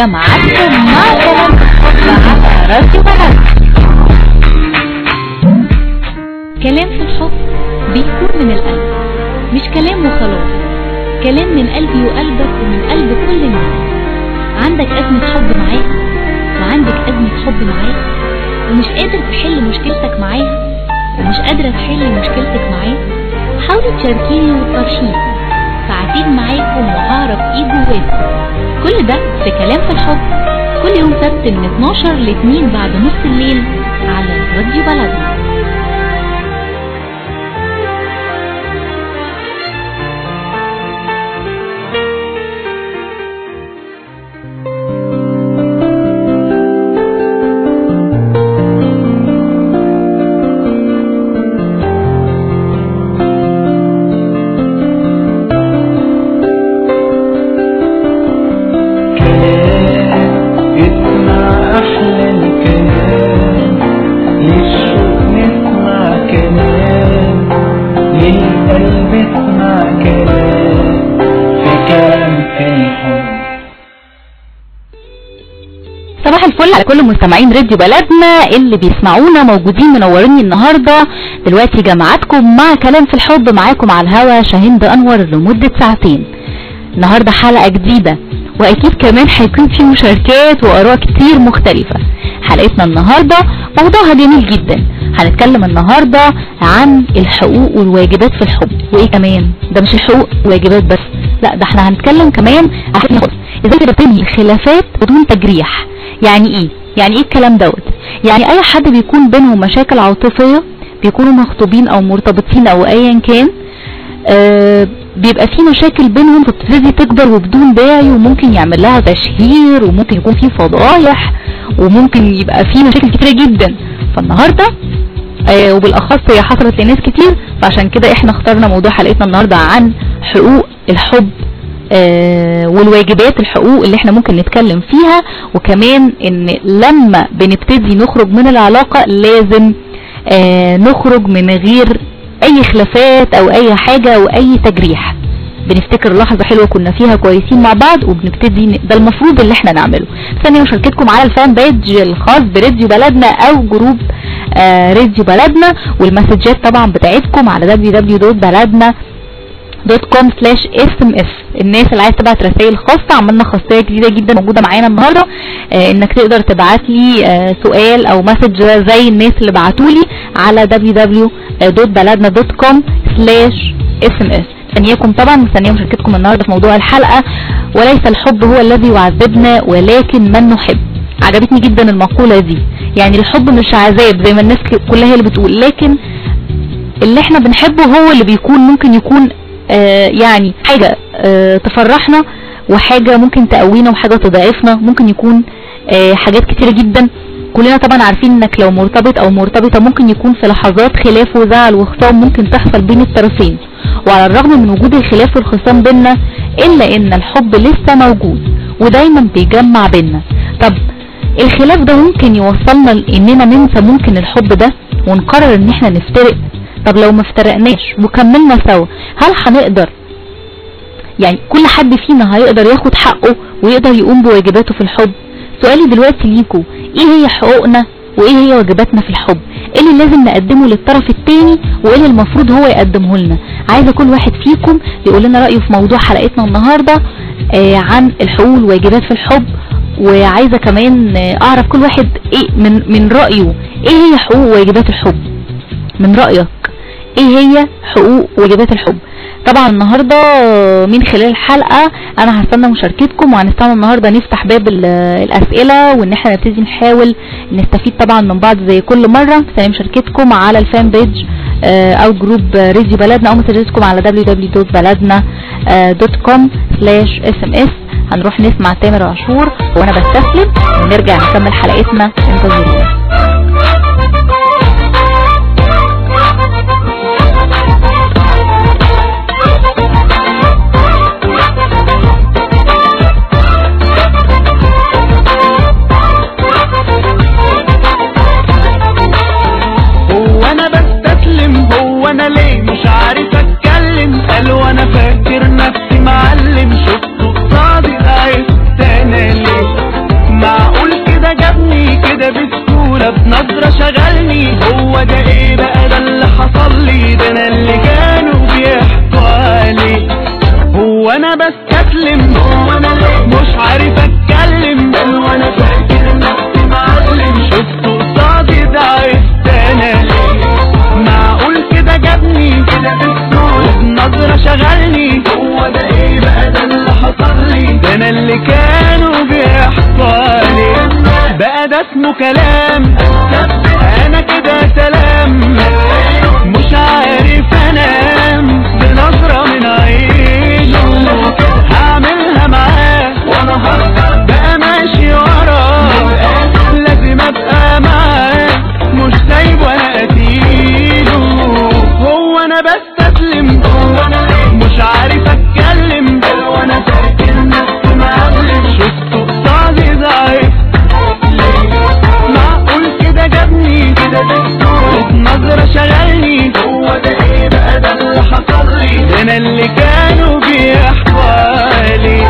جمعتكم مع كلام الحب على راديو بلد. كلام في الحب بيكون من القلب، مش كلام وخلاص، كلام من قلبي وقلبك ومن قلب كل الناس. عندك أزمة حب معاها وعندك أزمة حب معاها ومش قادر تحل مشكلتك معاها ومش قادرة تحل مشكلتك معاه، حاولي تشاركيني وتفرشيني، ساعتين معاكم وهعرف ايه جواكم. كل ده في كلام في الحب، كل يوم سبت من 12 ل 2 بعد نص الليل على راديو بلدنا. صباح الفل على كل مستمعين راديو بلدنا اللي بيسمعونا، موجودين منوريني النهارده. دلوقتي جمعتكم مع كلام في الحب، معاكم على الهوا شاهين انور لمده ساعتين. النهارده حلقه جديده واكيد كمان هيكون في مشاركات واراء كتير مختلفه. حلقتنا النهارده موضوعها جميل جدا. هنتكلم النهارده عن الحقوق والواجبات في الحب، وايه كمان ده مش الحقوق والواجبات بس، لا ده احنا هنتكلم كمان عن ازاي تبني الخلافات بدون تجريح. يعني ايه الكلام دوت؟ يعني اي حد بيكون بينهم مشاكل عاطفيه، بيكونوا مخطوبين او مرتبطين او ايا كان، بيبقى في مشاكل بينهم فبتبتدي تكبر وبدون داعي، وممكن يعمل لها تشهير، وممكن يكون في فضايح، وممكن يبقى في مشاكل كتيره جدا. فالنهارده وبالاخص هي حصلت لناس كتير، فعشان كده احنا اخترنا موضوع حلقتنا النهارده عن حقوق الحب والواجبات. الحقوق اللي احنا ممكن نتكلم فيها، وكمان ان لما بنبتدي نخرج من العلاقة لازم نخرج من غير اي خلافات او اي حاجة او اي تجريح. بنفتكر لحظة حلوة كنا فيها كويسين مع بعض وبنبتدي ده المفروض اللي احنا نعمله. ثانية مشاركتكم على الفان بيج الخاص براديو بلدنا او جروب راديو بلدنا، والمسجات طبعا بتاعتكم على www.baladna.com/sms. الناس اللي عايز تبعت رسائل خاصة، عملنا خاصية جديدة جدا موجودة معانا النهاردة، انك تقدر تبعت لي سؤال او مسج زي الناس اللي بعتولي على www.baladna.com/sms. ثانيكم طبعا مستنيه مشاركتكم النهارده في موضوع الحلقة، وليس الحب هو الذي يعذبنا ولكن من نحب. عجبتني جدا المقولة دي، يعني الحب مش عذاب زي ما الناس كلها هي اللي بتقول، لكن اللي احنا بنحبه هو اللي بيكون ممكن يكون يعني حاجة تفرحنا، وحاجة ممكن تقوينا، وحاجة تضعفنا، ممكن يكون حاجات كتيرة جدا. كلنا طبعا عارفين انك لو مرتبط او مرتبطة ممكن يكون في لحظات خلاف وزعل وخصام ممكن تحصل بين الطرفين، وعلى الرغم من وجود الخلاف والخصام بيننا الا ان الحب لسه موجود ودايما بيجمع بيننا. طب الخلاف ده ممكن يوصلنا لاننا ننسى ممكن الحب ده ونقرر ان احنا نفترق. طب لو ما افترقناش وكملنا سوا، هل هنقدر يعني كل حد فينا هيقدر ياخد حقه ويقدر يقوم بواجباته في الحب؟ سؤالي دلوقتي ليكوا، ايه هي حقوقنا وايه هي واجباتنا في الحب؟ ايه اللي لازم نقدمه للطرف التاني وايه اللي المفروض هو يقدمه لنا؟ عايزه كل واحد فيكم يقول لنا رايه في موضوع حلقتنا النهارده عن الحقوق والواجبات في الحب، وعايزه كمان اعرف كل واحد ايه من رايه ايه هي حقوق وواجبات الحب. من رايك ايه هي حقوق وواجبات الحب؟ طبعا النهاردة من خلال الحلقة انا هستنى مشاركتكم، وهنستنى النهاردة نفتح باب الاسئلة، وان احنا نبتدي نحاول نستفيد طبعا من بعض زي كل مرة. ثاني مشاركتكم على الفان بيج او جروب راديو بلدنا، او مسجاتكم على www.baladna.com/sms. هنروح نسمع تامر عاشور وانا بستسلم، ونرجع نكمل حلقتنا. انتظرونا. وانا ليه مش عارف اتكلم؟ قال وانا فاكر نفسي معلم، شفته قصادي عايز تاني ليه؟ بستسلم مش عارف اتكلم وانا فاكر نفسي معلم شفت قصادي ضعفت انا معقول كده جابني كده بالسوق بنظرة شغلني هو ده ايه بقى ده اللي حصل لي ده انا اللي كانوا بيحصلي بقى ده اسمه كلام انا كده سلام مش عارف انام بنظرة من عينه هعملها معاه وانا هفضل بقى ماشي وراه لازم ابقى معاه مش سايب ولا قتيله هو انا بستسلم مش عارف اتكلم وانا فاكر نفسي معلم شفت قصادي ضعيف معقول كده جابني كده بنظرة شغلني هو ده ايه بقى ده اللي حصل لي ده انا اللي كانوا بيحصلي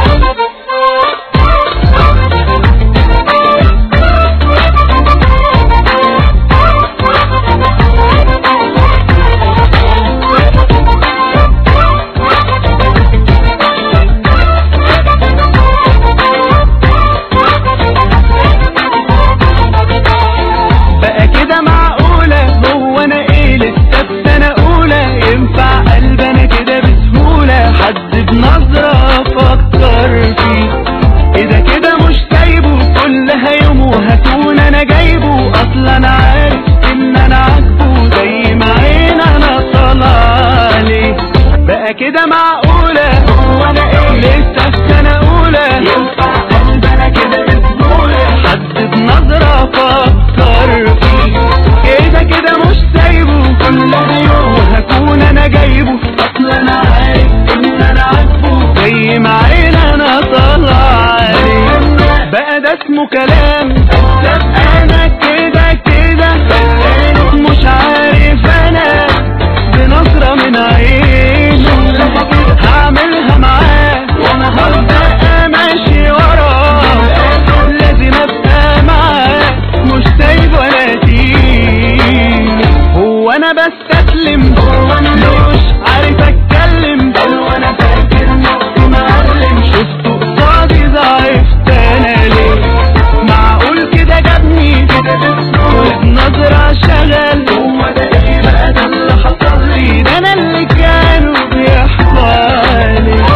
بقى كده معقولة هو انا ايه لسه في سنة اولى ينفع قلب انا كده بسهولة حد بنظرة افكر فيه اذا كده مش سايبه كلها يوم وهكون انا جايبه اصلا انا عارف ان انا عاجبه زي ما عين انا طلعلي بقى كده معقولة هو انا ايه لسه في سنة اولى ينفع قلب انا كده بسهولة حد بنظرة افكر فيه كده كده مش سايبه كلها يوم وهكون انا جايبه اصلا انا عارف ان انا عاجبه زي ما عين انا طلعلي بقى ده اسمه كلام انا كده كده مش عارف انا بنظرة من عينه هعملها معاه وانا هبقى ماشي وراه لازم ابقى معاه مش سايب ولا تيجي هو انا بستسلم مش عارف اتكلم وانا فاكر نفسي معلم شفت قصادي ضعفت انا ليه معقول كده جابني كده بنظرة شغل هو ده ايه بقى ده اللي حصل لي ده انا اللي كانوا بيحصلي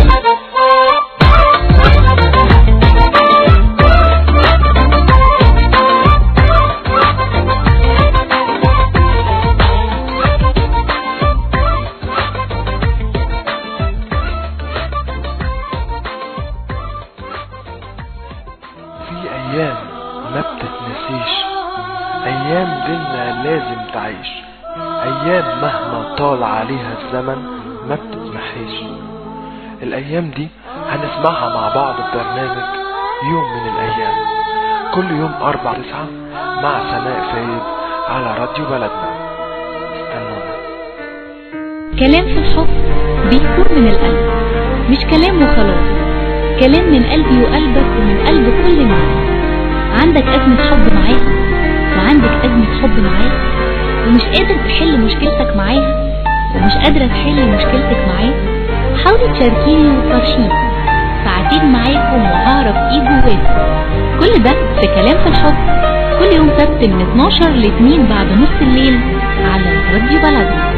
في ايام ما بتتنسيش ايام دينا لازم تعيش ايام مهما طال عليها الزمن ما بتتمحيش الايام دي هنسمعها مع بعض في برنامج يوم من الايام كل يوم 4/9 مع سناء فايد على راديو بلدنا استنونا. كلام في الحب بيكون من القلب مش كلام وخلاص كلام من قلبي وقلبك ومن قلب كل الناس عندك أزمة حب معاها وعندك أزمة حب معاه ومش قادر تحل مشكلتك معاها ومش قادرة تحل مشكلتك معاه حاولي تشاركيني وتفرشيني ساعتين معاكم وهعرف ايه جواكم كل ده في كلام في الحب كل يوم سبت من 12 ل 2 بعد نص الليل على راديو بلدنا.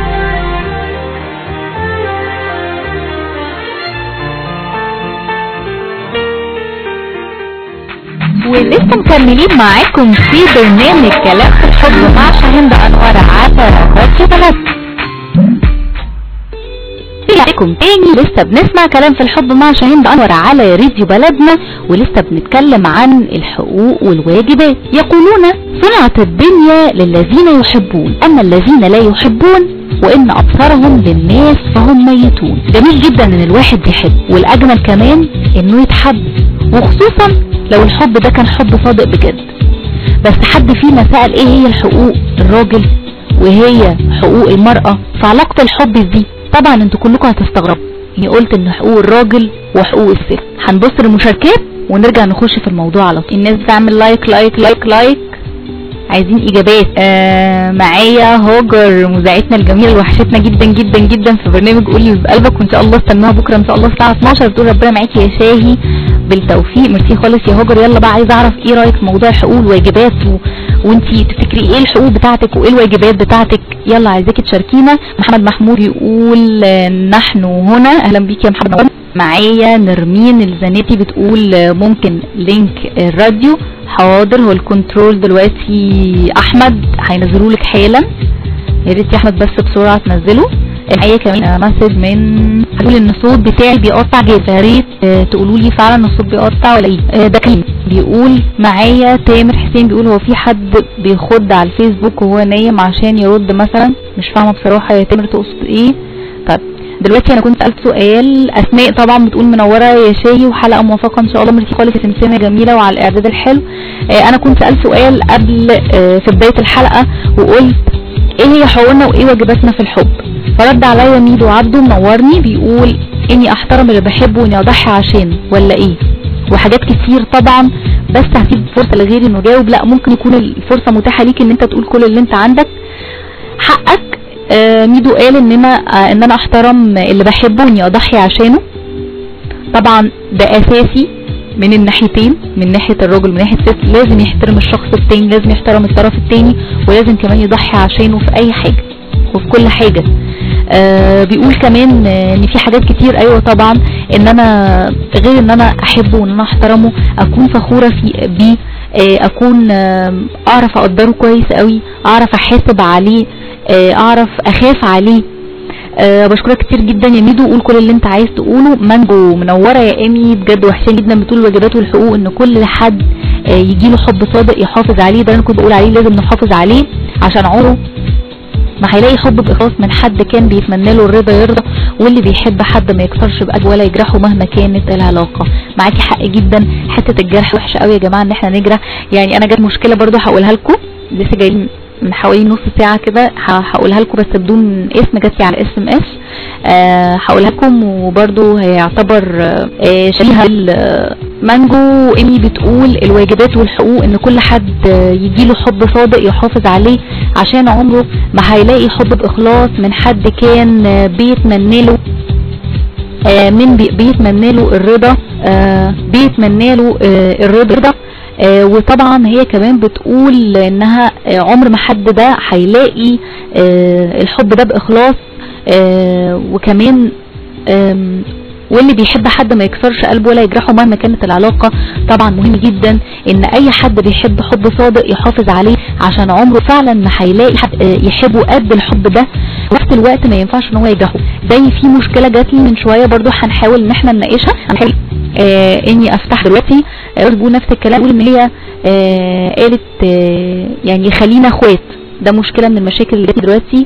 ولسه مكملين معاكم في برنامج كلام في الحب مع شاهين انور على راديو بلدنا. عليكم تاني لسه بنسمع كلام في الحب مع شاهين انور على راديو بلدنا ولسه بنتكلم عن الحقوق والواجبات. يقولون صنعت الدنيا للذين يحبون اما الذين لا يحبون وان ابصارهم للناس فهم ميتون. جميل جدا ان الواحد يحب والاجمل كمان انه يتحب وخصوصا لو الحب ده كان حب صادق بجد. بس حد فينا سأل ايه هي الحقوق الراجل وهي حقوق المرأة في علاقة الحب دي؟ طبعا انتوا كلكم هتستغربوا اني قلت ان حقوق الراجل وحقوق الست. هنبص للمشاركات ونرجع نخش في الموضوع على طول. الناس بتعمل لايك لايك لايك لايك عايزين اجابات. معايا هاجر مذيعتنا الجميله اللي وحشتنا جدا جدا جدا في برنامج قول اللي بقلبك، وان شاء الله استناها بكره ان شاء الله الساعه 12. بتقول ربنا معاكي يا شاهي بالتوفيق. ميرسي خالص يا هاجر. يلا بقى عايزه اعرف ايه رايك في موضوع الحقوق والواجبات وانتي تفتكري ايه الحقوق بتاعتك وايه الواجبات بتاعتك؟ يلا عايزاكي تشاركينا. محمد محمود يقول نحن هنا. اهلا بيك يا محمد. معايا نرمين الزناتي بتقول ممكن لينك الراديو. حاضر، هو الكنترول دلوقتي احمد هينزلوا لك حالا، يا ريت يا احمد بس بسرعه تنزله. معايا كمان مسج من بيقول ان الصوت بتاعي بيقطع جدا، يا ريت تقولوا لي فعلا ان الصوت بيقطع ولا ايه. ده كلام. بيقول معايا تامر حسين بيقول هو في حد بيخد على الفيسبوك وهو نايم عشان يرد مثلا؟ مش فاهمه بصراحه يا تامر تقصد ايه. طيب دلوقتي انا كنت سألت سؤال. اسماء طبعا بتقول منوره يا شاهي وحلقه موفقه ان شاء الله. ميرسي خالص يا سمسمه جميله وعلى الاعداد الحلو. انا كنت سألت سؤال قبل في بدايه الحلقه وقلت ايه هي حقوقنا وايه واجباتنا في الحب، فرد عليا ميدو عبده منورني بيقول اني احترم اللي بحبه واني اضحي عشانه ولا ايه، وحاجات كتير طبعا. بس هسيب فرصه لغيري انه يجاوب. لا، ممكن يكون الفرصه متاحه ليك ان انت تقول كل اللي انت عندك، حقك. ميدو قال ان انا احترم اللي بحبه واني اضحي عشانه. طبعا ده اساسي من الناحيتين، من ناحية الراجل ومن ناحية الست. لازم يحترم الشخص التاني، لازم يحترم الطرف التاني، ولازم كمان يضحي عشانه في اي حاجة وفي كل حاجة. بيقول كمان ان في حاجات كتير. ايوه طبعا، ان انا غير ان انا احبه وان انا احترمه اكون فخورة بيه، اكون اعرف اقدره كويس قوي، اعرف احاسب عليه، اعرف اخاف عليه. بشكرك كتير جدا يا ميدو. قول كل اللي انت عايز تقوله. مانجو منوره يا ايمي بجد وحشين جدا. بتقول الواجبات والحقوق ان كل حد يجيله حب صادق يحافظ عليه. ده انا كنت بقول عليه لازم نحافظ عليه عشان عمره ما هيلاقي حب باخلاص من حد كان بيتمنى له الرضا يرضى، واللي بيحب حد ما يكسرش بقلبه ولا يجرحه مهما كانت العلاقه. معاكي حق جدا. حته الجرح وحشه قوي يا جماعه ان احنا نجرح. يعني انا جت مشكله برضو هقولها لكم، لسه جايين من حوالي نص ساعة كده، هقولها لكم بس بدون اسم، جات لي على SMS. هقولها لكم وبرضو هيعتبر شبيهة مانجو. ايمي بتقول الواجبات والحقوق ان كل حد يجيله حب صادق يحافظ عليه عشان عمره ما هيلاقي حب باخلاص من حد كان بيتمنى له بيتمنى له الرضا، بيتمنى له الرضا. وطبعا هي كمان بتقول انها عمر ما حد ده هيلاقي الحب ده باخلاص، وكمان واللي بيحب حد ما يكسرش قلبه ولا يجرحه مهما كانت العلاقة. طبعا مهم جدا ان اي حد بيحب حب صادق يحافظ عليه عشان عمره فعلا ما هيلاقي حد يحبه قد الحب ده، وقت الوقت ما ينفعش ان هو يجرحه. زي في مشكلة جات لي من شوية برضو هنحاول ان احنا نناقشها. هنحاول اني افتح دلوقتي بتقول نفس الكلام، ان هي قالت يعني خلينا اخوات. ده مشكلة من المشاكل اللي جات دلوقتي.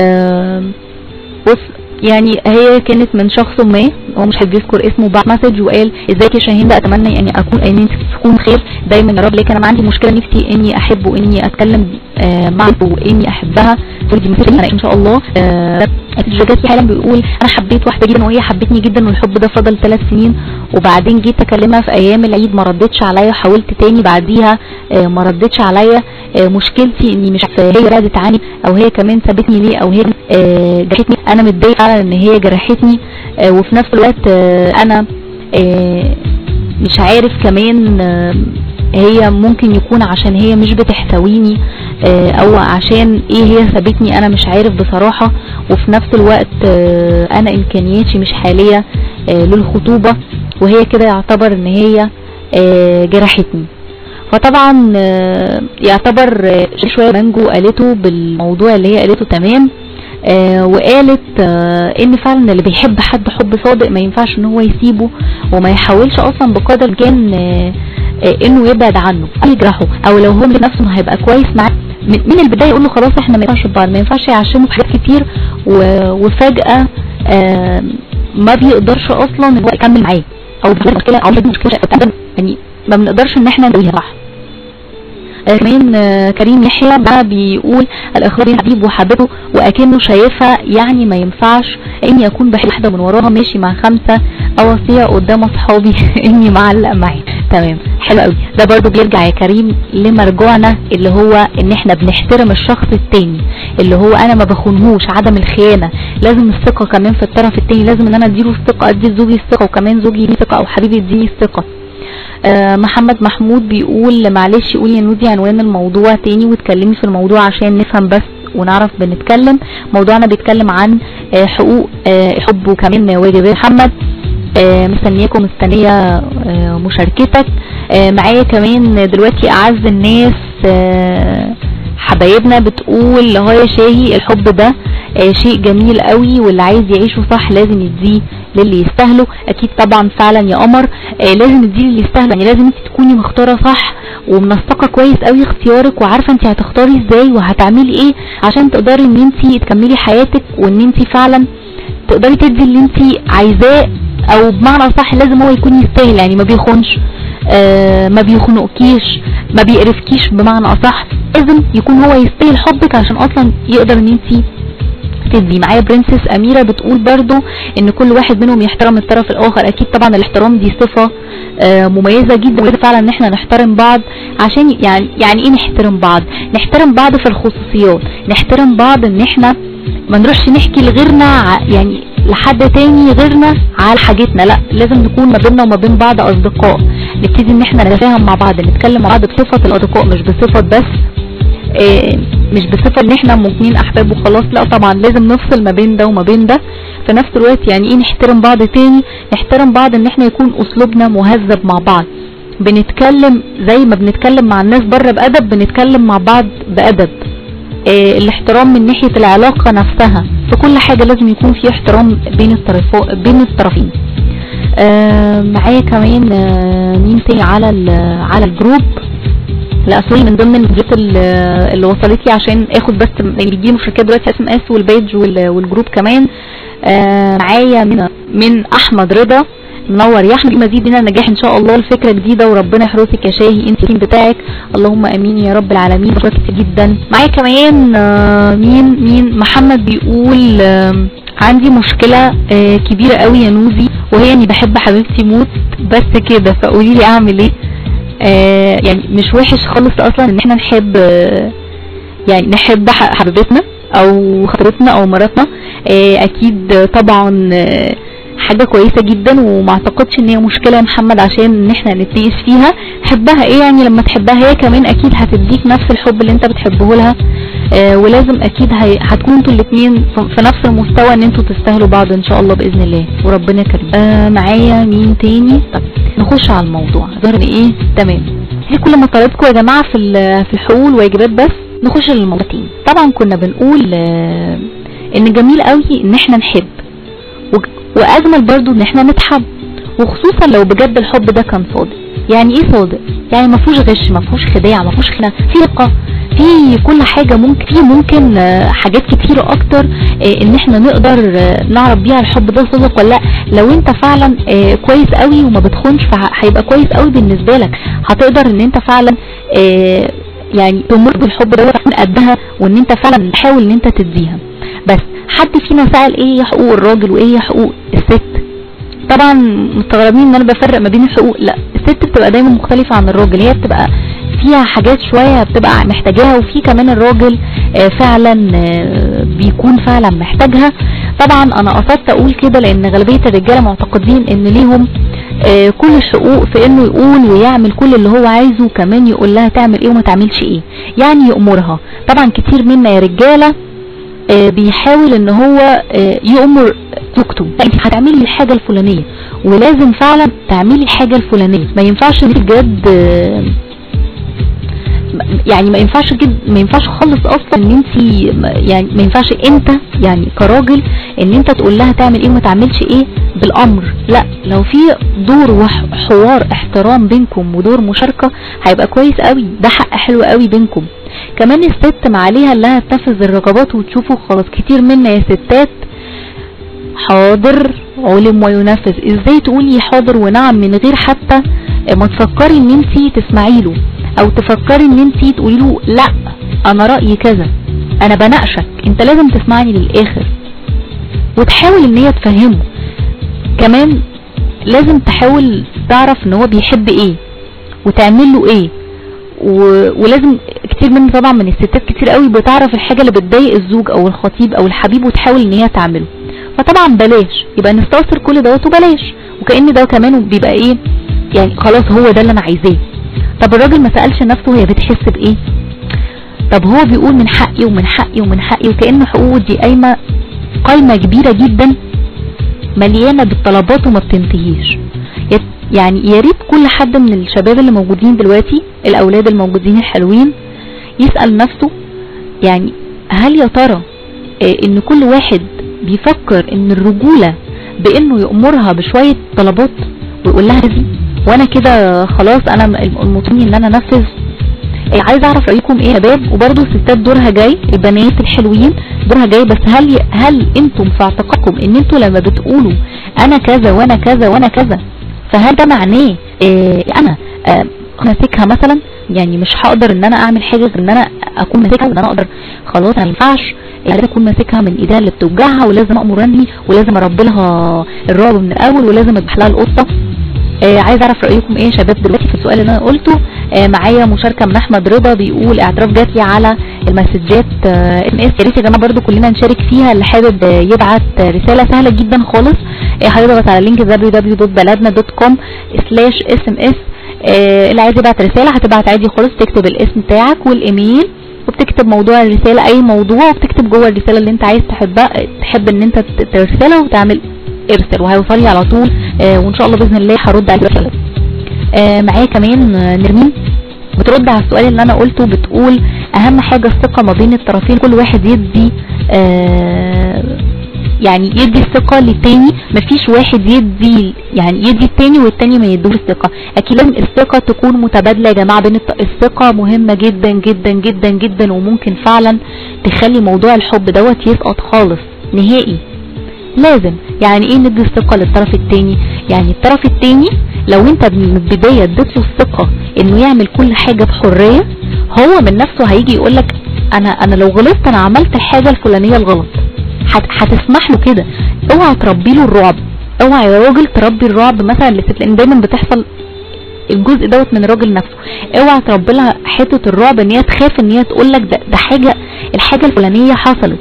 بص يعني هي كانت من شخص ما، هو مش هيذكر اسمه، بعت مسج وقال ازيك يا شاهين، ده اتمنى يعني اكون تكون خير دايما يا رب. لكن انا عندي مشكله نفسي اني احب واني اتكلم معه واني احبها. دي مثلي انا ان شاء الله. جات حالا بيقول انا حبيت واحده جدا وهي حبتني جدا والحب ده فضل 3 سنين، وبعدين جيت اكلمها في ايام العيد ما ردتش عليا، حاولت تاني بعديها ما ردتش عليا. مشكلتي اني مش عارفه هي بعدت عني او هي كمان سابتني ليه او هي جرحتني. انا متضايقه فعلا ان هي جرحتني، وفي نفس الوقت انا مش عارف كمان هي ممكن يكون عشان هي مش بتحتويني او عشان ايه هي سابتني، انا مش عارف بصراحة. وفي نفس الوقت انا امكانياتي مش حالية للخطوبة، وهي كده يعتبر ان هي جرحتني. فطبعا يعتبر شوية مانجو قالته بالموضوع اللي هي قالته تمام. وقالت ان فعلا اللي بيحب حد حب صادق ما ينفعش ان هو يسيبه وما يحاولش اصلا بقدر الامكان انه يبعد عنه او يجرحه، او لو هو نفسه ما هيبقى كويس معاه من البدايه يقول له خلاص احنا ما ينفعش بعض، ما ينفعش يعشمه في حاجات كتير وفجاه ما بيقدرش اصلا ان هو يكمل معاه، او مشكله او مشكله يعني ما بنقدرش ان احنا نقولها صح. كمان كريم يحيى بقى بيقول الاخلاق بين حبيب وحبيبه واكنه شايفها، يعني ما ينفعش اني اكون بحب واحده من وراها ماشي مع 5 اوصيه قدام اصحابي اني معلق معي. تمام، حلو قوي. ده برضو بيرجع يا كريم لمرجوعنا اللي هو ان احنا بنحترم الشخص التاني، اللي هو انا ما بخونهوش، عدم الخيانة. لازم الثقة كمان في الطرف التاني، لازم ان انا اديله الثقة، ادي لزوجي الثقة، وكمان زوجي يديني الثقة او حبيبي يديني الثقة. محمد محمود بيقول معلش قولي يا نودي عنوان الموضوع تاني وتكلمي في الموضوع عشان نفهم بس ونعرف بنتكلم. موضوعنا بيتكلم عن حقوق حب وكمان واجبات. محمد مستنياكم، مستنية مشاركتك معايا كمان دلوقتي. اعز الناس حبايبنا بتقول هو يا شاهي الحب ده شيء جميل قوي، واللي عايز يعيشه صح لازم يديه للي يستاهله. اكيد طبعا فعلا يا قمر، لازم تديه للي يستاهله. يعني لازم انت تكوني مختاره صح ومنسقه كويس قوي اختيارك، وعارفه انت هتختاري ازاي وهتعملي ايه عشان تقدري ان انت تكملي حياتك، وان انت فعلا تقدري تدي اللي انت عايزاه، او بمعنى صح لازم هو يكون يستاهل. يعني ما بيخونش، ما بيخنقكيش، ما بيقرفكيش، بمعنى اصح لازم يكون هو يستاهل حبك عشان اصلا يقدر ان انت تدي. معايا برنسس اميرة بتقول برضو ان كل واحد منهم يحترم الطرف الاخر. اكيد طبعا الاحترام دي صفة مميزة جدا، وده فعلا ان احنا نحترم بعض. عشان يعني ايه نحترم بعض؟ نحترم بعض في الخصوصيات، نحترم بعض ان احنا ما نروحش نحكي لغيرنا يعني لحد تاني غيرنا على حاجتنا، لا لازم نكون ما بيننا وما بين بعض اصدقاء، نبتدي ان احنا نتفاهم مع بعض، نتكلم مع بعض بصفة الاصدقاء، مش بصفة بس مش بصفة ان احنا ممكن احباب وخلاص. لا طبعا لازم نفصل ما بين ده وما بين ده في نفس الوقت. يعني ايه نحترم بعض تاني؟ نحترم بعض ان احنا يكون اسلوبنا مهذب مع بعض، بنتكلم زي ما بنتكلم مع الناس بره بأدب، بنتكلم مع بعض بأدب. الاحترام من ناحية العلاقة نفسها، في كل حاجة لازم يكون في احترام بين الطرفين. معايا كمان مين تاني على الجروب؟ لا سوري، من ضمن الفيديوهات اللي وصلت لي عشان اخد بس اللي بيجي مشاركات دلوقتي SMS والبيج والجروب كمان. معايا من احمد رضا، منور يا احمد، مزيد من النجاح ان شاء الله، الفكره جديده وربنا يحرسك يا شاهي، انت التيم بتاعك اللهم امين يا رب العالمين. بشكرك كتير جدا. معايا كمان مين محمد بيقول عندي مشكله كبيره قوي يا نوزي، وهي اني بحب حبيبتي موت بس كده، فقولي لي اعمل ايه؟ يعني مش وحش خالص اصلا ان احنا نحب يعني نحب حبيبتنا او خطيبتنا او مراتنا، اكيد طبعا حاجة كويسة جدا، وما اعتقدش ان هي مشكلة يا محمد عشان ان احنا نتناقش فيها. حبها ايه يعني؟ لما تحبها هي كمان اكيد هتديك نفس الحب اللي انت بتحبه لها، ولازم اكيد هتكونوا انتوا الاثنين في نفس المستوى ان انتوا تستاهلوا بعض ان شاء الله باذن الله وربنا كريم. معايا مين تاني؟ طب نخش على الموضوع. ظهر ايه؟ تمام. هي كل مطالبكم يا جماعة في الحقوق والواجبات، بس نخش للموضوع تاني. طبعا كنا بنقول ان جميل قوي ان احنا نحب، واجمل برضو ان احنا نتحب، وخصوصا لو بجد الحب ده كان صادق. يعني ايه صادق؟ يعني ما فيهوش غش، ما فيهوش خداع، ما فيهوش خنا، في ثقه، في كل حاجه. ممكن حاجات كتيره اكتر ان احنا نقدر نعرف بيها الحب ده صادق ولا لا. لو انت فعلا كويس قوي وما بتخونش، فهيبقى كويس قوي بالنسبه لك، هتقدر ان انت فعلا يعني تمر بالحب ده من قدها، وان انت فعلا تحاول ان انت تديها. بس حد فينا سأل ايه هي حقوق الراجل وايه هي حقوق الست؟ طبعا مستغربين ان انا بفرق ما بين الحقوق. لا، الست بتبقى دايما مختلفة عن الراجل، هي بتبقى فيها حاجات شوية بتبقى محتاجاها، وفي كمان الراجل فعلا بيكون فعلا محتاجها. طبعا انا قصدت اقول كده لان غالبية الرجالة معتقدين ان ليهم كل الحقوق في انه يقول ويعمل كل اللي هو عايزه، وكمان يقول لها تعمل ايه وما تعملش ايه، يعني يأمرها. طبعا كتير منا يا رجالة بيحاول ان هو يأمر زوجته، انت هتعملي الحاجة الفلانية ولازم فعلا تعملي الحاجة الفلانية. ما ينفعش بجد، يعني ما ينفعش خالص اصلا ان انت يعني ما ينفعش انت يعني كراجل ان انت تقول لها تعمل ايه وما تعملش ايه بالامر. لا، لو في دور وحوار احترام بينكم ودور مشاركة هيبقى كويس قوي، ده حق حلو قوي بينكم. كمان الست ما عليها انها تنفذ الرغبات وتشوفوا خلاص. كتير منا يا ستات حاضر علم وينفذ، ازاي تقولي حاضر ونعم من غير حتى ما تفكري ان انتي تسمعي له، او تفكري ان انتي تقولي له لا انا رأيي كذا، انا بناقشك، انت لازم تسمعني للاخر، وتحاول ان هي تفهمه. كمان لازم تحاول تعرف ان هو بيحب ايه، وتعمل له ايه. ولازم كتير من طبعا من الستات كتير قوي بتعرف الحاجة اللي بتضايق الزوج او الخطيب او الحبيب وتحاول ان هي تعمله، فطبعا بلاش، يبقى نستوصر كل دوت وبلاش، وكأن ده كمان بيبقى ايه يعني خلاص هو ده اللي انا عايزاه. طب الراجل ما سألش نفسه هي بتحس بايه؟ طب هو بيقول من حقي ومن حقي ومن حقي، وكأن حقوقه دي قايمة كبيرة جدا مليانة بالطلبات وما بتنتهيش. يعني يا ريت كل حد من الشباب اللي موجودين دلوقتي، الاولاد الموجودين الحلوين، يسأل نفسه يعني هل يا ترى ان كل واحد بيفكر ان الرجولة بانه يأمرها بشوية طلبات ويقول لها دي وانا كده خلاص انا المطمئن ان انا انفذ. عايز اعرف رايكم ايه يا شباب، وبرضه الستات دورها جاي، البنات الحلوين دورها جاي، بس هل انتم في اعتقادكم ان انتم لما بتقولوا انا كذا وانا كذا وانا كذا فهل ده معناه انا ماسكها مثلا؟ يعني مش هقدر ان انا اعمل حاجه غير ان انا اكون ماسكها، وان انا اقدر خلاص ما ينفعش لازم اكون ماسكها من ايديها اللي بتوجعها، ولازم امر اني، ولازم اربي لها الرعب من الاول، ولازم اذبح لها القطه. عايز اعرف رايكم ايه يا شباب دلوقتي في السؤال اللي انا قلته. معايا مشاركه من احمد رضا بيقول اعتراف جات لي على المسجات SMS. يا ريت يا جماعه برده كلنا نشارك فيها، اللي حابب يبعت رساله سهله جدا خالص هيضغط على لينك www.baladna.com/SMS. اللي عايز يبعت رساله هتبعت عادي خالص، تكتب الاسم بتاعك والايميل وبتكتب موضوع الرساله اي موضوع، وبتكتب جوه الرساله اللي انت عايز تحب ان انت ترسلها وتعمل ارسل، وهيوصل لي على طول وان شاء الله باذن الله هرد على الرساله. معايا كمان نرمين بترد على السؤال اللي انا قلته، بتقول اهم حاجه الثقه ما بين الطرفين، كل واحد يدي يعني يدي الثقه للتاني، مفيش واحد يدي التاني والتاني ما يدوش الثقه. اكيد لازم الثقه تكون متبادله يا جماعه، بين الثقه مهمه جدا جدا جدا جدا، وممكن فعلا تخلي موضوع الحب دوت يسقط خالص نهائي. لازم يعني ايه ندي الثقه للطرف التاني؟ يعني الطرف التاني لو انت من البدايه اديت له الثقه انه يعمل كل حاجه بحريه، هو من نفسه هيجي يقولك انا لو غلطت انا عملت الحاجه الفلانيه الغلط، هتسمح له كده. اوعى تربي له الرعب، اوعى يا راجل تربي الرعب مثلا للست، لان دايما بتحصل الجزء دوت من الراجل نفسه. اوعى تربي لها حته الرعب ان هي تخاف ان هي تقولك ده الحاجه الفلانيه حصلت.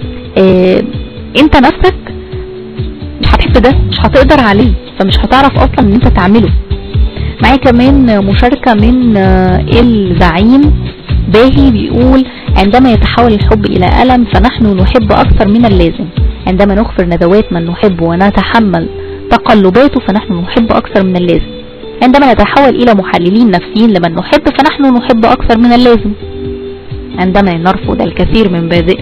انت نفسك مش هتحب ده، مش هتقدر عليه، فمش هتعرف اصلا ان انت تعمله. معايا كمان مشاركة من الزعيم باهي بيقول عندما يتحول الحب الى ألم فنحن نحب اكثر من اللازم، عندما نغفر ندوات من نحب ونتحمل تقلباته فنحن نحب اكثر من اللازم، عندما نتحول الى محللين نفسيين لمن نحب فنحن نحب اكثر من اللازم، عندما نرفض الكثير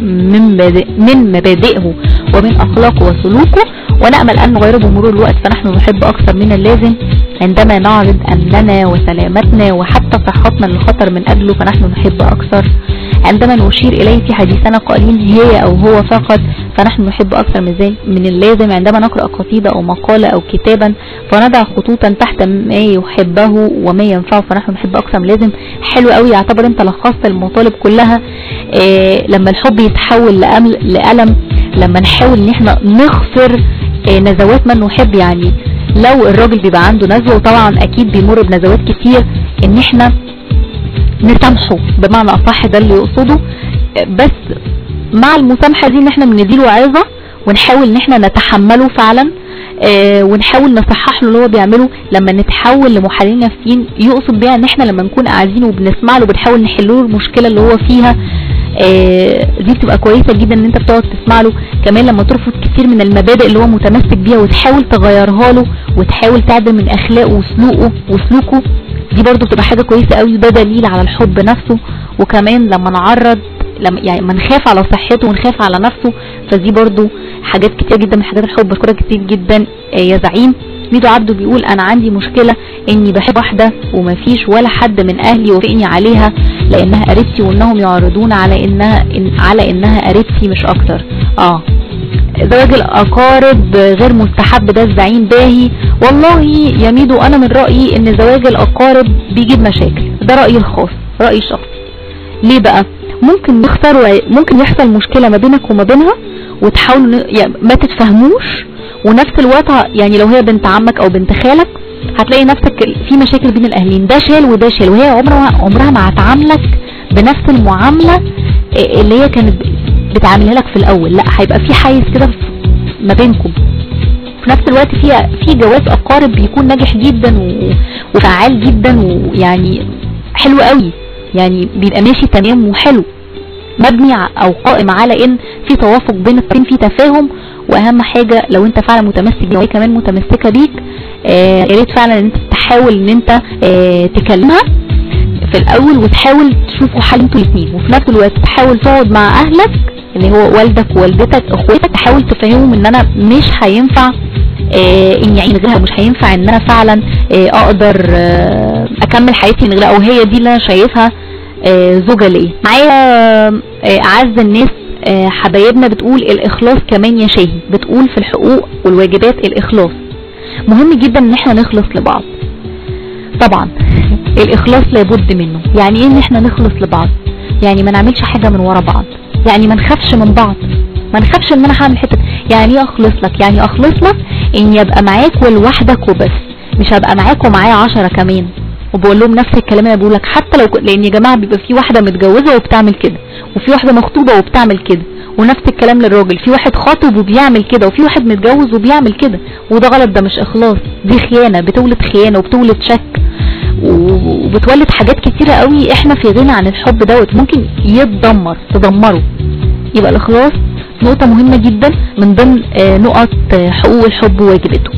من مبادئه ومن أخلاقه وسلوكه ونأمل أن نغيره بمرور الوقت فنحن نحب أكثر من اللازم، عندما نعرض أمننا وسلامتنا وحتى صحتنا للخطر من أجله فنحن نحب أكثر، عندما نشير إليه في حديثنا قائلين هي أو هو فقط فنحن نحب أكثر من اللازم، عندما نقرأ قصيدة أو مقالة أو كتابا فنضع خطوطا تحت ما يحبه وما ينفعه فنحن نحب أكثر من اللازم. حلو قوي، يعتبر انت لخصت المطالب كلها. لما الحب يتحول لألم، لما نحاول ان احنا نغفر نزوات من نحب، يعني لو الراجل بيبقى عنده نزوة وطبعا اكيد بيمر بنزوات كتير، ان احنا نسامحه بمعنى اصح، ده اللي يقصده. بس مع المسامحة دي ان احنا بنديله عظة ونحاول ان احنا نتحمله فعلا، ونحاول نصحح له اللي هو بيعمله. لما نتحول لمحللين نفسيين يقصد بيها ان احنا لما نكون قاعدين وبنسمع له بنحاول نحل له المشكلة اللي هو فيها، دي بتبقى كويسة جدا ان انت بتقعد تسمع له. كمان لما ترفض كتير من المبادئ اللي هو متمسك بيها وتحاول تغيرها له وتحاول تعدل من اخلاقه وسلوكه، دي برضو بتبقى حاجة كويسة قوي، ده دليل على الحب نفسه. وكمان لما نخاف على صحته ونخاف على نفسه، فدي برضو حاجات كتير جدا من حاجات الحب. بشكرك كتير جدا يا زعيم. ميدو عبده بيقول انا عندي مشكلة اني بحب واحدة ومفيش ولا حد من اهلي وافقني عليها لانها قريبتي، وانهم يعرضون على انها قريبتي مش اكتر. زواج الاقارب غير مستحب، ده الزعيم باهي. والله يا ميدو انا من رأيي ان زواج الاقارب بيجيب مشاكل، ده رأيي الخاص، رأيي الشخصي. ليه بقى؟ ممكن يحصل مشكلة ما بينك وما بينها وتحاولوا ما تتفهموش، ونفس الوقت يعني لو هي بنت عمك او بنت خالك هتلاقي نفسك في مشاكل بين الاهلين، ده شال وده شال، وهي عمرها ما هتعاملك بنفس المعاملة اللي هي كانت بتعاملها لك في الاول. لا، هيبقى في حيز كده ما بينكم. في نفس الوقت في جواز اقارب بيكون ناجح جدا وفعال جدا، ويعني حلو قوي، يعني بيبقى ماشي تمام وحلو، مبني او قائم على ان في توافق بين الطرفين، في تفاهم. واهم حاجة لو انت فعلا متمسك بيها وهي كمان متمسكة بيك، يا ريت فعلا ان انت تحاول ان انت تكلمها في الاول، وتحاول تشوفوا حل انتوا الاثنين، وفي نفس الوقت تحاول تقعد مع اهلك اللي هو والدك ووالدتك اخواتك، تحاول تفهمهم ان انا مش هينفع اني اعين غيرها، مش هينفع ان انا فعلا اقدر اكمل حياتي من غيرها، او هي دي اللي انا شايفها زوجة ليه. معايا اعز الناس حبايبنا بتقول الاخلاص كمان يا شاهي، بتقول في الحقوق والواجبات الاخلاص مهم جدا ان احنا نخلص لبعض. طبعا الاخلاص لابد منه. يعني ايه ان احنا نخلص لبعض؟ يعني ما نعملش حاجة من ورا بعض، يعني ما نخافش من بعض، ما نخافش ان انا هعمل حته. يعني ايه اخلص لك؟ يعني اخلص لك ان يبقى معاك ولوحدك وبس، مش هبقى معاك ومعايا 10 كمان. وبقول لهم نفس الكلام اللي بقول لك، حتى لو لان يا جماعه بيبقى في واحده متجوزه وبتعمل كده، وفي واحده مخطوبه وبتعمل كده، ونفس الكلام للراجل، في واحد خاطب وبيعمل كده، وفي واحد متجوز وبيعمل كده، وده غلط، ده مش اخلاص، دي خيانه، بتولد خيانه وبتولد شك وبتولد حاجات كتيره قوي. احنا في غنى عن الحب دوت، ممكن تدمره. يبقى الاخلاص نقطة مهمة جدا من ضمن نقط حقوق الحب وواجباته.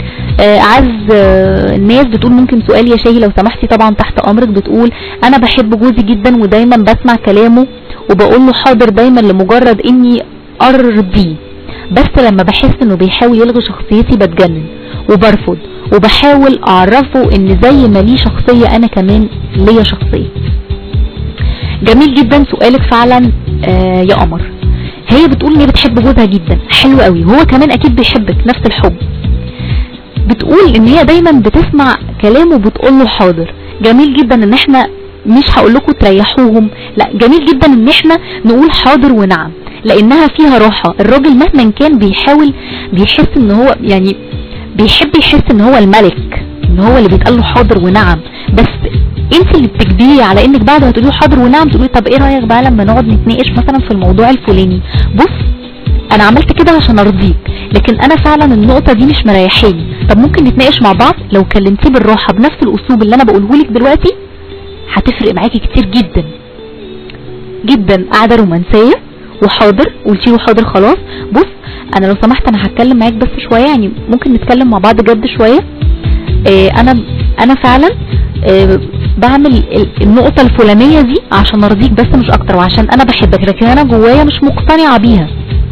اعز الناس بتقول ممكن سؤال يا شاهي لو سمحتي؟ طبعا تحت امرك. بتقول انا بحب جوزي جدا ودايما بسمع كلامه وبقول له حاضر دايما لمجرد اني ارضيه، بس لما بحس انه بيحاول يلغي شخصيتي بتجنن وبرفض، وبحاول اعرفه ان زي ما ليه شخصية انا كمان ليا شخصية. جميل جدا سؤالك فعلا يا قمر. هي بتقول ان هي بتحب جوزها جدا، حلو قوي، وهو كمان اكيد بيحبك نفس الحب. بتقول ان هي دايما بتسمع كلامه وبتقول له حاضر. جميل جدا ان احنا مش هقول لكم تريحوهم، لا، جميل جدا ان احنا نقول حاضر ونعم، لانها فيها راحة. الراجل مهما كان بيحاول بيحس ان هو يعني بيحب يحس ان هو الملك، ان هو اللي بيتقال له حاضر ونعم، بس انت اللي بتجبريه على انك بعد ما تقولي حاضر ونعم تقولي طب ايه رايك بقى لما نقعد نتناقش مثلا في الموضوع الفلاني، بص انا عملت كده عشان ارضيك، لكن انا فعلا النقطه دي مش مريحاني، طب ممكن نتناقش مع بعض. لو كلمتيه بالراحه بنفس الاسلوب اللي انا بقوله لك دلوقتي هتفرق معاكي كتير جدا جدا. قاعده رومانسيه وحاضر، قلتي له حاضر خلاص، بص انا لو سمحت انا هتكلم معاك بس شويه، يعني ممكن نتكلم مع بعض جد شويه. انا فعلا بعمل النقطة الفلانية دي عشان ارضيك بس مش اكتر، وعشان انا بحبك، لكن انا جوايا مش مقتنعة بيها.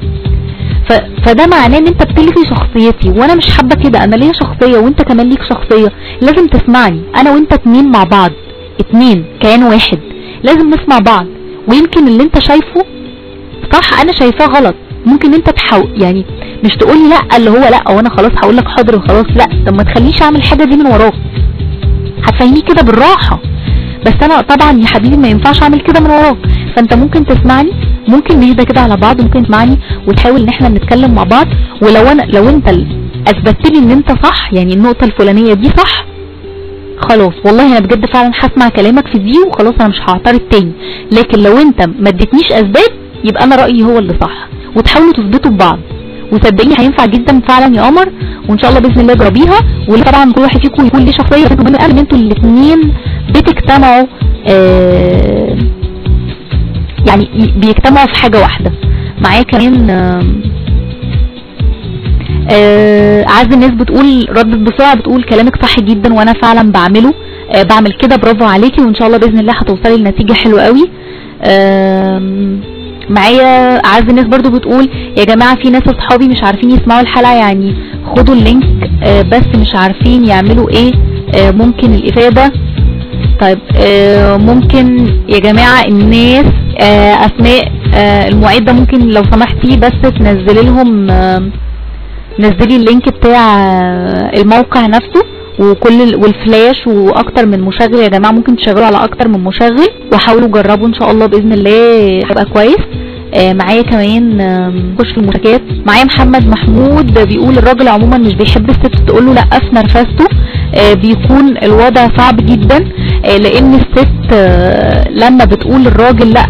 فده معناه ان انت بتلغي شخصيتي، وانا مش حابة كده. انا ليا شخصية وانت كمان ليك شخصية، لازم تسمعني. انا وانت اتنين مع بعض، اتنين كيان واحد، لازم نسمع بعض. ويمكن اللي انت شايفه صح انا شايفاه غلط، ممكن انت تحاول يعني مش تقولي لا اللي هو لا وانا خلاص هقول لك حاضر وخلاص، لا، طب ما تخليش اعمل حاجة دي من وراك، هتفهميه كده بالراحة. بس انا طبعا يا حبيبي ما ينفعش اعمل كده من وراك، فانت ممكن تسمعني، ممكن نهدى كده على بعض، ممكن تسمعني وتحاول ان احنا نتكلم مع بعض. لو انت اثبتت لي ان انت صح، يعني النقطة الفلانية دي صح، خلاص والله انا بجد فعلا هسمع كلامك في دي وخلاص، انا مش هعترض تاني. لكن لو انت ما اديتنيش اسباب يبقى انا رأيي هو اللي صح، وتحاولوا تثبتوا ببعض، وصدقيني هينفع جدا فعلا يا قمر، وان شاء الله باذن الله جربيها. وطبعا كل واحد فيكم يكون ليه شخصيه، المهم ان انتوا الاثنين بتجتمعوا يعني بيجتمعوا في حاجه واحده. معايا كمان اعز الناس بتقول ردت بسرعه، بتقول كلامك صح جدا وانا فعلا بعمله، بعمل كده، برافو عليكي، وان شاء الله باذن الله هتوصلي لنتيجه حلوه قوي. معايا اعز الناس برضو بتقول يا جماعة في ناس اصحابي مش عارفين يسمعوا الحلقة، يعني خدوا اللينك بس مش عارفين يعملوا ايه، ممكن الافادة. طيب ممكن يا جماعة الناس اسماء المعدة ممكن لو سمحتي بس تنزلي لهم، نزلي اللينك بتاع الموقع نفسه والفلاش واكتر من مشغل يا جماعة، ممكن تشغلوا على اكتر من مشغل، وحاولوا جربوا ان شاء الله باذن الله هيبقى كويس. معايا كمان خش في المشاركات. معايا محمد محمود بيقول الراجل عموما مش بيحب الست تقول له لا في نرفزته، بيكون الوضع صعب جدا، لان الست لما بتقول الراجل لا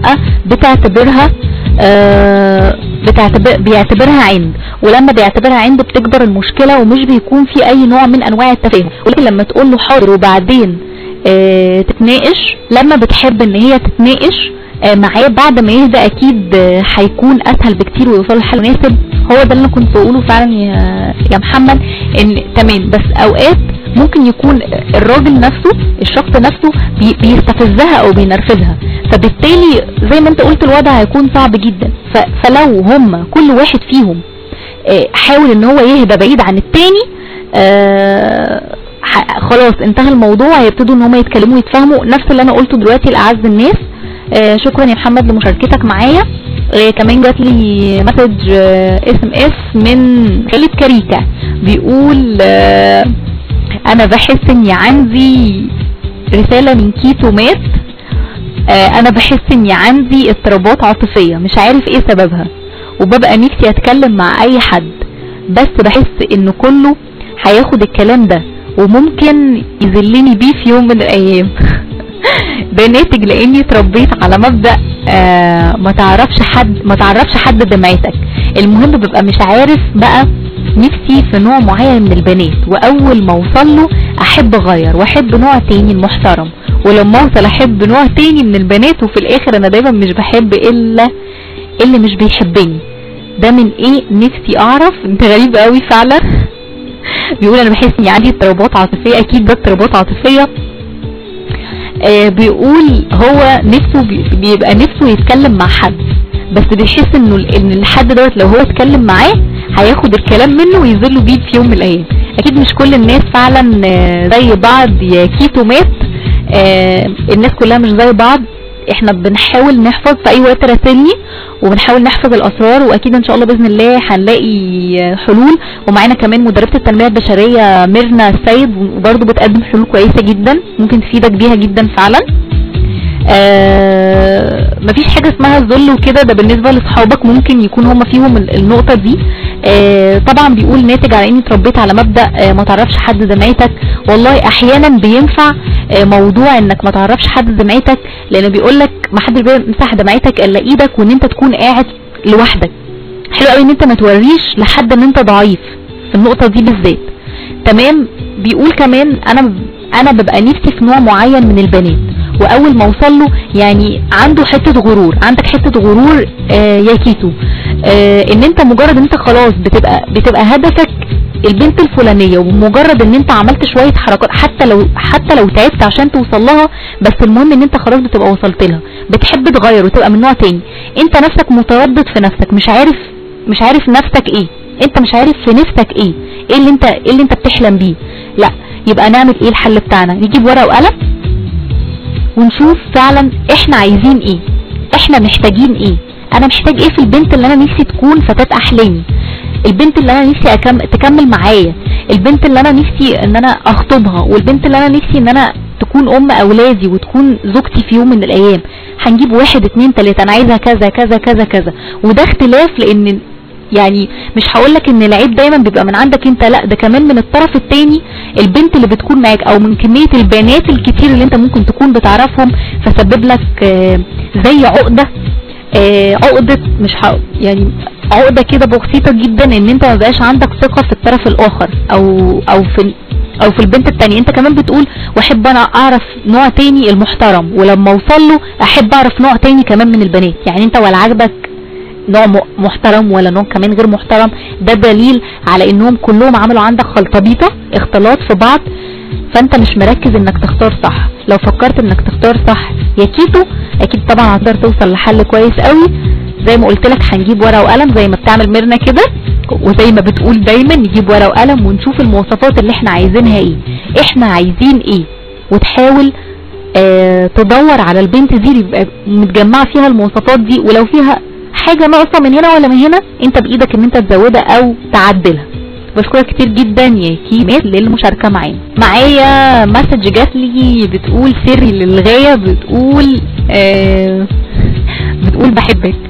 بيعتبرها عند، ولما بيعتبرها عند بتكبر المشكلة ومش بيكون في اي نوع من انواع التفاهم. ولكن لما تقول له حاضر وبعدين تتناقش، لما بتحب ان هي تتناقش معاه بعد ما يهدى اكيد هيكون اسهل بكتير ويوصل لحل مناسب. هو ده اللي كنت بقوله فعلا يا محمد، ان تمام بس اوقات ممكن يكون الراجل نفسه الشخص نفسه بيستفزها او بينرفزها، فبالتالي زي ما انت قلت الوضع هيكون صعب جدا. فلو هم كل واحد فيهم حاول ان هو يهدى بعيد عن التاني، خلاص انتهى الموضوع، هيبتدوا ان هم يتكلموا ويتفهموا. نفس اللي انا قلته دلوقتي لأعز الناس. شكرا يا محمد لمشاركتك معايا. كمان جات لي مسج SMS من خالد كريكة بيقول انا بحس اني عندي رسالة من كيتو مات، انا بحس اني عندي اضطرابات عاطفية مش عارف ايه سببها، وببقى نفسي اتكلم مع اي حد بس بحس ان كله هياخد الكلام ده وممكن يذلني بيه في يوم من الايام. ده ناتج لاني اتربيت على مبدأ ما تعرفش حد دمعتك. المهم ببقى مش عارف بقى نفسي في نوع معين من البنات، واول ما اوصل له احب اغير واحب نوع تاني محترم، ولما اوصل احب نوع تاني من البنات، وفي الاخر انا دايما مش بحب الا اللي مش بيحبني. ده من ايه؟ نفسي اعرف. انت غريب قوي فعلا. بيقول انا بحس اني عندي اضطرابات عاطفية. اكيد ده اضطرابات عاطفية. بيقول هو نفسه بيبقى نفسه يتكلم مع حد، بس بيحس ان الحد دوت لو هو اتكلم معاه هياخد الكلام منه ويذله بيه في يوم من الايام. اكيد مش كل الناس فعلا زي بعض يا كيتو مات. الناس كلها مش زي بعض. احنا بنحاول نحفظ في اي وقت راسلني، وبنحاول نحفظ الاسرار، واكيد ان شاء الله باذن الله هنلاقي حلول. ومعانا كمان مدربة التنمية البشرية ميرنا السيد، وبرضه بتقدم حلول كويسة جدا ممكن تفيدك بيها جدا فعلا. مفيش حاجة اسمها الذل وكده، ده بالنسبة لصحابك ممكن يكون هما فيهم النقطة دي. طبعا بيقول ناتج على اني اتربيت على مبدأ ما تعرفش حد دمعتك. والله احيانا بينفع موضوع انك ما تعرفش حد دمعتك، لانه بيقولك ما حدش بيمسح دمعتك الا ايدك، وان انت تكون قاعد لوحدك. حلو قوي ان انت ما توريش لحد ان انت ضعيف في النقطة دي بالذات. تمام. بيقول كمان انا ببقى نفسي في نوع معين من البنات، واول ما اوصل له يعني عنده حتة غرور. عندك حتة غرور يا كيتو، ان انت مجرد ان انت خلاص بتبقى هدفك البنت الفلانية، ومجرد ان انت عملت شوية حركات حتى لو تعبت عشان توصل لها، بس المهم ان انت خلاص بتبقى وصلت لها. بتحب تغير وتبقى من نوع تاني. انت نفسك متردد في نفسك، مش عارف نفسك ايه، انت مش عارف في نفسك ايه اللي انت بتحلم بيه. لا، يبقى نعمل ايه الحل بتاعنا؟ نجيب ورقة وقلم ونشوف فعلا احنا عايزين ايه، احنا محتاجين ايه. انا محتاج ايه في البنت اللي انا نفسي تكون فتاة احلامي، البنت اللي انا نفسي تكمل معايا، البنت اللي انا نفسي ان انا اخطبها، والبنت اللي انا نفسي ان انا تكون ام اولادي وتكون زوجتي في يوم من الايام. هنجيب 1 2 3 انا عايزها كذا كذا كذا كذا. وده اختلاف، لان يعني مش هقولك ان العيب دايما بيبقى من عندك انت، لا ده كمان من الطرف التاني، البنت اللي بتكون معاك، او من كمية البنات الكتير اللي انت ممكن تكون بتعرفهم، فسبب لك زي عقدة مش يعني عقدة كده بسيطة جدا، ان انت ما بقاش عندك ثقة في الطرف الاخر او في البنت التانية. انت كمان بتقول واحب انا اعرف نوع تاني المحترم، ولما اوصل له احب اعرف نوع تاني كمان من البنات. يعني انت ولا عاجبك نوع محترم ولا نوع كمان غير محترم، ده دليل على انهم كلهم عملوا عندك خلطبيطة اختلاط في بعض. فانت مش مركز انك تختار صح. لو فكرت انك تختار صح يا كيتو، اكيد طبعا هتقدر توصل لحل كويس قوي. زي ما قلت لك هنجيب ورقة وقلم زي ما بتعمل ميرنا كده، وزي ما بتقول دايما نجيب ورقة وقلم ونشوف المواصفات اللي احنا عايزينها ايه، احنا عايزين ايه، وتحاول تدور على البنت دي يبقى متجمعة فيها المواصفات دي. ولو فيها حاجة ناقصة من هنا ولا من هنا، انت بايدك ان انت تزودها او تعدلها. بشكرك كتير جدا يا كيمات للمشاركة معايا مسج جات لي بتقول سري للغاية، بتقول بحبك.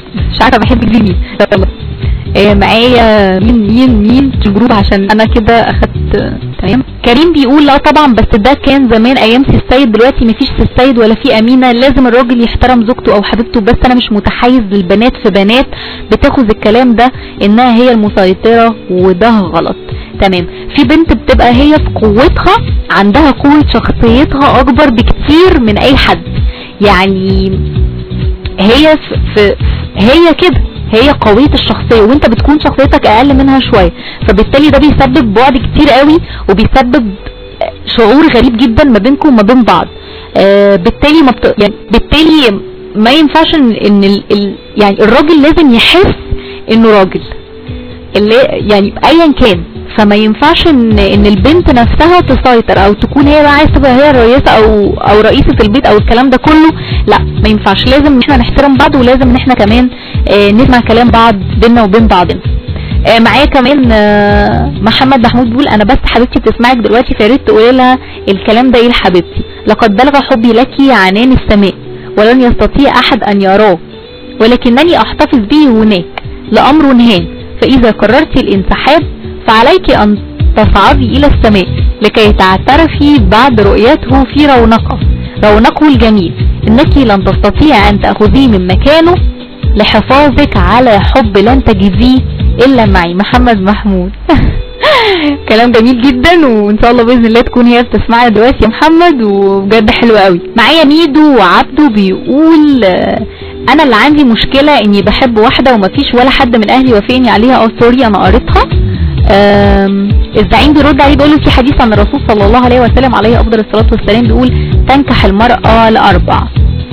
مش عارفه بحبك دي مين. يلا معايا مين في الجروب عشان انا كده اخدت. تمام. كريم بيقول لا طبعا، بس ده كان زمان ايام سي السيد، دلوقتي مفيش سي السيد ولا في امينه، لازم الراجل يحترم زوجته او حبيبته. بس انا مش متحيز للبنات، في بنات بتاخذ الكلام ده انها هي المسيطره وده غلط. تمام. في بنت بتبقى هي في قوتها، عندها قوه شخصيتها اكبر بكتير من اي حد، يعني هي هي كده، هي قوية الشخصية وانت بتكون شخصيتك اقل منها شوية، فبالتالي ده بيسبب بعد كتير قوي وبيسبب شعور غريب جدا ما بينكم وما بين بعض. بالتالي يعني بالتالي ما ينفعش ان يعني الراجل لازم يحس انه راجل، اللي يعني ايا كان. فما ينفعش ان البنت نفسها تسيطر او تكون هي بقى عايزه تبقى هي الرئيسه او رئيسه البيت او الكلام ده كله. لا ما ينفعش، لازم ان احنا نحترم بعض، ولازم ان احنا كمان نسمع كلام بعض بيننا وبين بعضنا. معايا كمان محمد محمود بيقول انا بس حبيبتي بتسمعك دلوقتي، فياريت تقولي لها الكلام ده ايه لحبيبتي. لقد بلغ حبي لك عنان السماء ولن يستطيع احد ان يراه، ولكنني احتفظ به هناك لامر هام، فاذا قررت الانسحاب فعليك ان تصعدي الى السماء لكي تعترفي بعد رؤيته في رونقه الجميل. انك لن تستطيع ان تأخذيه من مكانه لحفاظك على حب لن تجديه الا معي. محمد محمود. كلام جميل جدا، وان شاء الله باذن الله تكون هي بتسمعنا دلوقتي يا محمد، وبجد حلو قوي. معايا ميدو وعبده بيقول انا اللي عندي مشكلة اني بحب واحدة ومفيش ولا حد من اهلي وافقني عليها. سوري انا قريتها. الزعيم بيرد عليه بيقول له في حديث عن الرسول صلى الله عليه وسلم عليه افضل الصلاة والسلام بيقول تنكح المرأة لأربع: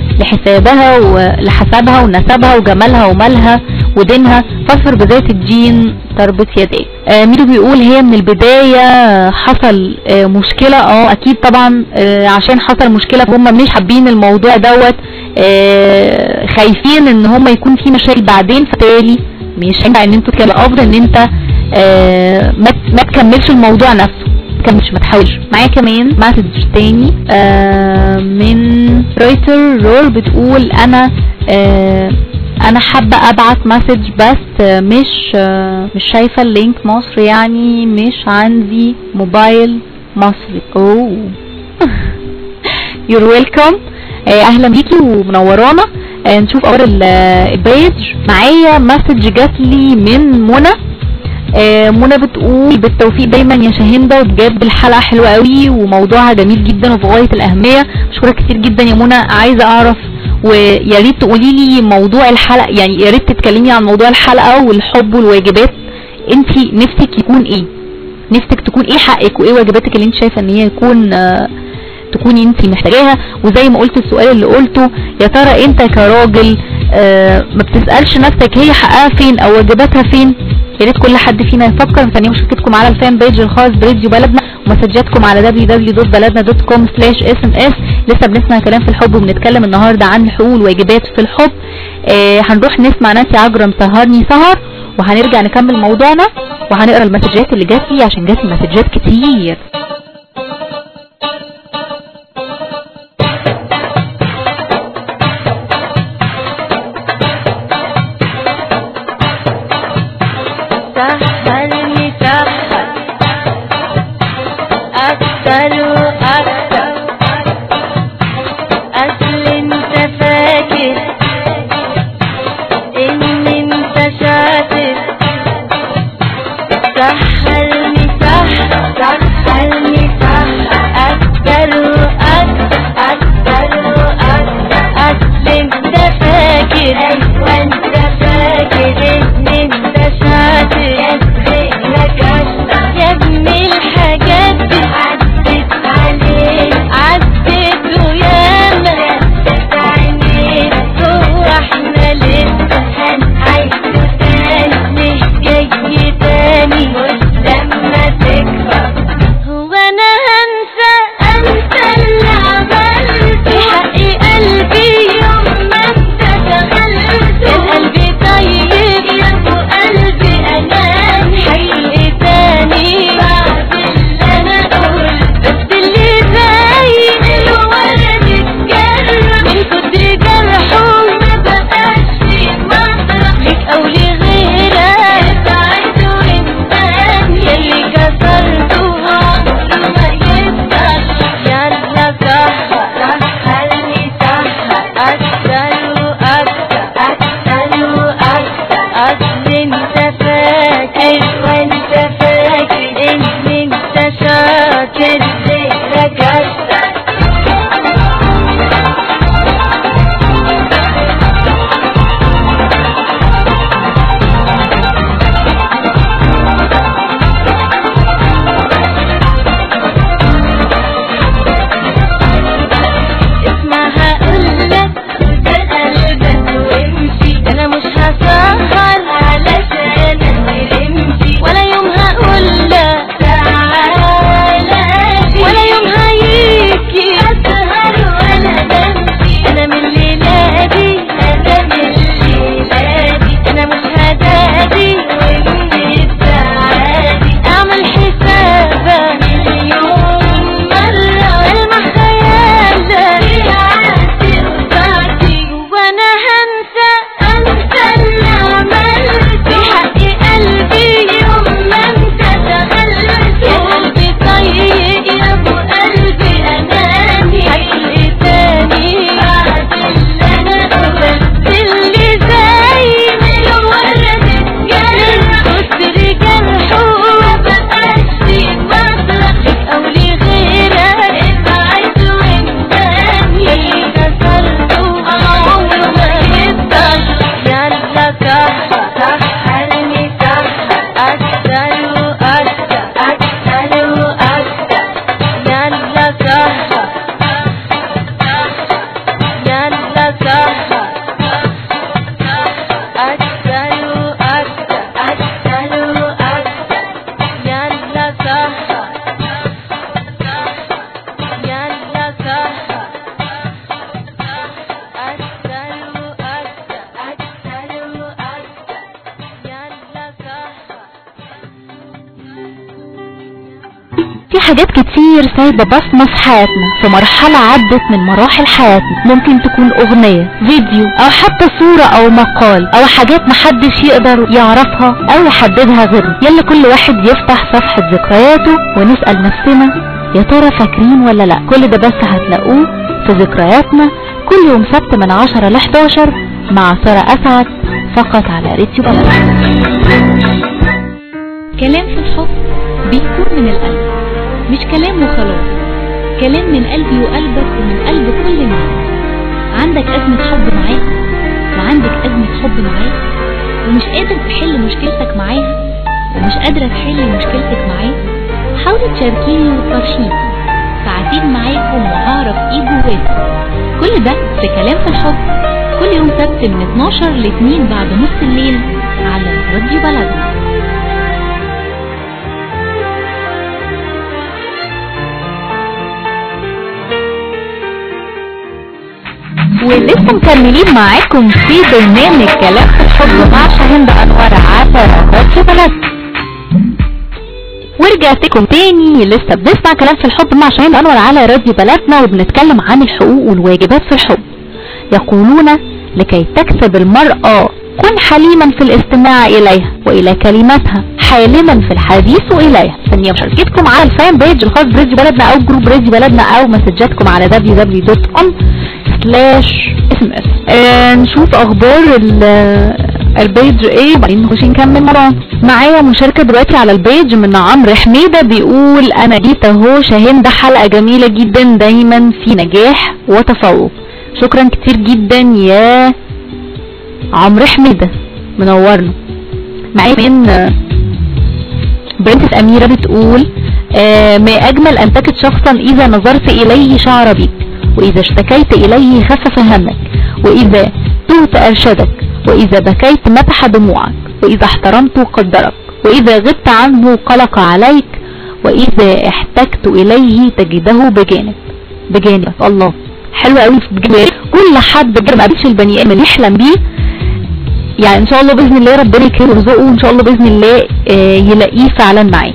لحسبها ونسبها وجمالها ومالها ودينها، فاظفر بذات الدين تربط يديك. ميدو بيقول هي من البداية حصل مشكلة. اكيد طبعا عشان حصل مشكلة هم مش حابين الموضوع دوت، خايفين ان هم يكون في مشاكل بعدين، فبالتالي مش هينفع ان انتوا تكملوا. افضل ان انت ما تكملش الموضوع نفسه، ما تحاولش. معايا كمان مسج تاني من رايتر رول بتقول انا حابة ابعت مسج بس مش شايفة اللينك مصر، يعني مش عندي موبايل مصري. you're welcome. اهلا بيكي ومنورانا. نشوف اول البيج. معايا مسج جات لي من منى. منى بتقول بالتوفيق دايما يا شاهندة، وبجد الحلقة حلوة قوي وموضوعها جميل جدا وفي غاية الأهمية. بشكرك كتير جدا يا منى. عايزة اعرف ويا ريت تقولي لي موضوع الحلقة، يعني يا ريت تتكلمي عن موضوع الحلقة والحب والواجبات. انتي نفسك يكون ايه؟ نفسك تكون ايه حقك وايه واجباتك اللي انت شايفة ان هي تكوني انتي محتاجاها؟ وزي ما قلت السؤال اللي قلته، يا ترى انت كراجل ما بتسألش نفسك هي حقها فين او واجباتها فين؟ يا ريت كل حد فينا يفكر. مستنيه مشاركتكم على الفان بيج الخاص براديو بلدنا، ومسجاتكم على www.baladna.com/sms. لسه بنسمع كلام في الحب، وبنتكلم النهارده عن الحقوق والواجبات في الحب. هنروح نسمع نانسي عجرم سهرني سهر، وهنرجع نكمل موضوعنا وهنقرا المسجات اللي جات لي عشان جات لي مسجات كتير. سهرني سهر أكتر وأكتر، أصل انت فاكر إن انت شاطر. سهرني سهر سهرني حاجات كتير سايبة بصمة في حياتنا، في مرحلة عدت من مراحل حياتنا. ممكن تكون اغنية، فيديو، او حتى صورة او مقال، او حاجات محدش يقدر يعرفها او يحددها غيره. يلا كل واحد يفتح صفحة ذكرياته ونسأل نفسنا يا ترى فاكرين ولا لا. كل ده بس هتلاقوه في ذكرياتنا كل يوم سبت من 10 ل 11 مع سارة أسعد فقط على راديو بلد. كلام في الحب بيكون من القلب، مش كلام وخلاص، كلام من قلبي وقلبك ومن قلب كل الناس. عندك أزمة حب معاك وعندك أزمة حب معاك ومش قادر تحل مشكلتك معاها ومش قادرة تحل مشكلتك معاه، حاولي تشاركيني وتفرشيني، ساعتين معاكم وهعرف ايه جواكم. كل ده في كلام في الحب كل يوم سبت من 12 ل 2 بعد نص الليل على راديو بلدنا. ولسه مكملين معاكم في برنامج كلام في الحب مع شاهين أنور على راديو بلدنا. ورجعت لكم تاني، لسه بنسمع كلام في الحب مع شاهين أنور على راديو بلدنا، وبنتكلم عن الحقوق والواجبات في الحب. يقولون لكي تكسب المرأة كن حليما في الاستماع إليها وإلى كلماتها، حالما في الحديث إليها. ثانية مشاركتكم على الفان بيج الخاص براديو بلدنا أو جروب راديو بلدنا أو مسجاتكم على www.com/sms. نشوف أخبار البيج ايه بعدين نخش نكمل مرة. معايا مشاركة دلوقتي على البيج من عمرو حميدة بيقول انا جيت اهو شاهين، ده حلقة جميلة جدا، دايما في نجاح وتفوق. شكرا كتير جدا يا عمرو حميدة، منورنا. معايا من برنسس اميرة بتقول ما اجمل ان تجد شخصا اذا نظرت اليه شعر بك، واذا اشتكيت اليه خفف همك، واذا تهت ارشدك، واذا بكيت مسح دموعك، واذا احترمت قدرك، واذا غبت عنه قلق عليك، واذا احتجت اليه تجده بجانبك. الله، حلو قوي. كل حد ما قابلش البني ادم اللي يحلم بيه، يعني ان شاء الله باذن الله ربنا يكرمه ويرزقه، وان شاء الله باذن الله يلاقيه فعلا معاه.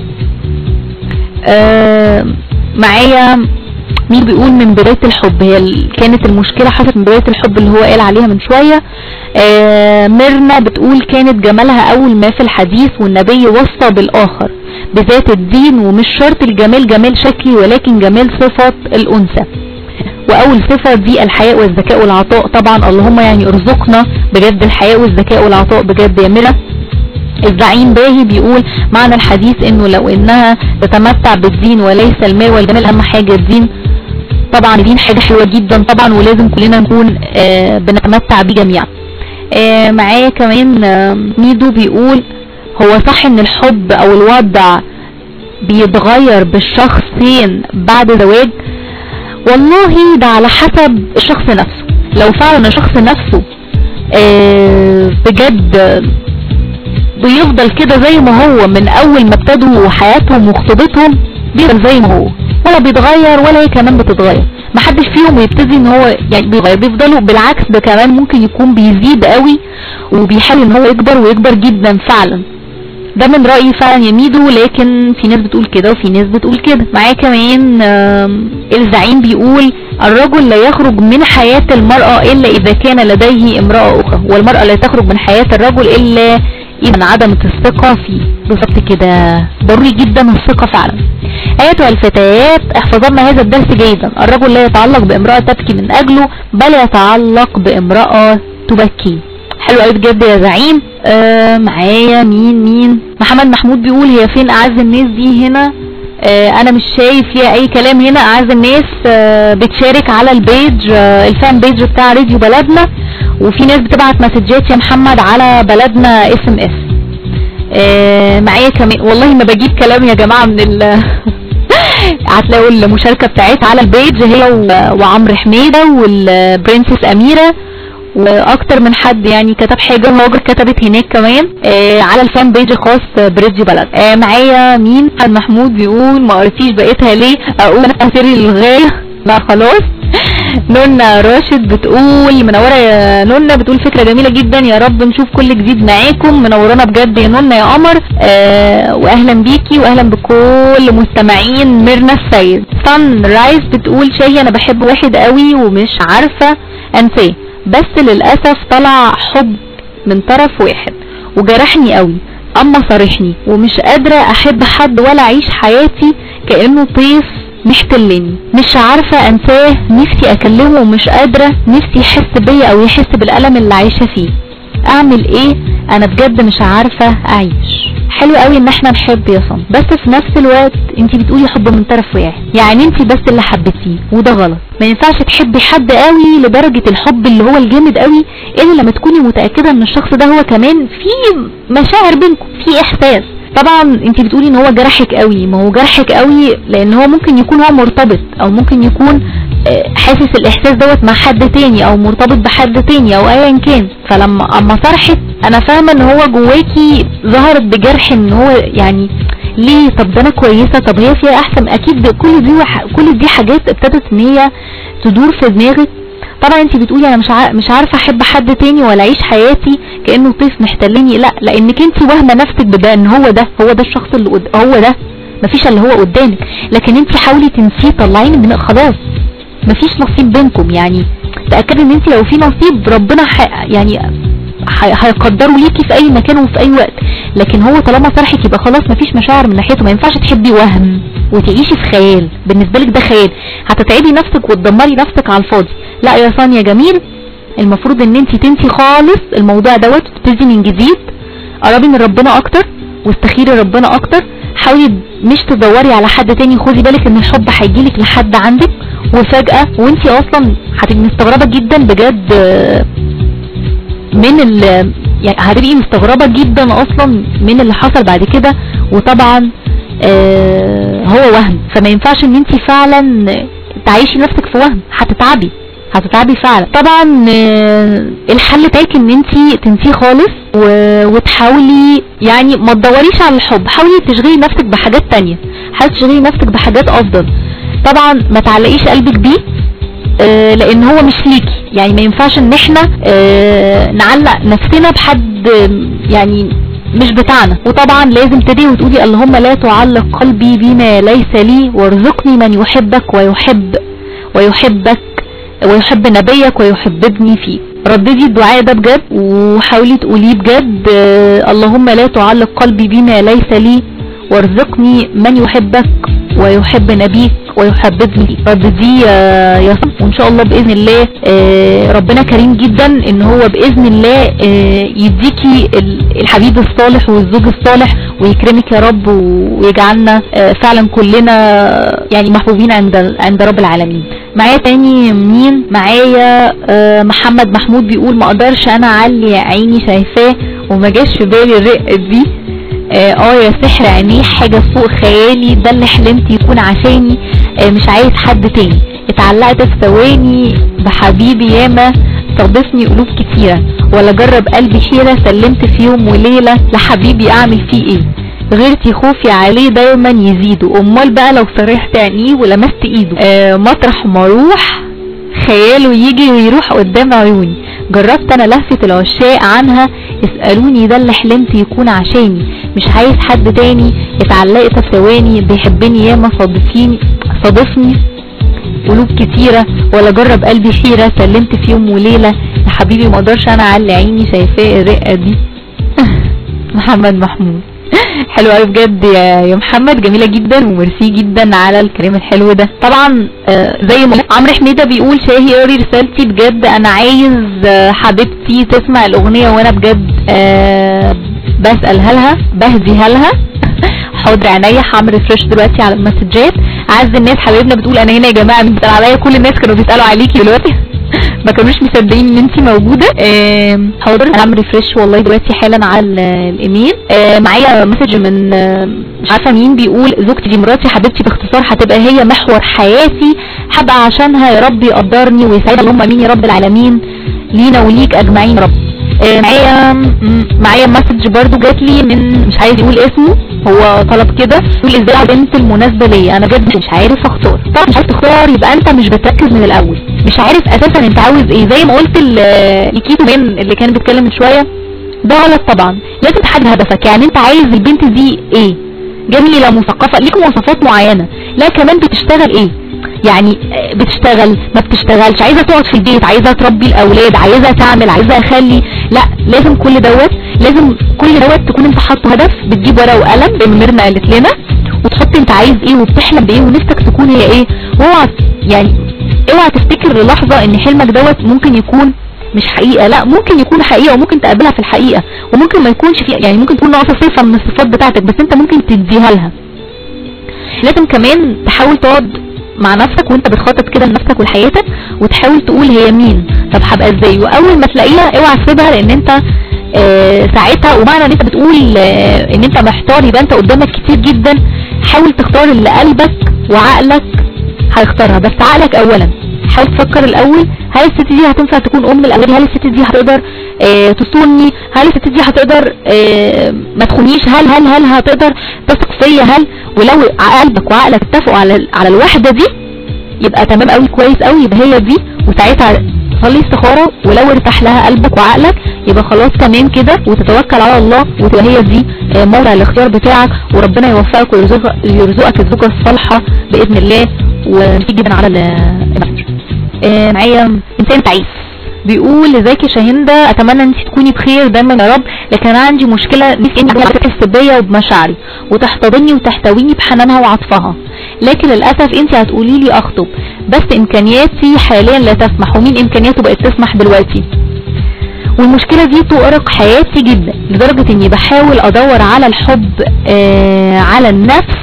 معايا مين بيقول من بداية الحب، هي كانت المشكلة حصلت من بداية الحب اللي هو قال عليها من شوية. ميرنا بتقول كانت جمالها اول ما في الحديث، والنبي وصى بالاخر بذات الدين، ومش شرط الجمال جمال شكلي ولكن جمال صفة الانثى، واول صفة دي الحياء والذكاء والعطاء. طبعا اللهم يعني ارزقنا بجد الحياء والذكاء والعطاء بجد يا ميرنا. الزعيم باهي بيقول معنى الحديث انه لو انها تتمتع بالدين وليس المال والجمال، اهم حاجة الدين. طبعا الدين حاجة حلوة جدا طبعا، ولازم كلنا نكون بنتمتع بيه جميعا. معايا كمان ميدو بيقول هو صح ان الحب او الوضع بيتغير بالشخصين بعد زواج؟ والله ده على حسب الشخص نفسه. لو فعلا الشخص نفسه بجد بيفضل كده زي ما هو من اول ما ابتدوا حياتهم وخطوبتهم، بيفضل زي ما هو ولا بيتغير ولا هي كمان بتتغير. محدش فيهم يبتدي ان هو يعني بيتغير، بيفضلوا بالعكس، ده كمان ممكن يكون بيزيد قوي وبيحاول ان هو يكبر ويكبر جدا فعلا. ده من رأيي فعلا يا ميدو، لكن في ناس بتقول كده وفي ناس بتقول كده. معايا كمان الزعيم بيقول الرجل لا يخرج من حياة المرأة الا اذا كان لديه امرأة اخرى، والمرأة لا تخرج من حياة الرجل الا اذا عدمت الثقة فيه. بالظبط كده، ضروري جدا الثقة فعلا. ايتها الفتيات احفظن هذا الدرس جيدا، الرجل لا يتعلق بامرأة تبكي من اجله، بل يتعلق بامرأة تبكي. حلو قوي بجد يا زعيم. معايا مين محمد محمود بيقول هي فين اعز الناس دي هنا؟ انا مش شايف فيها اي كلام هنا. اعز الناس بتشارك على البيج الفان بيج بتاع راديو بلدنا، وفي ناس بتبعت مسجات يا محمد على بلدنا SMS. معايا كمان والله ما بجيب كلام يا جماعة من هتلاقوا المشاركة بتاعتها على البيج هي وعمرو حميدة والبرنسس أميرة واكتر من حد يعني كتب حاجة. هاجر كتبت هناك كمان على الفان بيج الخاص براديو بلد. معايا مين؟ محمود بيقول ما قريتيش بقيتها ليه؟ اقول انا اثري للغاية. لا خلاص نونا راشد بتقول منورة يا نونا، بتقول فكرة جميلة جدا، يا رب نشوف كل جديد معاكم، منورانا بجد يا نونا يا قمر. واهلا بيكي واهلا بكل مستمعين ميرنا السيد. سان رايز بتقول شاهي انا بحب واحد قوي ومش عارفة انساه، بس للأسف طلع حب من طرف واحد وجرحني قوي، اما صارحني ومش قادرة احب حد ولا اعيش حياتي كأنه طيف محتلني، مش عارفة انساه، نفسي اكلمه ومش قادرة، نفسي يحس بيا او يحس بالألم اللي عايشة فيه، اعمل ايه؟ انا بجد مش عارفة اعيش. حلو قوي ان احنا نحب يا صن، بس في نفس الوقت انتي بتقولي حب من طرف واحد، يعني انتي بس اللي حبتيه وده غلط. ما ينفعش تحبي حد قوي لدرجة الحب اللي هو الجامد قوي الا لما تكوني متأكدة ان الشخص ده هو كمان في مشاعر بينكم، في احساس. طبعا انتي بتقولي ان هو جرحك قوي، ما هو جرحك قوي لان هو ممكن يكون هو مرتبط او ممكن يكون حاسس الاحساس دوت مع حد تاني او مرتبط بحد تاني او ايا كان. فلما صرحت انا فاهمة ان هو جواكي ظهرت بجرح ان هو يعني ليه، طب ده انا كويسة، طب هي فيها احسن، اكيد كل دي حاجات ابتدت ان هي تدور في دماغك. طبعا انت بتقولي انا مش عارفة احب حد تاني ولا اعيش حياتي كأنه طيف محتلني، لا، لانك انت واهمة نفسك بده ان هو ده الشخص اللي هو ده، مفيش اللي هو قدامك، لكن انت حاولي تنسيه، طلعيه من دماغك، خلاص مفيش نصيب بينكم. يعني تأكد ان انت لو في نصيب ربنا يعني هيقدروا ليكي في اي مكان وفي اي وقت، لكن هو طالما صرحك يبقى خلاص مفيش مشاعر من ناحيته. ما ينفعش تحبي وهم وتعيشي في خيال، بالنسبة لك ده خيال، هتتعبي نفسك وتدمري نفسك على الفاضي. لا يا صانيا جميل، المفروض ان انت تنسي خالص الموضوع دوت وتبتدي من جديد، قربي من ربنا اكتر واستخيري ربنا اكتر، حاولي مش تدوري على حد تاني. خدي بالك ان الحب هيجيلك لحد عندك وفجأة، وانت اصلا هتبقي مستغربة جدا بجد من يعني هتبقي مستغربة جدا اصلا من اللي حصل بعد كده. وطبعا هو وهم، فما ينفعش ان انت فعلا تعيشي نفسك في وهم، هتتعبي فعلا. طبعا الحل بتاعك ان انت تنسيه خالص وتحاولي يعني ما تدوريش على الحب، حاولي تشغلي نفسك بحاجات تانية، حاولي تشغلي نفسك بحاجات افضل. طبعا ما تعلقيش قلبك بيه لان هو مش ليكي، يعني ما ينفعش ان احنا نعلق نفسنا بحد يعني مش بتاعنا. وطبعا لازم تدعي وتقولي اللهم لا تعلق قلبي بما ليس لي، وارزقني من يحبك ويحب نبيك ويحببني فيه. رددي الدعاء ده بجد وحاولي تقوليه بجد، اللهم لا تعلق قلبي بما ليس لي، وارزقني من يحبك ويحب نبيك ويحببني فيه. رددي يا صم، وان شاء الله باذن الله ربنا كريم جدا ان هو باذن الله يديكي الحبيب الصالح والزوج الصالح ويكرمك يا رب، ويجعلنا فعلا كلنا يعني محبوبين عند رب العالمين. معايا تاني مين؟ معايا محمد محمود بيقول ما اقدرش انا اعلي عيني شايفاه وما جاش في بالي الرقة دي، يا سحر عينيه حاجة فوق خيالي، ده اللي حلمت يكون عشاني، مش عايز حد تاني، اتعلقت في ثواني بحبيبي ياما صادفني قلوب كتيرة، ولا جرب قلبي حيرة، سلمت في يوم وليلة لحبيبي اعمل فيه ايه، غيرتي خوفي عليه دايما يزيدوا، امال بقى لو صرحت عينيه ولمست ايده، مطرح ما اروح خياله يجي ويروح قدام عيوني، جربت انا لهفة العشاق عنها يسألوني، ده اللي حلمت يكون عشاني، مش عايز حد تاني، اتعلقت في ثواني بيحبني ياما صادفني قلوب كتيرة، ولا جرب قلبي حيرة، سلمت في يوم وليلة لحبيبي ما اقدرش انا اعلي عيني شايفاه الرقة دي. محمد محمود حلو قوي بجد يا محمد، جميلة جدا وميرسي جدا على الكلام الحلو ده. طبعا زي ما عمرو حميدة بيقول شاهي قري رسالتي بجد، انا عايز حبيبتي تسمع الاغنية وانا بجد بسألها لها بهديها لها. حاضر عينيا، هعمل ريفرش دلوقتي على المسجات. اعز الناس حبايبنا بتقول انا هنا يا جماعة، مين بيسأل عليا؟ كل الناس كانوا بيسألوا عليكي دلوقتي ما كانوش مصدقين ان انتي موجودة. حاضر هعمل ريفرش والله دلوقتي حالا على الايميل. معايا مسج من مش عارفة مين بيقول زوجتي دي مراتي حبيبتي، باختصار هتبقى هي محور حياتي، هبقى عشانها يا رب يقدرني ويسعدها، اللهم امين يا رب العالمين، لينا وليك اجمعين يا رب. معايا مسج برضو جات لي من مش عايز يقول اسمه، هو طلب كده يقول ازاي البنت المناسبه ليا، انا بجد مش عارف اختار. طبعا مش عارف تختار يبقى انت مش بتركز من الاول، مش عارف اساسا انت عاوز ايه. زي ما قلت الكيتو مان اللي كان بيتكلم من شويه، ده غلط طبعا. لازم تحدد هدفك، يعني انت عايز البنت دي ايه؟ جميله مثقفه ليك مواصفات معينه، لا كمان بتشتغل ايه؟ يعني بتشتغل ما بتشتغلش، عايزه تقعد في البيت، عايزه تربي الاولاد، عايزه تعمل، عايزه اخلي، لا لازم كل دوت، لازم كل دوت تكون انت حاطه هدف. بتجيب ورقه وقلم زي ما ميرنا قالت لنا، وتحط انت عايز ايه وبتحلم بايه ونفسك تكون هي ايه. واوعى يعني اوعى تفتكر للحظه ان حلمك دوت ممكن يكون مش حقيقه، لا ممكن يكون حقيقه وممكن تقابلها في الحقيقه، وممكن ما يكونش فيه، يعني ممكن تكون ناقصه صفه من الصفات بتاعتك بس انت ممكن تديها لها. لازم كمان تحاول تقعد مع نفسك وانت بتخطط كده لنفسك ولحياتك، وتحاول تقول هي مين، طب هبقى ازاي. واول ما تلاقيها اوعى تسيبها، لان انت ساعتها، ومعنى ان انت بتقول ان انت محتار يبقى انت قدامك كتير جدا. حاول تختار اللي قلبك وعقلك هيختارها، بس عقلك اولا. حاول تفكر الاول، هل الست دي هتنفع تكون ام الاولاد؟ هل الست دي هتقدر تصوني؟ هل الست دي هتقدر ما تخونيش؟ هل هتقدر تثق فيا؟ ولو قلبك وعقلك اتفقوا على الواحده دي يبقى تمام قوي، كويس قوي، يبقى هي دي. وساعتها صلي استخاره، ولو ارتاح لها قلبك وعقلك يبقى خلاص تمام كده، وتتوكل على الله وتبقى هي دي موضع الاختيار بتاعك، وربنا يوفقك ويرزقك الزوجه الصالحه باذن الله. ونتيجه جدا على المسج. معايا انسان تعيس بيقول ازيك يا شاهندة، اتمنى انت تكوني بخير دايما يا رب، لكن انا عندي مشكله، نفسي انت تحس بيا وبمشاعري وتحتضني وتحتويني بحنانها وعطفها، لكن للاسف انت هتقولي لي اخطب بس امكانياتي حاليا لا تسمح، ومين امكانياته بقت تسمح دلوقتي؟ والمشكله دي تؤرق حياتي جدا لدرجه اني بحاول ادور على الحب على النفس،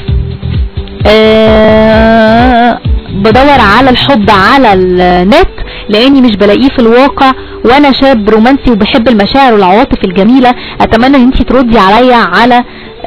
بدور على الحب على النت لاني مش بلاقيه في الواقع، وانا شاب رومانسي وبحب المشاعر والعواطف الجميلة. اتمنى ان انتي تردي عليا على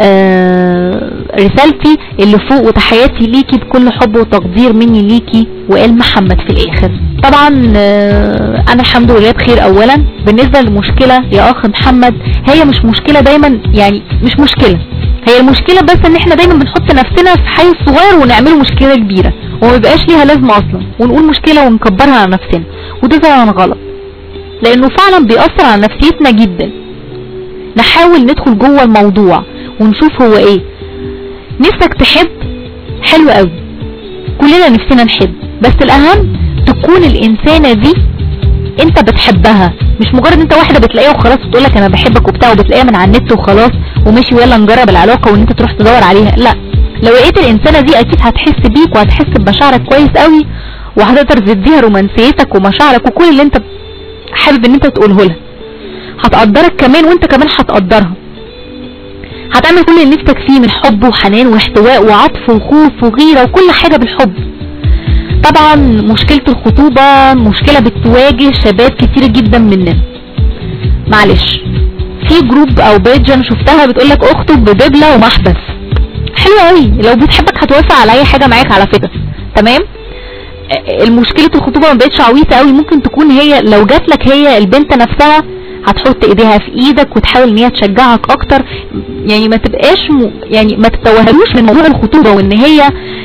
رسالتي اللي فوق، وتحياتي ليكي بكل حب وتقدير مني ليكي. وقال محمد في الاخر. طبعا انا الحمد لله بخير. اولا بالنسبة للمشكلة يا اخ محمد، هي مش مشكلة دايما، يعني مش مشكلة، هي المشكلة بس ان احنا دايما بنحط نفسنا في حيز صغير ونعمله مشكلة كبيرة وما بيبقاش ليها لازمة اصلا، ونقول مشكلة ونكبرها على نفسنا، وده طبعا غلط لانه فعلا بيأثر على نفسيتنا جدا. نحاول ندخل جوه الموضوع ونشوف هو ايه. نفسك تحب، حلو قوي، كلنا نفسنا نحب، بس الاهم تكون الانسانة دي انت بتحبها، مش مجرد انت واحدة بتلاقيها وخلاص وتقولك انا بحبك وبتاع، وبتلاقيها من على النت وخلاص وماشي ويلا نجرب العلاقة وان انت تروح تدور عليها. لا، لو لقيت الانسانة دي اكيد هتحس بيك وهتحس بمشاعرك كويس قوي، وهتقدر تديها رومانسيتك ومشاعرك وكل اللي انت حابب ان انت تقوله لها. هتقدرك كمان وانت كمان هتقدرها. هتعمل كل اللي نفسك فيه من حب وحنان واحتواء وعطف وخوف وغيرة وكل حاجة بالحب. طبعا مشكلة الخطوبة مشكلة بتواجه شباب كتير جدا مننا. معلش، في جروب او بيج انا شفتها بتقولك اخطب بدبلة ومحبس. حلو قوي، لو بتحبك هتوافق على اي حاجة معاك على فكرة، تمام. المشكلة الخطوبة ما بقتش عويطة قوي، ممكن تكون هي لو جاتلك هي البنت نفسها هتحط ايديها في ايدك وتحاول ان هي تشجعك اكتر. يعني ما تبقاش يعني ما تتوهلوش من موضوع الخطوبة وان هي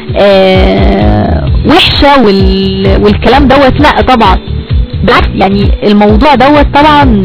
وحشة والكلام دوت، لا طبعا بالعكس. يعني الموضوع دوت طبعا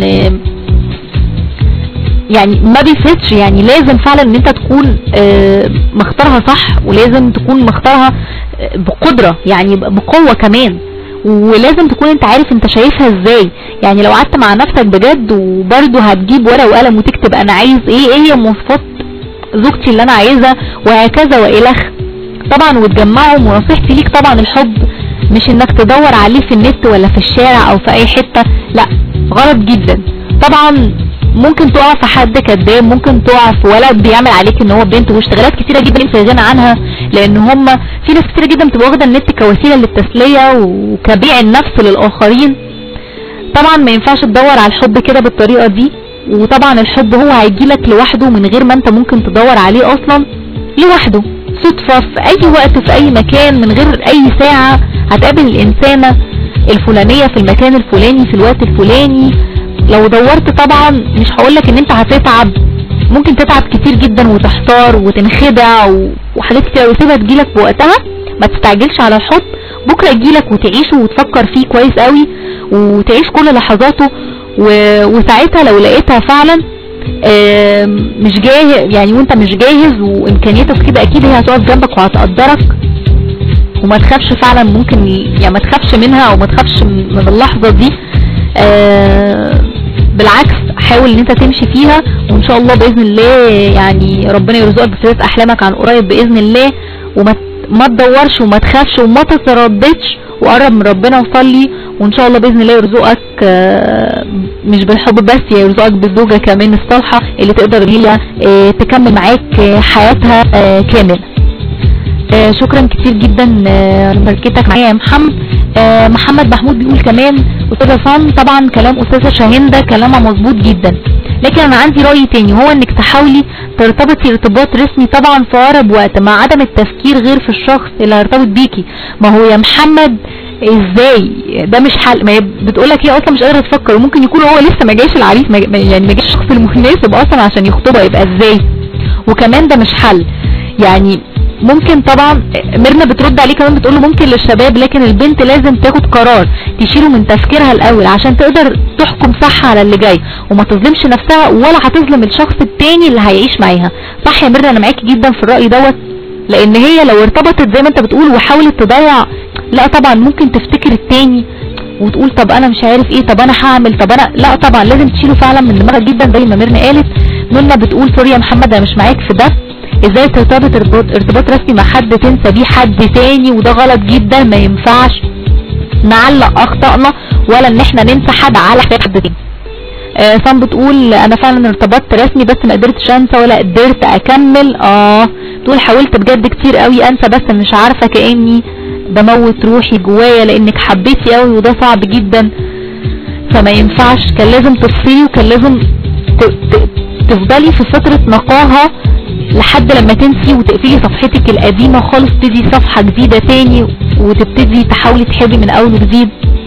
يعني ما بيفيدش. يعني لازم فعلا ان انت تكون مختارها صح، ولازم تكون مختارها بقدرة، يعني بقوة كمان، ولازم تكون انت عارف انت شايفها ازاي. يعني لو قعدت مع نفسك بجد وبرده هتجيب ورقة وقلم وتكتب انا عايز ايه هي مواصفات زوجتي اللي انا عايزها وهكذا والخ طبعا، وتجمعهم. ونصيحتي ليك طبعا الحب مش انك تدور عليه في النت ولا في الشارع او في اي حتة، لا غلط جدا. طبعا ممكن تقع في حد كداب، ممكن تقع في ولد بيعمل عليك ان هو بنت، واشتغالات كتيرة جدا في غنى عنها، لان هم في ناس كتيرة جدا بتبقى واخده النت كوسيلة للتسلية وكبيع النفس للاخرين. طبعا ما ينفعش تدور على الحب كده بالطريقة دي. وطبعا الحب هو هيجيلك لوحده من غير ما انت ممكن تدور عليه اصلا، لوحده صدفة في اي وقت في اي مكان، من غير اي ساعة هتقابل الانسانة الفلانية في المكان الفلاني في الوقت الفلاني. لو دورت طبعا مش هقولك ان انت هتتعب ممكن تتعب كتير جدا وتحتار وتنخدع وحاجات كتير وتسيبها تجيلك بوقتها. ما تستعجلش على الحب، بكرة يجيلك وتعيشه وتفكر فيه كويس قوي وتعيش كل لحظاته، وساعتها لو لقيتها فعلا مش جاهز يعني، وانت مش جاهز وامكانياتك كده، اكيد هي هتقف جنبك وهتقدرك. وما تخافش فعلا، ممكن يعني ما تخافش منها او ما تخافش من اللحظة دي، بالعكس حاول ان انت تمشي فيها، وان شاء الله باذن الله يعني ربنا يرزقك بفلوس احلامك عن قريب باذن الله. وما تدورش وما تخافش وما تترددش، وقرب من ربنا وصلي، وان شاء الله باذن الله يرزقك مش بالحب بس، يرزقك بالزوجة كمان الصالحة اللي تقدر هي تكمل معاك حياتها كامل. شكرا كتير جدا لمشاركتك معايا يا محمد. محمد محمود بيقول كمان استاذة فان، طبعا كلام استاذة شاهندة كلامها مظبوط جدا، لكن انا عندي رأي تاني، هو انك تحاولي ترتبطي ارتباط رسمي طبعا في اقرب وقت، مع عدم التفكير غير في الشخص اللي هيرتبط بيكي. ما هو يا محمد ازاي ده مش حل؟ ما هي بتقولك هي اصلا مش قادرة تفكر، وممكن يكون هو لسه ما جاش العريس، يعني ما جاش الشخص المناسب اصلا عشان يخطبها، يبقى ازاي؟ وكمان ده مش حل يعني. ممكن طبعا ميرنا بترد عليه كمان بتقوله ممكن للشباب، لكن البنت لازم تاخد قرار تشيله من تفكيرها الاول عشان تقدر تحكم صح على اللي جاي، وما تظلمش نفسها ولا هتظلم الشخص التاني اللي هيعيش معاها. صح يا ميرنا، انا معاكي جدا في الرأي دوت، لان هي لو ارتبطت زي ما انت بتقول وحاولت تضيع، لا طبعا ممكن تفتكر التاني وتقول طب انا مش عارف ايه، طب انا هعمل، طب انا لا طبعا لازم تشيله فعلا من دماغك جدا زي ما ميرنا قالت. ميرنا بتقول سوري يا محمد انا مش معاك في ده، ازاي ترتبط ارتباط رسمي مع حد تنسى بيه حد تاني؟ وده غلط جدا، ما ينفعش نعلق اخطائنا ولا ان احنا ننسى حد على حد تاني. صام بتقول انا فعلا ارتبطت رسمي بس ما قدرتش انسى ولا قدرت اكمل. تقول حاولت بجد كتير قوي انسى بس مش عارفة، كأني بموت روحي جوايا لانك حبيتي قوي وده صعب جدا، فما ينفعش. كان لازم تفصلي وكان لازم تفضلي في فترة نقاهة لحد لما تنسي وتقفلي صفحتك القديمة خالص، تبتدي صفحة جديدة تاني وتبتدي تحاولي تحبي من اول وجديد.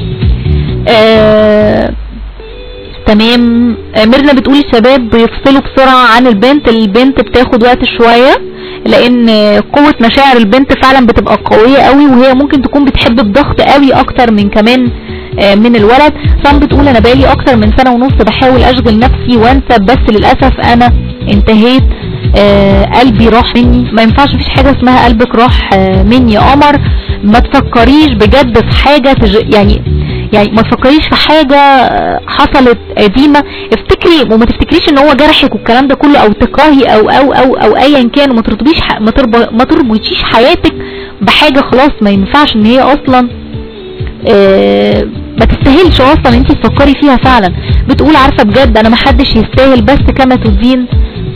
تمام. ميرنا بتقول الشباب بيفصلوا بسرعة عن البنت بتاخد وقت شوية، لان قوة مشاعر البنت فعلا بتبقى قوية قوي، وهي ممكن تكون بتحب بضغط قوي اكتر من كمان من الولد. صام بتقول انا بقالي اكتر من سنة ونص بحاول اشغل نفسي وانسى، بس للأسف انا انتهيت، قلبي راح مني. ما ينفعش، مفيش حاجة اسمها قلبك راح مني يا قمر. ما تفكريش بجد في حاجة يعني ما تفكريش في حاجة حصلت قديمة، افتكري وما تفتكريش ان هو جرحك والكلام ده كله، او تكرهي او ايا كان، ما تربطيش حياتك بحاجة خلاص ما ينفعش ان هي اصلا ما تستاهلش اصلا انتي تفكري فيها فعلا. بتقول عارفة بجد انا محدش يستاهل، بس كما تدين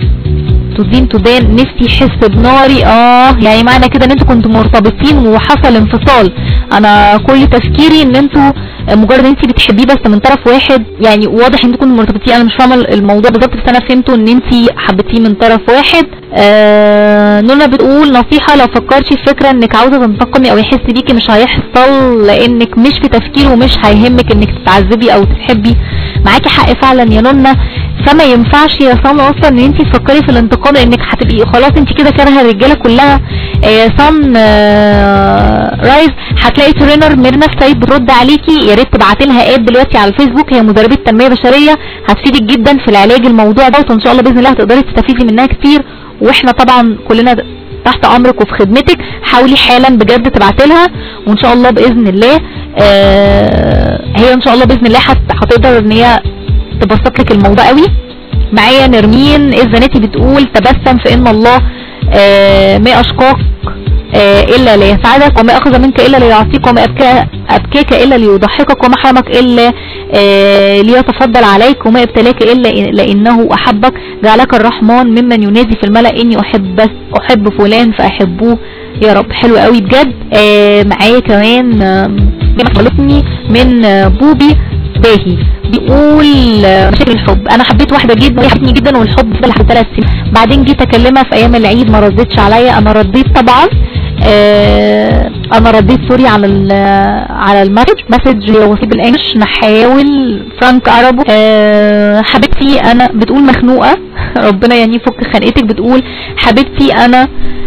نفسي يحس بناري. يعني معنى كده ان انتوا كنتوا مرتبطين وحصل انفصال. انا كل تفكيري ان انتوا مجرد انتي بتحبيه بس من طرف واحد، يعني واضح ان انتوا كنتوا مرتبطين. انا مش فاهمه الموضوع بالظبط، بس انا فهمته ان انتي حبيتيه من طرف واحد. نونا بتقول نصيحة، لو فكرتي في فكرة انك عاوزة تنتقمي او يحس بيكي مش هيحصل، لانك مش في تفكير ومش هيهمك انك تتعذبي او تحبي. معاكي حق فعلا يا نونا، فما ينفعش يا صام اصلا ان انتي تفكري في الانتقام، لانك هتبقي خلاص انتي كده كارهه الرجاله كلها. صام رايز هتلاقي ترينر ميرنا سعيد بترد عليكي، يا ريت تبعتي لها اد دلوقتي على الفيسبوك، هي مدربه تنميه بشريه هتفيدك جدا في العلاج الموضوع ده، وان شاء الله باذن الله هتقدري تستفيدي منها كتير، واحنا طبعا كلنا تحت امرك وفي خدمتك. حاولي حالا بجد تبعتي لها، وان شاء الله باذن الله هي ان شاء الله باذن الله هتقدر ان هي تبسط لك الموضوع قوي. معايا نرمين الزناتي بتقول تبسم فإن الله ما أشقاك إلا ليسعدك، وما أخذ منك إلا ليعطيك، وما أبكاك إلا ليضحكك، وما حرمك إلا ليتفضل عليك، وما ابتلاك إلا لأنه أحبك. جعلك الرحمن ممن ينادي في الملأ إني أحب فلان فأحبوه يا رب. حلو قوي بجد. معايا كمان غلطني من بوبي باهي بيقول مشاكل الحب. انا حبيت واحده جدا وحبتني جدا، والحب فضل لحد 3 سنين، بعدين جيت اكلمها في ايام العيد ما ردتش عليا. انا رديت طبعا، انا رديت سوري على المسج وفي بالانجلش، نحاول فرانك عربو. حبيبتي انا بتقول مخنوقه ربنا يعني يفك خنقتك. بتقول حبيبتي انا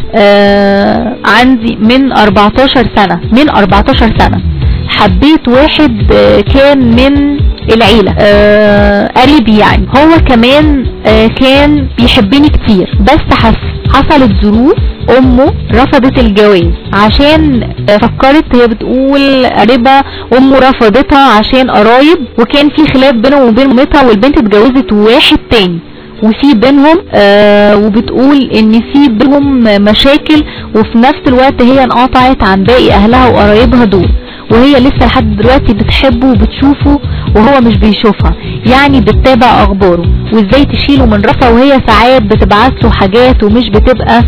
عندي من 14 سنة حبيت واحد كان من العيلة قريبي يعني، هو كمان كان بيحبني كتير، بس حصلت ظروف امه رفضت الجواز عشان فكرت، هي بتقول قريبة امه رفضتها عشان قرايب، وكان في خلاف بينهم وبين مامتها، والبنت اتجوزت واحد تاني وفي بينهم وبتقول ان في بينهم مشاكل، وفي نفس الوقت هي انقطعت عن باقي اهلها وقرايبها دول، وهي لسه لحد دلوقتي بتحبه وبتشوفه وهو مش بيشوفها، يعني بتتابع اخباره وازاي تشيله من راسها، وهي ساعات بتبعت له حاجات ومش بتبقى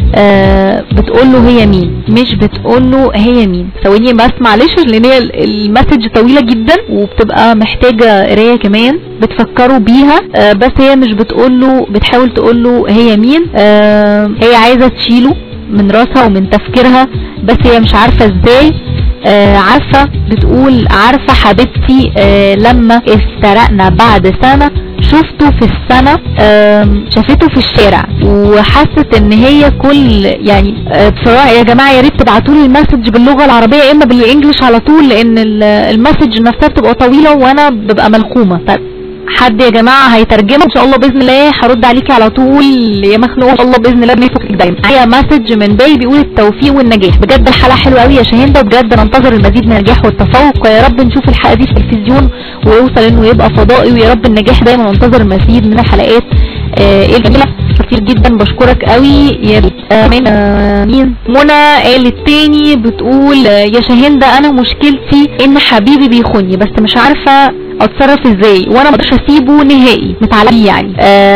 بتقوله هي مين، مش بتقوله هي مين. ثواني بس معلش لان هي المسج طويلة جدا وبتبقى محتاجة قراية كمان بتفكروا بيها، بس هي مش بتقوله، بتحاول تقوله هي مين. هي عايزة تشيله من راسها ومن تفكيرها، بس هي مش عارفة ازاي. عارفة بتقول عارفة حبيبتي لما افترقنا بعد سنة شفته في السنة، شافته في الشارع وحست ان هي كل يعني بصراحة يا جماعة يا ريت تبعتولي المسج باللغة العربية يا اما بالانجليش على طول، لان المسج نفسها بتبقى طويلة وانا ببقى ملخومة. حد يا جماعة هيترجمه ان شاء الله باذن الله، هرد عليكي على طول يا مخلوق ان شاء الله باذن الله بنفكك دايما. هي مسج من باي بيقول التوفيق والنجاح، بجد الحلقة حلوة قوي يا شاهندة، وبجد ننتظر المزيد من النجاح والتفوق، ويا رب نشوف الحلقة دي في التلفزيون ويوصل انه يبقى فضائي، ويا رب النجاح دايما، ننتظر المزيد من الحلقات الجميلة. كتير جدا بشكرك قوي يا ريت. مين منى قالت تاني بتقول يا شاهندة انا مشكلتي ان حبيبي بيخوني، بس مش عارفة اتصرف ازاي وانا مقدرش اسيبه نهائي، متعلقين يعني.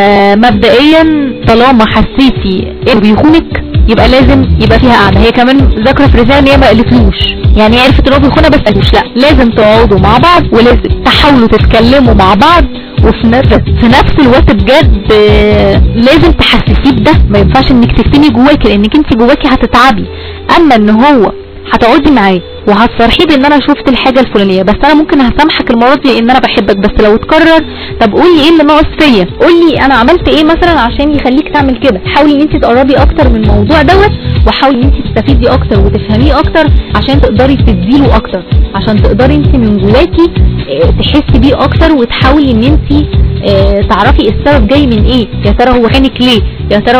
مبدئيا طالما حسيتي انه بيخونك يبقى لازم يبقى فيها قعده. هي كمان ذاكره في رساله ان هي ما قالتلوش، يعني هي عرفت ان هو بيخونها بس قالتلوش، لا لازم تقعدوا مع بعض ولازم تحاولوا تتكلموا مع بعض، وفي نفس الوقت بجد لازم تحسسيه بده. ما ينفعش انك تكتمي جواكي لانك انت جواكي هتتعبي، اما ان هو هتقعدي معاه وهتصرحيه بان انا شفت الحاجة الفلانية، بس انا ممكن هسامحك المرة دي لان انا بحبك، بس لو اتكرر طب قولي ايه اللي ناقص فيا، قولي انا عملت ايه مثلا عشان يخليك تعمل كده. حاولي ان انت تقربي اكتر من الموضوع دوت، وحاولي ان انت تستفيدي اكتر وتفهميه اكتر عشان تقدري تديله اكتر، عشان تقدري انت من جواكي تحسي بيه اكتر، وتحاولي ان انت تعرفي السبب جاي من ايه. يا ترى هو خانك ليه؟ يا ترى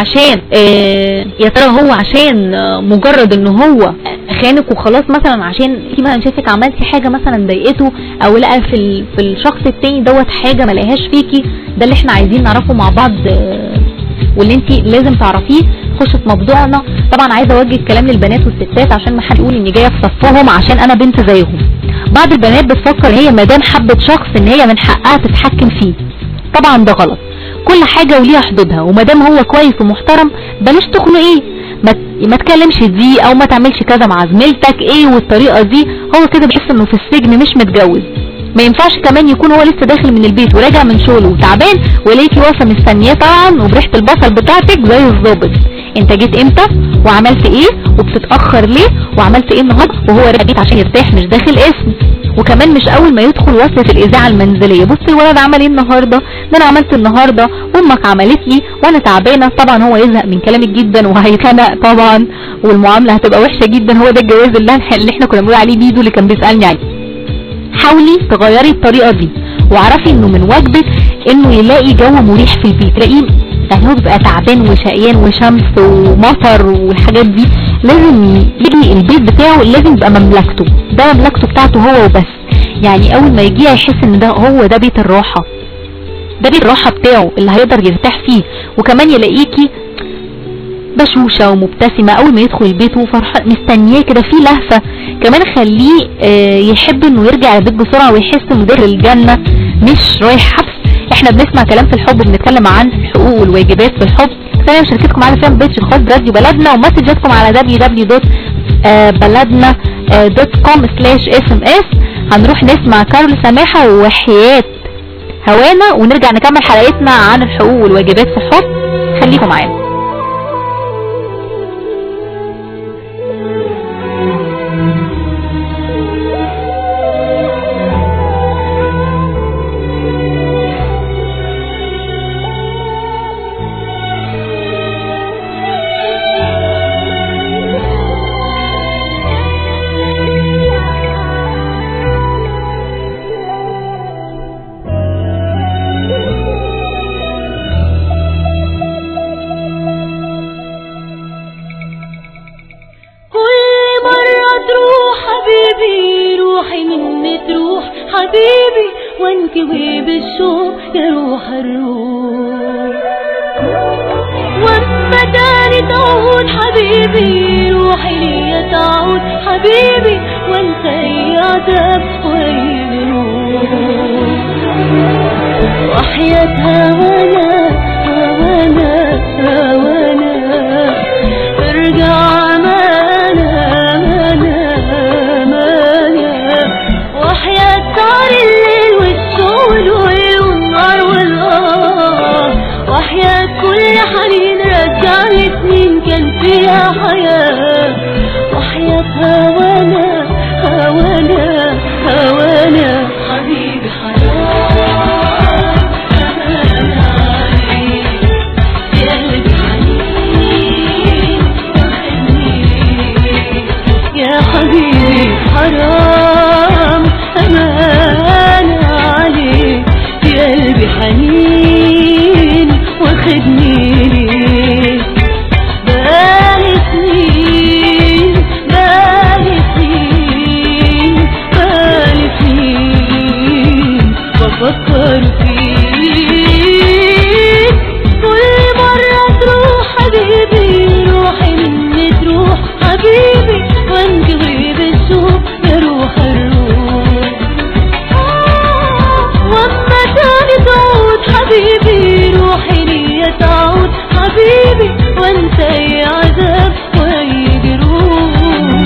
هو عشان مجرد ان هو خانك وخلاص، مثلا عشان مثلا شافك عملتي حاجة مثلا ضايقته، او لقى في الشخص التاني دوت حاجة ملاقيهاش فيكي. ده اللي احنا عايزين نعرفه مع بعض واللي انت لازم تعرفيه. خش في موضوعنا. طبعا عايزه اوجه الكلام للبنات والستات عشان ما حد يقول اني جايه في صفهم عشان انا بنت زيهم. بعض البنات بتفكر هي ما دام حبت شخص ان هي من حقها تتحكم فيه، طبعا ده غلط. كل حاجه وليها حدودها، وما دام هو كويس ومحترم بلاش تخنقيه، ما تكلمش دي او ما تعملش كذا مع زميلتك ايه والطريقه دي. هو كده بيحس انه في السجن مش متجوز. ما ينفعش كمان يكون هو لسه داخل من البيت وراجع من شغله وتعبان ولاقيكي واقفه مستنياه طبعا وبريحه البصل بتاعتك زي الظابط. انت جيت امتى وعملت ايه وبتتاخر ليه وعملت ايه النهارده، وهو راجع بيت عشان يرتاح مش داخل اسم. وكمان مش اول ما يدخل وصلة الاذاعه المنزليه بصي الولد عمل ايه النهارده، ده انا عملت النهارده وامك عملت لي وانا تعبانه. طبعا هو يزهق من كلامك جدا وهيتخنق طبعا، والمعامله هتبقى وحشه جدا. هو ده الجواز اللي احنا كنا بنقول عليه بيدو اللي كان بيسالني عليه. حاولي تغيري الطريقه دي، واعرفي انه من واجبك انه يلاقي جو مريح في البيت. تلاقيه يعني هو بيبقى تعبان وشقيان وشمس ومطر والحاجات دي، لازم يجي البيت بتاعه لازم يبقى مملكته، ده مملكته بتاعته هو وبس. يعني اول ما يجي يحس ان ده هو ده بيت الراحه، ده بيت الراحه بتاعه اللي هيقدر يرتاح فيه. وكمان يلاقيكي بشوشة ومبتسمة اول ما يدخل البيت وفرحان مستنياه كده في لهفة. كمان خليه يحب انه يرجع البيت بسرعة ويحس انه داخل الجنة مش رايح حبس. احنا بنسمع كلام في الحب وبنتكلم عن الحقوق والواجبات في الحب. ثانيا مشاركتكم على فان بيتش الخاص براديو بلدنا، ومسجاتكم على www.baladna.com/sms. هنروح نسمع كارل سماحة وحياة هوانا ونرجع نكمل حلقتنا عن الحقوق والواجبات في الحب. خليكم معانا. حبيبي وانكوي بالشوق يا روح الروح. واما تاني تعود حبيبي روحي ليا تعود حبيبي وانت عذاب ويروح. وحياة هوانا هوانا هوانا ارجع مانا مانا مانا. وحياة سهر الليل والشغل والنار والآه. وحياة كل حنين رجع لي سنين كان فيها حياة. وحياة هوانا هوانا هوانا حبيبي حرام أمان عليك يا قلبي حنين يا حبيبي حرام أمان عليك يا قلبي حنين واخدني ليك. بقالي سنين بقالي سنين بقالي سنين بفكر فيك. كل مرة تروح حبيبي روحي مني تروح حبيبي وانكوي بالشوق يا روح الروح. واما تاني تعود حبيبي روحي ليا تعود حبيبي وانت يا عذاب ويجي روح.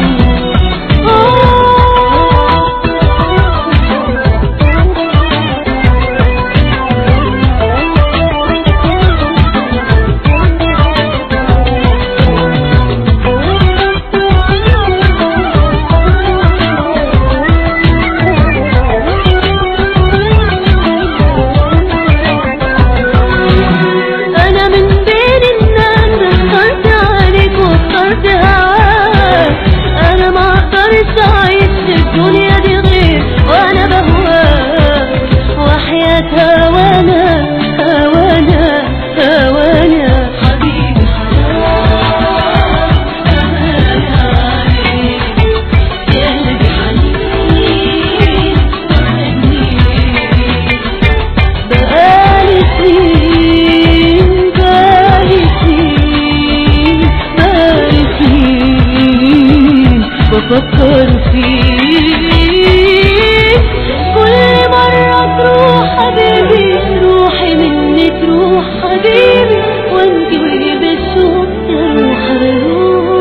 انا من بين الناس اخترت عليك واخترت هواك. انا ما اقدرش اعيش في الدنيا دي غير وانا بهواك. وحياة هوانا هوانا هوانا حبيبي حرام أمان عليك يا قلبي حنين بقالي سنين بقالي سنين بقالي سنين بفكر فيك. كل مرة تروح حبيبي روحي مني تروح حبيبي وانكوي بالشوق يا روح الروح.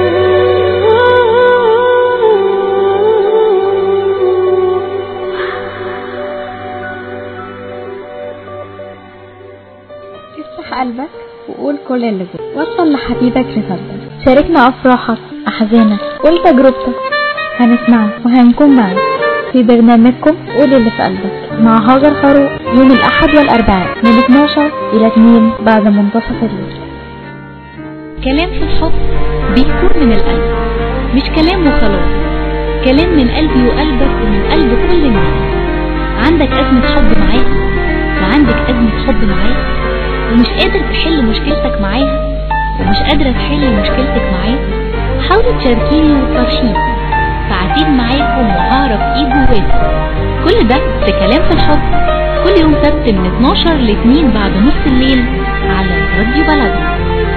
افتح قلبك وقول كل اللي جواك. وصل لحبيبك رسالتك. شاركنا افراحك احزانك قول تجربتك. هنسمعك وهنكون معك في برنامجكم قول اللي في قلبك مع هاجر خروق يوم الاحد والاربعاء من 12 الى 2 بعد منتصف الليل. كلام في الحب بيكون من القلب، مش كلام وخلاص. كلام من قلبي وقلبك ومن قلب كل الناس. عندك أزمة حب معاه وعندك أزمة حب معاه ومش قادر تحل مشكلتك معاها ومش قادرة تحل مشكلتك معاه. حاولي تشاركيني وتفرشيني ساعتين معاكم وهعرف ايه جواكم. كل ده في كلام في الحب كل يوم سبت من 12 ل 2 بعد نص الليل على راديو بلدنا.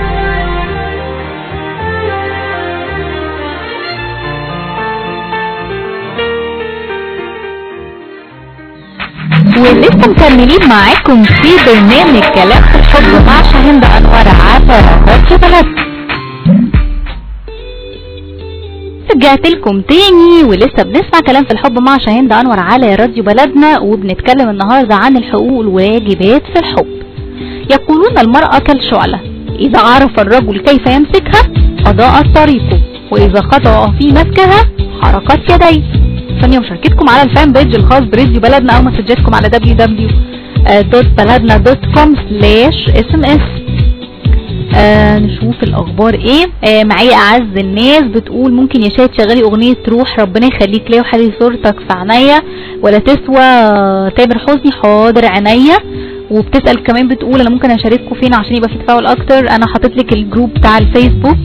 ولسه مكملين معاكم في برنامج كلام في الحب مع شاهين أنور على راديو بلدنا. رجعت لكم تاني ولسه بنسمع كلام في الحب مع شاهين أنور على راديو بلدنا، وبنتكلم النهاردة عن الحقوق والواجبات في الحب. يقولون المرأة كالشعلة، إذا عرف الرجل كيف يمسكها أضاءت طريقه، وإذا خطأ في مسكها حركت يديه. ثانية مشاركتكم على الفان بيج الخاص براديو بلدنا أو مسجاتكم على www.baladna.com/sms. نشوف الأخبار إيه. معايا أعز الناس بتقول ممكن يا شاهد شغالي أغنية روح ربنا يخليك ليا وحالي صورتك في عينيا ولا تسوى تامر حسني. حاضر عينيا. وبتسأل كمان بتقول أنا ممكن أشارككم فين عشان يبقى في تفاعل أكتر. أنا حاطط لك الجروب بتاع الفيسبوك،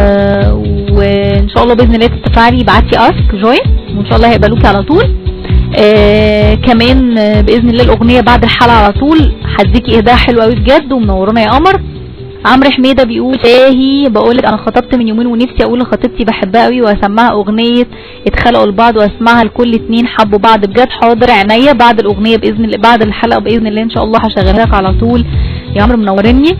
وإن شاء الله بإذن الله تتفاعلي ابعتي أسك جوين وإن شاء الله هيقبلوكي على طول. كمان باذن الله الاغنيه بعد الحلقه على طول هديكي اهداء حلو قوي بجد ومنورانا يا قمر. عمرو حميده بيقول شاهي بقولك انا خطبت من يومين ونفسي اقول لخطيبتي بحبها قوي واسمعها اغنيه اتخلقوا لبعض واسمعها لكل اتنين حبوا بعض بجد. حاضر عينيا بعد الاغنيه باذن الله بعد الحلقه باذن الله ان شاء الله هشغلها لك على طول يا عمرو منورني.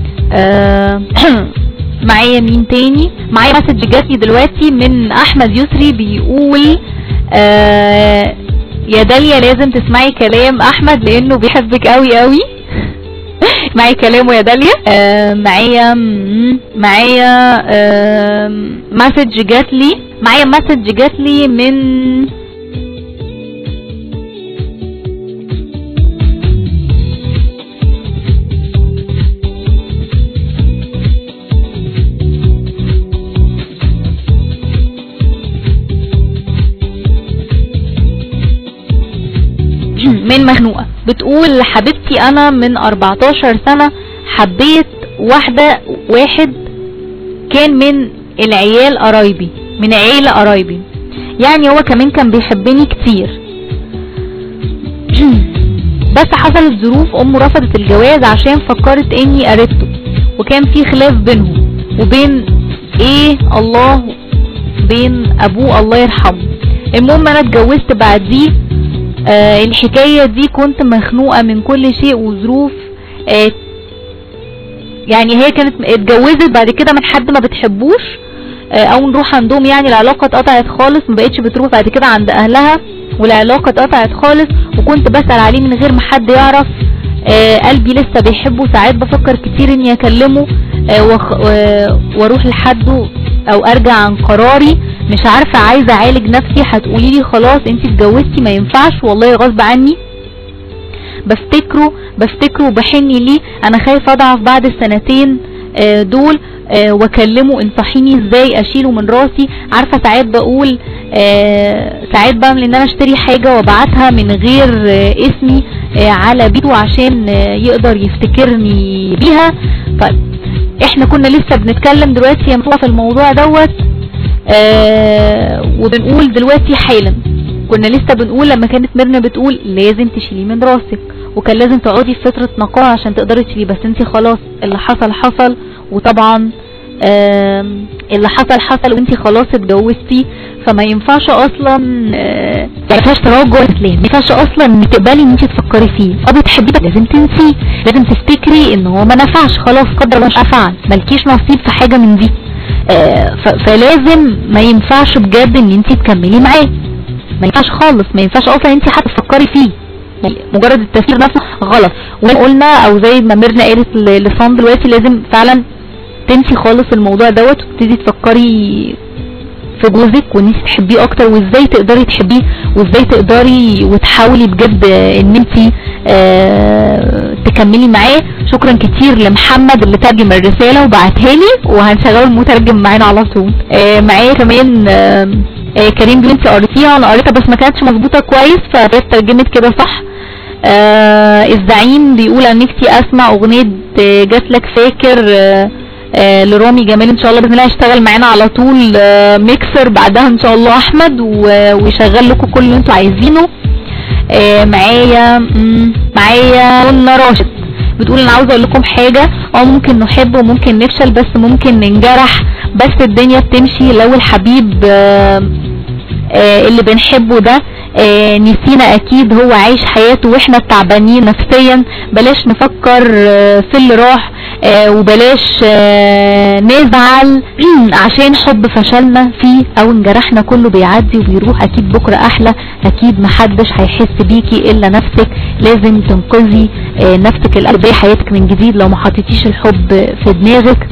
معايا مين تاني؟ معايا مسج جاتلي دلوقتي من احمد يسري بيقول يا داليا لازم تسمعي كلام احمد لانه بيحبك قوي قوي. معي كلامه يا داليا. معايا مسج جاتلي من مخنوقة بتقول حبيبتي انا من 14 سنة حبيت واحد كان من عيلة قرايبي يعني هو كمان كان بيحبني كتير بس حصلت ظروف امه رفضت الجواز عشان فكرت اني قريبته وكان في خلاف بينهم وبين بين ابوه الله يرحمه. المهم انا اتجوزت بعديه. الحكاية دي كنت مخنوقة من كل شيء وظروف يعني هي كانت اتجوزت بعد كده من حد ما بتحبوش او نروح عندهم يعني العلاقة اتقطعت خالص ما بقتش بتروح بعد كده عند اهلها والعلاقة اتقطعت خالص وكنت بسأل عليه من غير ما حد يعرف. قلبي لسه بيحبه ساعات بفكر كتير اني اكلمه واروح لحده او ارجع عن قراري مش عارفة عايزة اعالج نفسي. هتقولي لي خلاص انتي اتجوزتي ما ينفعش والله غصب عني بفتكره وبحني ليه. انا خايفة اضعف بعد السنتين دول واكلمه انصحيني ازاي اشيله من راسي. عارفة ساعات بقول ساعات بعمل ان انا اشتري حاجة وابعتها من غير اسمي على بيته عشان يقدر يفتكرني بيها. طيب احنا كنا لسه بنتكلم دلوقتي يا مطلع في الموضوع دوت وبنقول دلوقتي حالا كنا لسه بنقول لما كانت ميرنا بتقول لازم تشيليه من راسك وكان لازم تقعدي في فترة نقاهة عشان تقدري تشيليه بس انتي خلاص اللي حصل وطبعا اللي حصل وانتي خلاص اتجوزتي فما ينفعش اصلا ما ينفعش تراجع ما ينفعش اصلا ان تقبلي ان انتي تفكري فيه بتحبيه لازم تنسيه لازم تفتكري ان هو ما نفعش خلاص قدر مش افعل مالكيش نصيب في حاجة من دي. فلازم ما ينفعش بجد ان انتي تكملي معاه ما ينفعش خالص ما ينفعش اصلا انتي حتى تفكري فيه مجرد التفكير نفسه غلط. وقلنا او زي ما ميرنا قالت لصان دلوقتي لازم فعلا تنسي خالص الموضوع دوت وتبتدي تفكري في جوزك وان انت تحبيه اكتر وازاي تقدري تحبيه وازاي تقدري وتحاولي بجد ان انت تكملي معاه. شكرا كتير لمحمد اللي ترجم الرسالة وبعتها لي وهنشغل المترجم معانا على طول. معايا كمان كريم بنتي قريتيها انا قريتها بس ما كانتش مظبوطه كويس فهي ترجمت كده صح. الزعيم بيقول انا نفسي اسمع اغنيه جاتلك فاكر لرامي جمال ان شاء الله باذن الله هيشتغل معانا على طول ميكسر بعدها ان شاء الله احمد ويشغل لكم كل اللي انتوا عايزينه. معايا منى راشد بتقول انا عاوزه اقول لكم حاجه ممكن نحب وممكن نفشل بس ممكن ننجرح بس الدنيا بتمشي لو الحبيب اللي بنحبه ده نسينا اكيد هو عايش حياته واحنا تعبانين نفسيا. بلاش نفكر في اللي راح وبلاش نزعل عشان حب فشلنا فيه او انجرحنا كله بيعدي وبيروح اكيد بكرة احلى اكيد محدش هيحس بيكي الا نفسك. لازم تنقذي نفسك القلبية حياتك من جديد لو ما حطيتيش الحب في دماغك.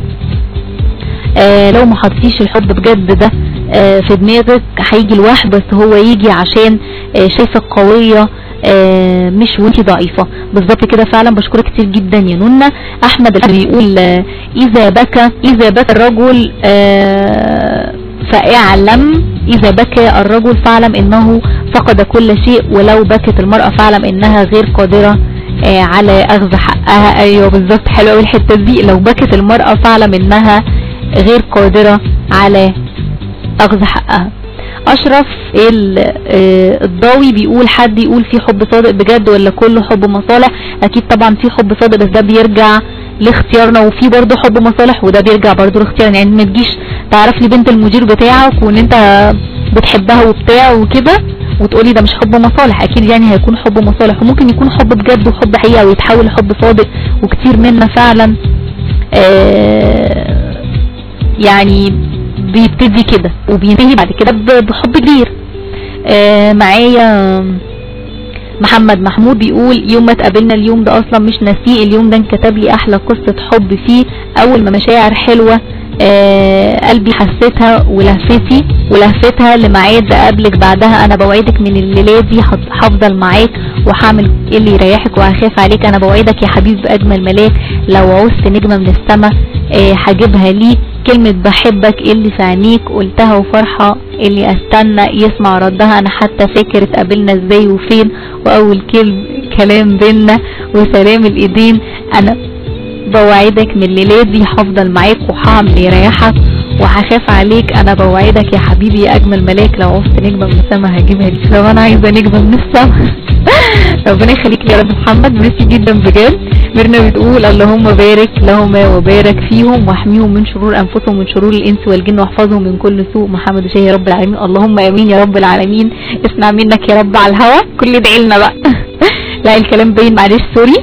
لو ما حطيتيش الحب بجد ده في دماغك هيجي لوحده بس هو يجي عشان شايفك قوية مش وانتي ضعيفة بالظبط كده فعلا. بشكرك كتير جدا يا نونا. احمد بيقول اذا بكى الرجل فاعلم اذا بكى الرجل فاعلم انه فقد كل شيء ولو بكت المرأة فاعلم انها غير قادرة على اخذ حقها. ايوه بالظبط حلوة قوي الحتة دي. لو بكت المرأة فاعلم انها غير قادرة على اخذ حقها. اشرف الضاوي بيقول حد يقول في حب صادق بجد ولا كله حب مصالح؟ اكيد طبعا في حب صادق، بس ده بيرجع لاختيارنا، وفي برضه حب مصالح وده بيرجع برضه لاختيارنا. يعني ما تجيش تعرف لي بنت المدير بتاعك وان انت بتحبها وبتاع وكده وتقولي ده مش حب مصالح. اكيد يعني هيكون حب مصالح، وممكن يكون حب بجد وحب حقيقة ويتحول لحب صادق، وكتير منا فعلا يعني بيبتدي كده وبينتهي بعد كده بحب كبير. معايا محمد محمود بيقول يوم ما تقابلنا اليوم ده اصلا مش ناسيه، اليوم ده انكتب لي احلى قصة حب فيه، اول ما مشاعر حلوة قلبي حسيتها ولهفتها لميعاد قبلك بعدها، انا بوعدك من الليلة دي هفضل معاك وهعمل اللي يريحك وهخاف عليك، انا بوعدك يا حبيب اجمل ملاك لو عوزت نجمة من السما هجيبها ليك، كلمة بحبك اللي في عينيك قلتها وفرحة اللي استنى يسمع ردها، انا حتى فاكر اتقابلنا ازاي وفين واول كلام بينا وسلام الايدين، انا بوعدك من الليلة دي هفضل معاك وهعمل يريحك وهخاف عليك، انا بوعدك يا حبيبي يا اجمل ملاك لو عوزت نجمة من السما هجيبها ليك. لو انا عايزة نجمة من السما ربنا يخليك يا رب محمد، ميرسي جدا بجد. ميرنا بتقول اللهم بارك لهما وبارك فيهم واحميهم من شرور انفسهم ومن شرور الانس والجن واحفظهم من كل سوء، محمد وشاه يا رب العالمين. اللهم امين يا رب العالمين. اسمع منك يا رب على الهوا كل ادعي لنا بقى لا الكلام باين معلش سوري.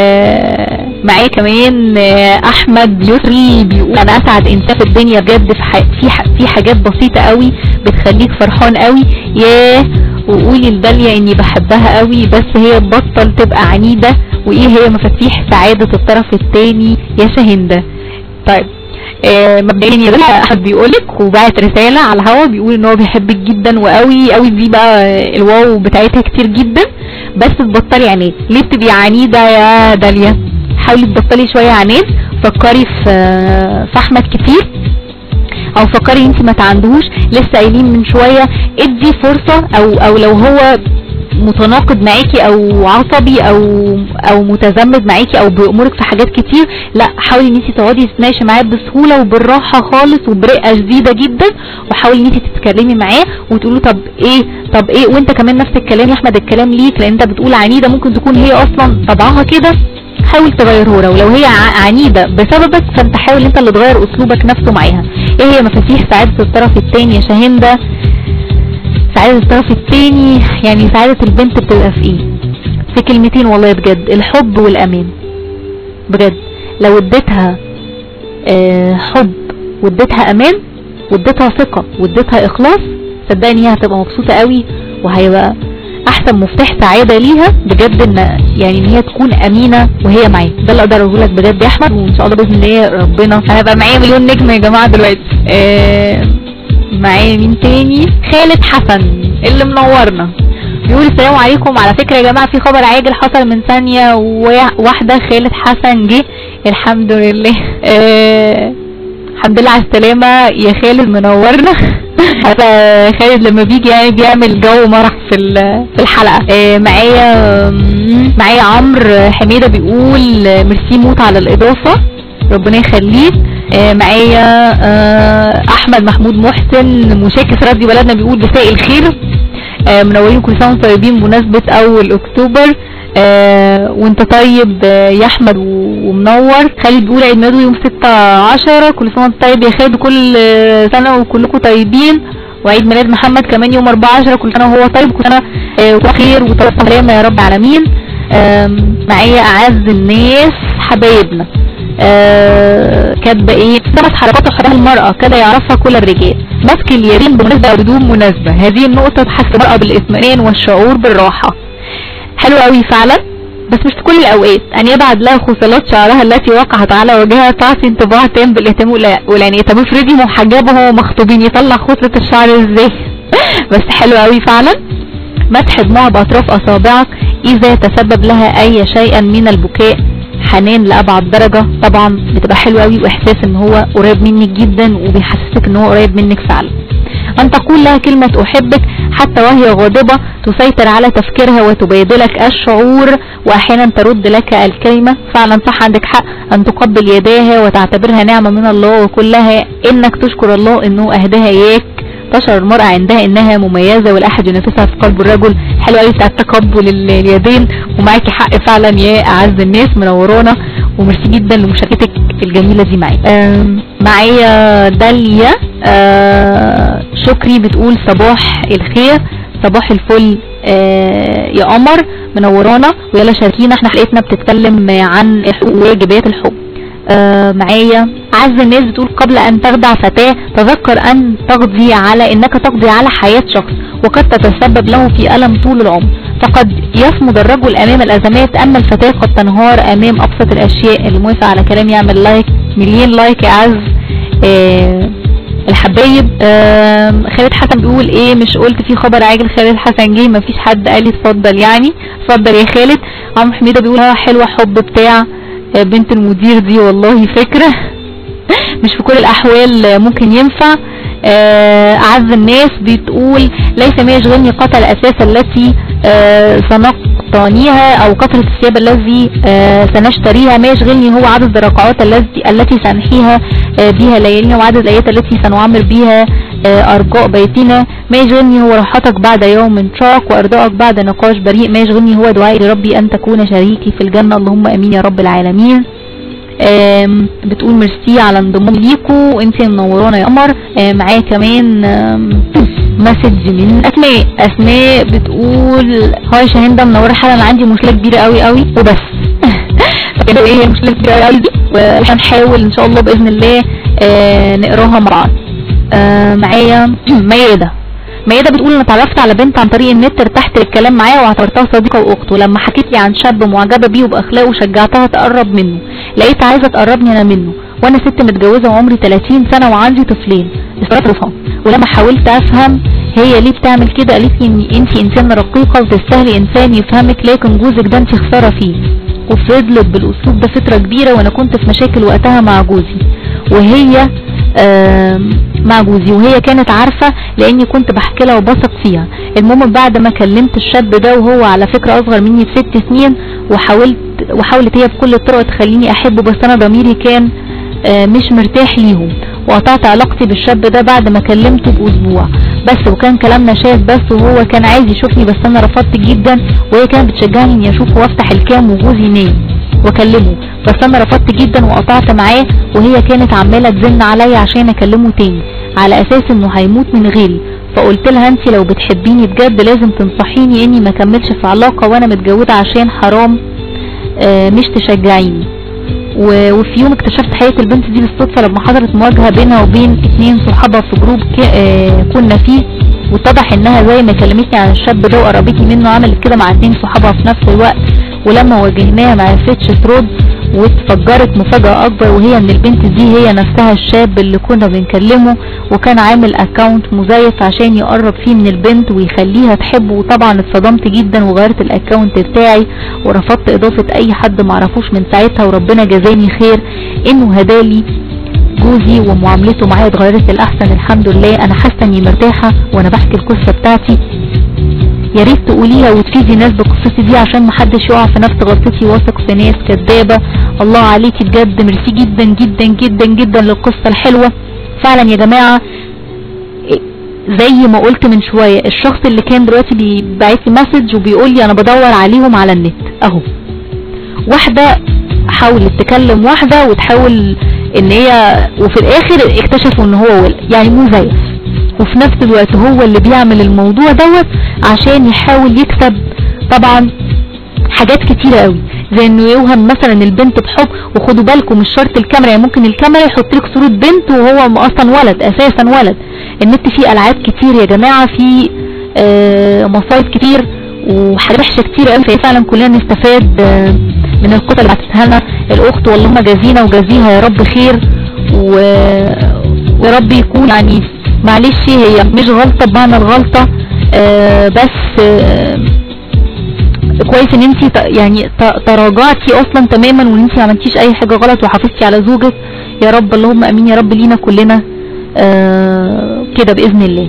معايا كمان احمد يسري بيقول انا اسعد انسان في الدنيا بجد، في حاجات بسيطة قوي بتخليك فرحان قوي، ياه وقولي لداليا اني بحبها قوي بس هي تبطل تبقى عنيدة، وايه هي مفاتيح سعادة الطرف الثاني يا شاهندة. طيب مبدئيا يا داليا احد بيقولك وبعت رسالة على الهوا بيقول ان هو بيحبك جدا وقوي قوي، دي بقى الواو بتاعتها كتير جدا، بس تبطلي عنيد. ليه بتبقي عنيدة يا داليا؟ حاولي تبطلي شوية عنيد، فكري في احمد كتير، او فكري انت ما تعندوش، لسه قايلين من شوية ادي فرصة، او لو هو متناقض معاكي او عصبي او متزمت معاكي او بيأمرك في حاجات كتير، لا حاولي ان انت تقعدي تتناقشي معاه بسهولة وبالراحة خالص وبرقة شديدة جدا، وحاولي ان انت تتكلمي معاه وتقولوا طب ايه وانت كمان نفس الكلام يا احمد الكلام ليك، لان انت بتقول عنيدة ممكن تكون هي اصلا طبعها كده، حاول تغيره لها، ولو هي عنيدة بسببك فانت حاول انت اللي تغير اسلوبك نفسه معاها. ايه هي مفاتيح سعادة الطرف الثاني يا شاهندة؟ سعادة الطرف الثاني يعني سعادة البنت بتبقى في ايه؟ في كلمتين والله بجد، الحب والامان. بجد لو اديتها حب واديتها امان واديتها ثقة واديتها اخلاص، صدقني هي هتبقى مبسوطة قوي وهيبقى احسن مفتاح سعادة ليها بجد ان يعني ان هي تكون امينة وهي معاك. ده اللي اقدر اقوله لك بجد يا احمد، وان شاء الله باذن الله ربنا هيبقى معايا مليون نجم يا جماعة دلوقتي. معايا مين تاني؟ خالد حسن اللي منورنا بيقول السلام عليكم، على فكرة يا جماعة في خبر عاجل حصل من ثانية واحدة، خالد حسن جه الحمد لله. الحمد لله على السلامة يا خالد منورنا خالد لما بيجي يعني بيعمل جو مرح في الحلقة. معايا عمرو حميدة بيقول ميرسي موت على الإضافة ربنا يخليك. معايا احمد محمود محسن مشاكس راديو بلدنا بيقول مساء الخير، منورين كل سنة وانتم طيبين بمناسبة اول اكتوبر، وانت طيب يا احمد ومنور. خالد بيقول عيد ميلاده يوم 6/10، كل سنة وانت طيب يا خالد كل سنة وكلكم طيبين، وعيد ميلاد محمد كمان يوم 4/10 كل سنة وهو طيب، كل سنة وخير وسلامة يا رب العالمين. معايا اعز الناس حبايبنا كاتبه ايه؟ 5 حركات وحبها المرأة كده يعرفها كل الرجال، مسك اليدين بمناسبة او بدون مناسبة، هذه النقطة تحس المرأة بالاطمئنان والشعور بالراحة. حلو قوي فعلا، بس مش في كل الاوقات. ان يبعد لها خصلات شعرها التي وقعت على وجهها تعطي انطباع تام بالاهتمام والعناية. طب افرضي محجبه ومخطوبين يطلع خصلة الشعر ازاي؟ بس حلو قوي فعلا. مسح دموع باطراف اصابعك اذا تسبب لها اي شيء من البكاء، حنان لأبعد درجة طبعا بتبقى حلوة قوي، واحساس ان هو قريب منك جدا وبيحسسك ان هو قريب منك فعلا. ان تقول لها كلمة احبك حتى وهي غاضبة تسيطر على تفكيرها وتبادلك الشعور، واحيانا ترد لك الكلمة. فعلا صح عندك حق، ان تقبل يداها وتعتبرها نعمة من الله، وكلها انك تشكر الله انه اهداها اياك. تشعر المرأة عندها انها مميزة ولا احد ينافسها في قلب الرجل. حلو قوي بتاع تقبل اليدين، ومعاكي حق فعلا يا اعز الناس، منورانا وميرسي جدا لمشاركتك الجميلة دي معايا. معايا داليا شكري بتقول صباح الخير، صباح الفل يا قمر، منورانا ويلا شاركينا، احنا حلقتنا بتتكلم عن واجبات الحب. معايا عز الناس بتقول قبل ان تخدع فتاة تذكر ان تقضي على انك تقضي على حياة شخص وقد تتسبب له في ألم طول العمر، فقد يصمد الرجل امام الازمات اما الفتاة قد تنهار امام ابسط الاشياء. اللي موافق على كلام يعمل لايك، مليون لايك يا عز الحبايب. خالد حسن بيقول ايه مش قلت في خبر عاجل خالد حسن جه مفيش حد قال لي اتفضل، يعني اتفضل يا خالد. عم حميدة بيقول حلوة حب بتاع بنت المدير دي، والله فكرة مش في كل الاحوال ممكن ينفع. اعز الناس بتقول ليس ما يشغلني قطع الاساس التي سنقتنيها او كثرة الثياب الذي سنشتريها، ما يشغلني هو عدد الركعات التي سنحيها بها ليالينا وعدد الايات التي سنعمر بها ارجاء بيتنا، ما يشغلني هو راحتك بعد يوم شاق وارضائك بعد نقاش بريء، ما يشغلني هو دعائي لربي ان تكون شريكي في الجنة، اللهم امين يا رب العالمين. بتقول ميرسي على انضمام ليكو، انتي منورانا يا قمر. معايا كمان مسج من اسماء بتقول هاي شاهندة منورة حالا، انا عندي مشكلة كبيرة قوي قوي وبس طب ايه هي المشكلة الكبيرة قوي دي وهنحاول ان شاء الله باذن الله نقراها مع بعض. معايا ميادة بتقول انا اتعرفت على بنت عن طريق النت، ارتحت للكلام معاها واعتبرتها صديقة واخته، لما حكيت لي عن شاب معجبة بيه وباخلاقه شجعتها تقرب منه، لقيت عايزة تقربني انا منه وانا ست متجوزة وعمري 30 سنة وعندي طفلين. استغربتها ولما حاولت افهم هي ليه بتعمل كده قالت لي ان انتي انسانة رقيقة وتستاهلي انسان يفهمك، لكن جوزك ده انتي خسارة فيه. وفضلت بالاسلوب ده فترة كبيرة وانا كنت في مشاكل وقتها مع جوزي وهي كانت عارفة لاني كنت بحكي لها وبثق فيها. المهم بعد ما كلمت الشاب ده وهو على فكرة اصغر مني ب6 سنين وحاولت هي بكل الطرق تخليني احبه، بس انا ضميري كان مش مرتاح ليهم، وقطعت علاقتي بالشاب ده بعد ما كلمته باسبوع بس، وكان كلامنا شاف بس وهو كان عايز يشوفني بس انا رفضت جدا، وهي كانت بتشجعني اني اشوفه وافتح الكام وجوزي نايم واكلمه، بس انا رفضت جدا وقطعت معاه، وهي كانت عمالة تزن عليا عشان اكلمه تاني على اساس انه هيموت من غيري. فقلت لها انتي لو بتحبيني بجد لازم تنصحيني اني ما كملش في علاقة وانا متجوزة عشان حرام مش تشجعيني. وفي يوم اكتشفت حقيقة البنت دي بالصدفة لما حضرت مواجهة بينها وبين 2 صحابها في جروب كنا فيه، واتضح انها زي ما كلمتني عن الشاب ده وقربتني منه عملت كده مع 2 صحابها في نفس الوقت، ولما واجهناها ما عرفتش ترد واتفجرت مفاجأة اكبر، وهي ان البنت دي هي نفسها الشاب اللي كنا بنكلمه، وكان عامل اكاونت مزيف عشان يقرب فيه من البنت ويخليها تحبه. وطبعا اتصدمت جدا وغيرت الاكاونت بتاعي ورفضت اضافة اي حد معرفوش من ساعتها، وربنا جزاني خير انه هدالي جوزي ومعاملته معايا اتغيرت للاحسن الحمد لله. انا حاسه اني مرتاحه وانا بحكي القصه بتاعتي، يا ريت تقوليها وتفيدي ناس بقصتي دي عشان محدش يقع في نفس غلطتي واثق في ناس كدابه. الله عليكي بجد، ميرسي جدا جدا جدا جدا للقصه الحلوه. فعلا يا جماعه زي ما قلت من شويه، الشخص اللي كان دلوقتي بيبعت لي مسج وبيقول لي انا بدور عليهم على النت اهو، واحده حاولت تكلم واحده وتحاول ان هي، وفي الاخر اكتشفوا ان هو يعني مزيف، وفي نفس الوقت هو اللي بيعمل الموضوع دوت عشان يحاول يكسب طبعا حاجات كتيرة قوي، زي انه يوهم مثلا البنت بحب. وخدوا بالكم مش شرط الكاميرا، يعني ممكن الكاميرا يحط لك صورة بنت وهو اصلا ولد، اساسا ولد. النت فيه العاب كتير يا جماعة، فيه مصايب كتير وحاجات وحشة كتير قوي، فعلا كلنا نستفاد من القصة اللي بعتتها لنا الاخت، والله جازينا وجازيها يا رب خير، ويا رب يكون يعني معلش هي مش غلطة بمعنى الغلطة، بس كويس ان انتي يعني تراجعتي اصلا تماما وان انتي ما عملتيش اي حاجة غلط وحافظتي على زوجك. يا رب اللهم امين يا رب لينا كلنا كده باذن الله.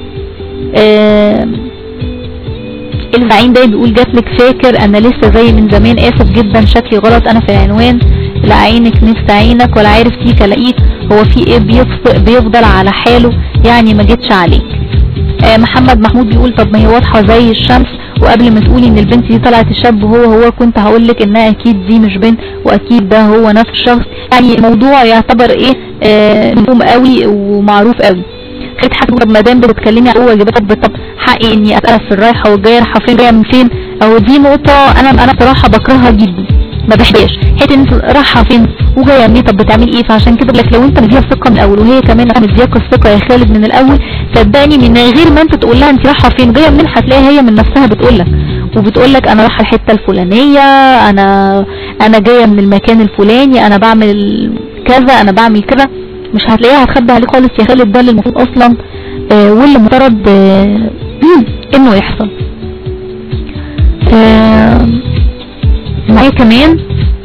الزعيم ده بيقول جاتلك فاكر انا لسه زي من زمان، اسف جدا شكلي غلط انا في العنوان، لا عينك نفس عينك ولا عارف فيك الاقيك، هو في ايه بيفضل على حاله يعني ما جيتش عليك. محمد محمود بيقول طب ما هي واضحة زي الشمس، وقبل ما تقولي ان البنت دي طلعت الشاب هو كنت هقولك انها اكيد دي مش بنت واكيد ده هو نفس الشخص. يعني الموضوع يعتبر ايه مفهوم قوي ومعروف قوي. خد حد طب ما دام بتتكلمي عن واجبات طب حقي اني اسالك في الرايحه والجايه رايحه فين جايه من فين، او دي نقطه انا بصراحه بكرهها جدا ما بحبهاش. حته انت رايحه فين وجايه منين طب بتعملي ايه؟ فعشان كده بقول لك لو انت مديها الثقه من الاول وهي كمان مدياك الثقه يا خالد من الاول، صدقني من غير ما انت تقول لها انت رايحه فين جايه منين هتلاقيها هي من نفسها بتقول لك وبتقول لك انا رايحه الحته الفلانيه، انا جايه من المكان الفلاني، انا بعمل كذا انا بعمل كذا. مش هتلاقيها هتخبي عليه خالص يا خالد. ده اللي المفروض اصلا واللي مفترض انه يحصل. معايا كمان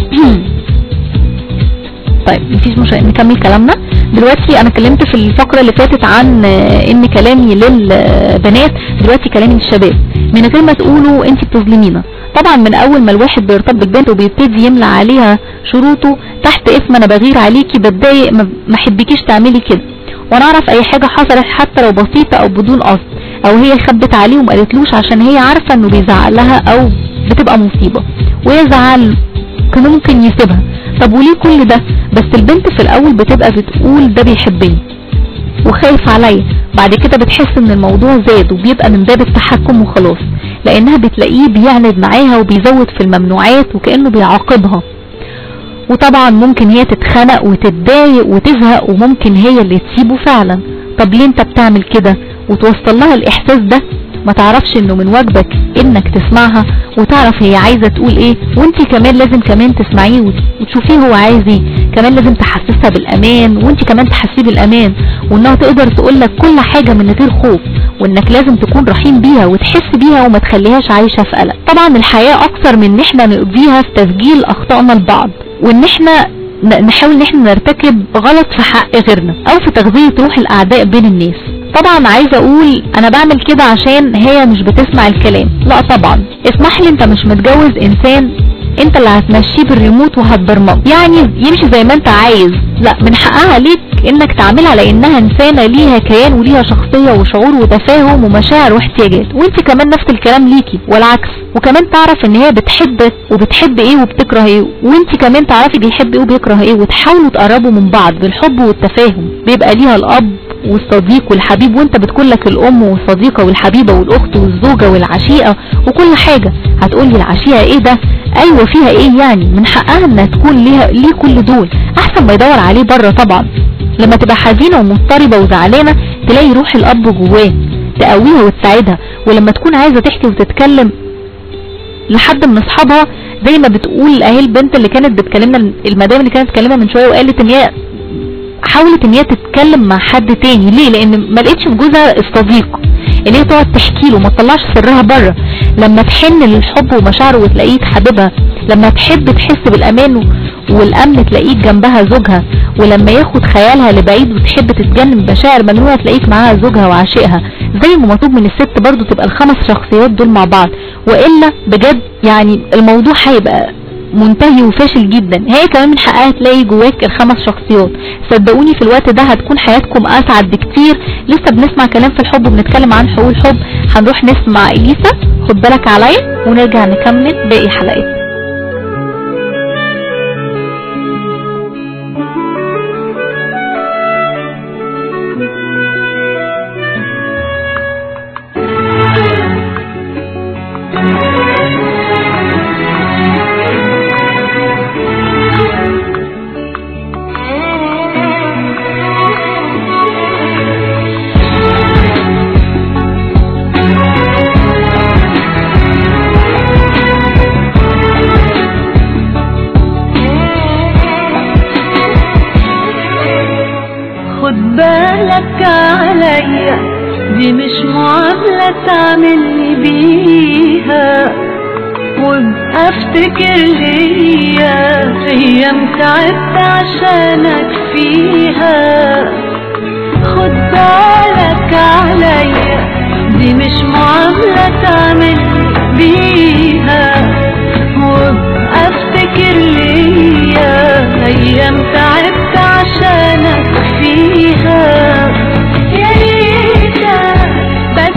طيب مفيش مشكلة نكمل كلامنا. دلوقتي انا اتكلمت في الفقرة اللي فاتت عن ان كلامي للبنات، دلوقتي كلامي للشباب. من غير ما تقولوا انت بتظلمينا. طبعا من اول ما الواحد بيرتبط بالبنت وبيبتدي يملى عليها شروطه تحت اسم انا بغير عليكي بتضايق ما احبكيش تعملي كده، وانا اعرف اي حاجة حصلت حتى لو بسيطة او بدون قصد، او هي خبت عليه وما قالتلوش عشان هي عارفة انه بيزعق لها او بتبقى مصيبة وهي زعل كان ممكن يسيبها. طب وليه كل ده؟ بس البنت في الاول بتبقى بتقول ده بيحبني وخايف عليا، بعد كده بتحس ان الموضوع زاد وبيبقى من باب التحكم وخلاص، لانها بتلاقيه بيعند معاها وبيزود في الممنوعات وكأنه بيعاقبها. وطبعا ممكن هي تتخنق وتتضايق وتزهق وممكن هي اللي تسيبه فعلا. طب ليه انت بتعمل كده؟ وتوصل لها الاحساس ده، ما تعرفش انه من واجبك انك تسمعها وتعرف هي عايزة تقول ايه، وانت كمان لازم كمان تسمعيه وتشوفيه هو عايز ايه. كمان لازم تحسسها بالامان وانت كمان تحسيه بالامان، وانها تقدر تقولك كل حاجة من غير خوف، وانك لازم تكون رحيم بيها وتحس بيها وما تخليهاش عايشة في قلق. طبعا الحياة اكثر من ان احنا نقضيها في تسجيل اخطائنا لبعض، وان احنا نحاول ان احنا نرتكب غلط في حق غيرنا او في تغذية روح الاعداء بين الناس. طبعا عايزة اقول انا بعمل كده عشان هي مش بتسمع الكلام، لا طبعا اسمح لي، انت مش متجوز انسان انت اللي هتمشيه بالريموت وهتبرمجه يعني يمشي زي ما انت عايز. لا، من حقها عليك انك تعملها لانها انسانة ليها كيان وليها شخصية وشعور وتفاهم ومشاعر واحتياجات، وانت كمان نفس الكلام ليكي والعكس. وكمان تعرف ان هي بتحبك وبتحب ايه وبتكره ايه، وانت كمان تعرفي بيحب ايه وبيكره ايه، وتحاولوا تقربوا من بعض بالحب والتفاهم. بيبقى ليها الاب والصديق والحبيب، وانت بتكون لك الام والصديقة والحبيبة والاخت والزوجة والعشيقة وكل حاجة. هتقولي العشيقة ايه ده؟ ايوه فيها ايه يعني؟ من حقها انها تكون ليه كل دول، احسن ما يدور عليه بره. طبعا لما تبقى حزينة ومضطربة وزعلانة تلاقي روح الاب جواه تقويها وتساعدها، ولما تكون عايزة تحكي وتتكلم لحد من اصحابها زي ما بتقول اهي البنت اللي كانت بتكلمنا، المدام اللي كانت بتكلمنا من شوية وقالت ان هي حاولت ان هي تتكلم مع حد تاني. ليه؟ لان ما لقيتش في جوزها الصديق اللي هي تقعد تحكي له ما تطلعش سرها بره. لما تحن للحب ومشاعره وتلاقيك حبيبها، لما تحب تحس بالامان والامن تلاقيك جنبها زوجها، ولما ياخد خيالها لبعيد وتحب تتجنن مشاعر مجنونه تلاقيك معاها زوجها وعاشقها. زي ما مطلوب من الست برضو تبقى الخمس شخصيات دول مع بعض، والا بجد يعني الموضوع هيبقى منتهي وفاشل جدا. هي كمان من حقها تلاقي جواك الخمس شخصيات. صدقوني في الوقت ده هتكون حياتكم اسعد بكتير. لسه بنسمع كلام في الحب وبنتكلم عن حقوق الحب، هنروح نسمع اليسا خد بالك عليا ونرجع نكمل باقي حلقات. دي مش معاملة تعملني بيها، وابقى افتكر ليا ايام تعبت عشانك فيها. خد بالك عليا، دي مش معاملة تعملني بيها، وابقى افتكر ليا ايام تعبت عشانك فيها.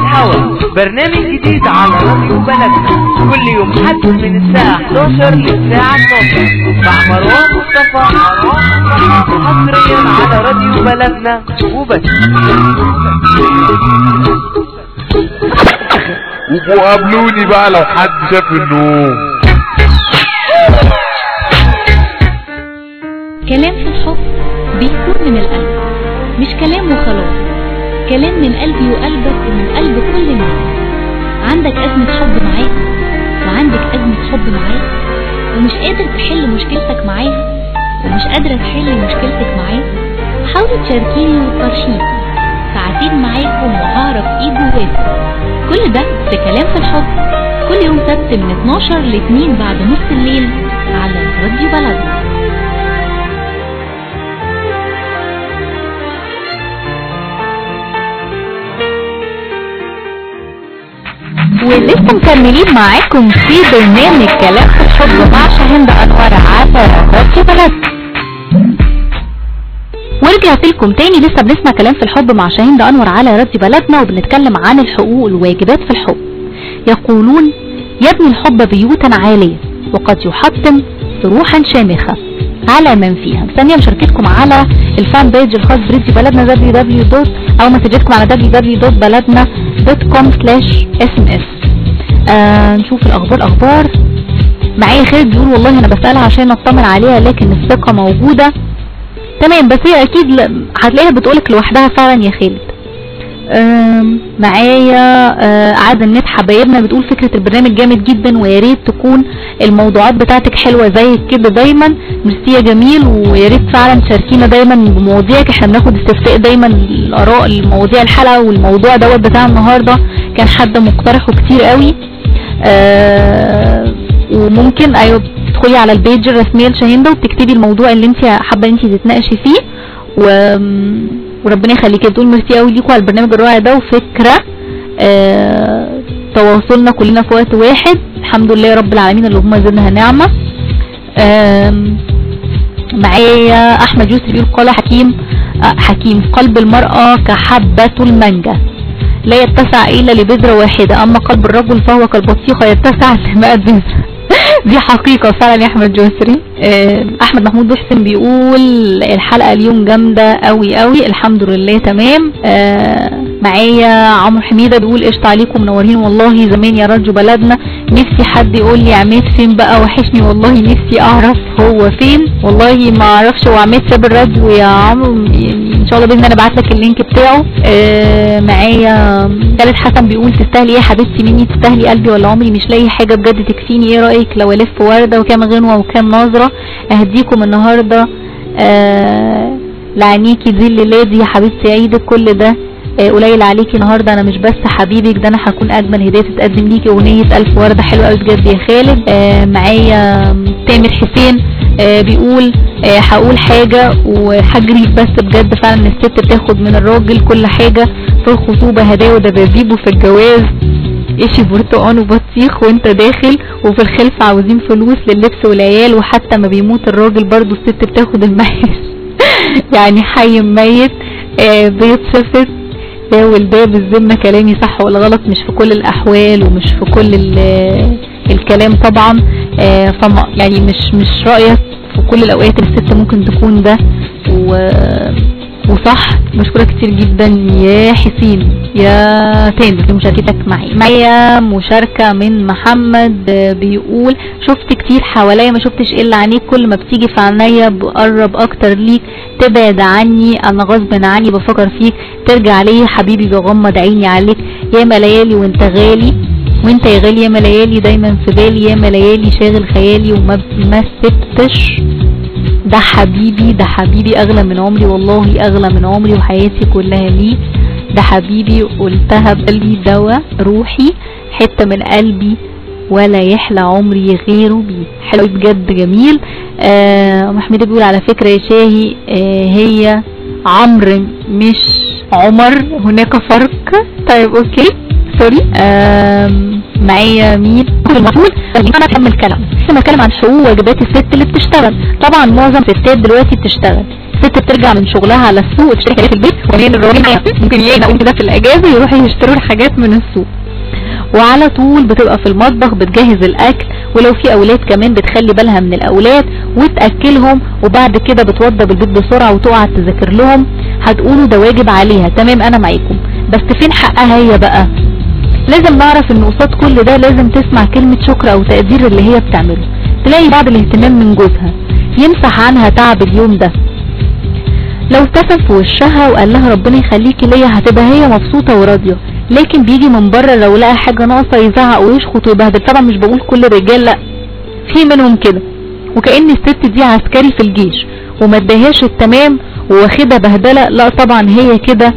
الهوا برنامج جديد على راديو بلدنا كل يوم حد من الساعة 11 للساعة 12 مع مروان مصطفى حصريا على راديو بلدنا وبس. وقابلوني بقى لو حد شاف النوم. كلام في الحب بيكون من القلب، مش كلام وخلاص، كلام من قلبي وقلبك ومن قلب كل الناس. عندك أزمة حب معاك وعندك أزمة حب معاك ومش قادر تحل مشكلتك معاها ومش قادرة تحل مشكلتك معاه، حاولي تشاركيني وتفرشيني، ساعتين معاكم وهعرف ايه جواكم. كل ده في كلام في الحب كل يوم سبت من 12 ل 2 بعد نص الليل على راديو بلدنا. ولسه مكملين معاكم في برنامج كلام في الحب مع شاهين أنور على راديو بلدنا. ورجعت لكم تاني، لسه بنسمع كلام في الحب مع شاهين أنور على راديو بلدنا، وبنتكلم عن الحقوق والواجبات في الحب. يقولون يبني الحب بيوتا عالية وقد يحطم سروحا شامخة على من فيها. ثانية مشاركتكم على الفان بيج الخاص براديو بلدنا www. او مسجتكم على www.baladna.com/sms. نشوف الاخبار. معايا خالد بيقول والله انا بسألها عشان اطمن عليها لكن الثقة موجودة. تمام، بس هي اكيد هتلاقيها بتقولك لوحدها فعلا يا خالد. معايا عاد النت حبايبنا بتقول فكرة البرنامج جامد جدا وياريت تكون الموضوعات بتاعتك حلوة زي كده دايما. ميرسي يا جميل، وياريت فعلا تشاركينا دايما بمواضيعك. احنا بناخد استفتاء دايما الاراء المواضيع الحلقة، والموضوع دوت بتاع النهاردة كان حد مقترحه كتير قوي. وممكن ايوه تدخلي على البيج الرسمية لشاهين ده وتكتبي الموضوع اللي انت حابة انت تتناقشي فيه وربنا يخليكي. بتقول ميرسي قوي ليكوا على البرنامج الرائع ده، وفكرة تواصلنا كلنا في وقت واحد الحمد لله رب العالمين اللي هم زدناها نعمة. معايا احمد يوسف بيقول قال حكيم قلب المرأة كحبة المانجا لا يتسع الا لبذرة واحدة، اما قلب الرجل فهو كالبطيخة يتسع لمائة بذرة. دي حقيقة فعلا يا احمد جوسري. احمد محمود محسن بيقول الحلقة اليوم جامدة قوي قوي الحمد لله تمام. معايا عمرو حميدة بيقول قشطة عليكم منورين والله زمان يا راديو بلدنا. نفسي حد يقول لي عماد فين بقى، وحشني والله نفسي اعرف هو فين. والله ما اعرفش، هو عماد ساب الراديو يا عمرو، ان شاء الله باذن الله ابعت لك اللينك بتاعه. معايا خالد حسن بيقول تستاهلي ايه يا حبيبتي مني، تستاهلي قلبي ولا عمري مش لاقي حاجة بجد تكفيني، ايه رأيك لو الف وردة وكام غنوة وكام نظرة اهديكم النهاردة لعينيكي دي الليلة دي يا حبيبتي عيدك كل ده قليل عليكي النهاردة، انا مش بس حبيبك ده انا هكون اجمل هدية تتقدم ليكي اغنية الف وردة حلوة قوي بجد يا خالد. معايا تامر حسين بيقول هقول حاجة وهجري بس بجد فعلا الست بتاخد من الراجل كل حاجة في الخطوبة هدايا ودبابيب، وفي الجواز ايشي برتقان وبطيخ وانت داخل، وفي الخلف عاوزين فلوس لللبس والعيال، وحتى ما بيموت الراجل برضو الست بتاخد الميت. يعني حي ميت بيت صفر ده والده بالذمة. كلامي صح ولا غلط؟ مش في كل الاحوال ومش في كل الكلام طبعا. فما يعني مش رأيك في كل الاوقات الست ممكن تكون ده وصح. مشكورة كتير جدا يا حسين يا تامر لمشاركتك معي. معايا مشاركة من محمد بيقول شفت كتير حواليا ما شفتش الا عينيك، كل ما بتيجي في عينيا بقرب اكتر ليك، تبعد عني انا غصب عني بفكر فيك، ترجع لي حبيبي بغمض عيني عليك، ياما ليالي وانت غالي وانت يا غالي، ياما ليالي دايما في بالي، ياما ليالي شاغل خيالي وما سبتش، ده حبيبي اغلى من عمري والله اغلى من عمري وحياتي كلها ليه، ده حبيبي قلتها بقلبي دوا روحي حتة من قلبي ولا يحلى عمري غيره بيه. حلو بجد جميل. محمد بيقول على فكرة يا شاهي هي عمرو مش عمر، هناك فرق. طيب اوكي سوري. معايا مين؟ المفروض انا اكمل كلام. لما اتكلم عن حقوق وواجبات الست اللي بتشتغل. طبعا معظم الستات دلوقتي بتشتغل. الست بترجع من شغلها على السوق تشتري حاجات في البيت، وبين الراجل ممكن يلاقي كده في الاجازه يروحوا يشتروا الحاجات من السوق، وعلى طول بتبقى في المطبخ بتجهز الاكل، ولو في اولاد كمان بتخلي بالها من الاولاد وتاكلهم، وبعد كده بتوضب البيت بسرعه وتقعد تذاكر لهم. هتقولوا ده واجب عليها، تمام انا معاكم، بس فين حقها هي بقى؟ لازم نعرف ان قصاد كل ده لازم تسمع كلمه شكر او تقدير اللي هي بتعمله. تلاقي بعض الاهتمام من جوزها يمسح عنها تعب اليوم ده. لو ابتسم في وشها وقال لها ربنا يخليكي ليا، هتبقى هي مبسوطه وراضيه. لكن بيجي من بره لو لقى حاجه ناقصه يزعق ويشخط ويبهدل. طبعا مش بقول كل الرجال، لا، في منهم كده، وكأن الست دي عسكري في الجيش وما اداهاش التمام وواخدها بهدله. لا طبعا هي كده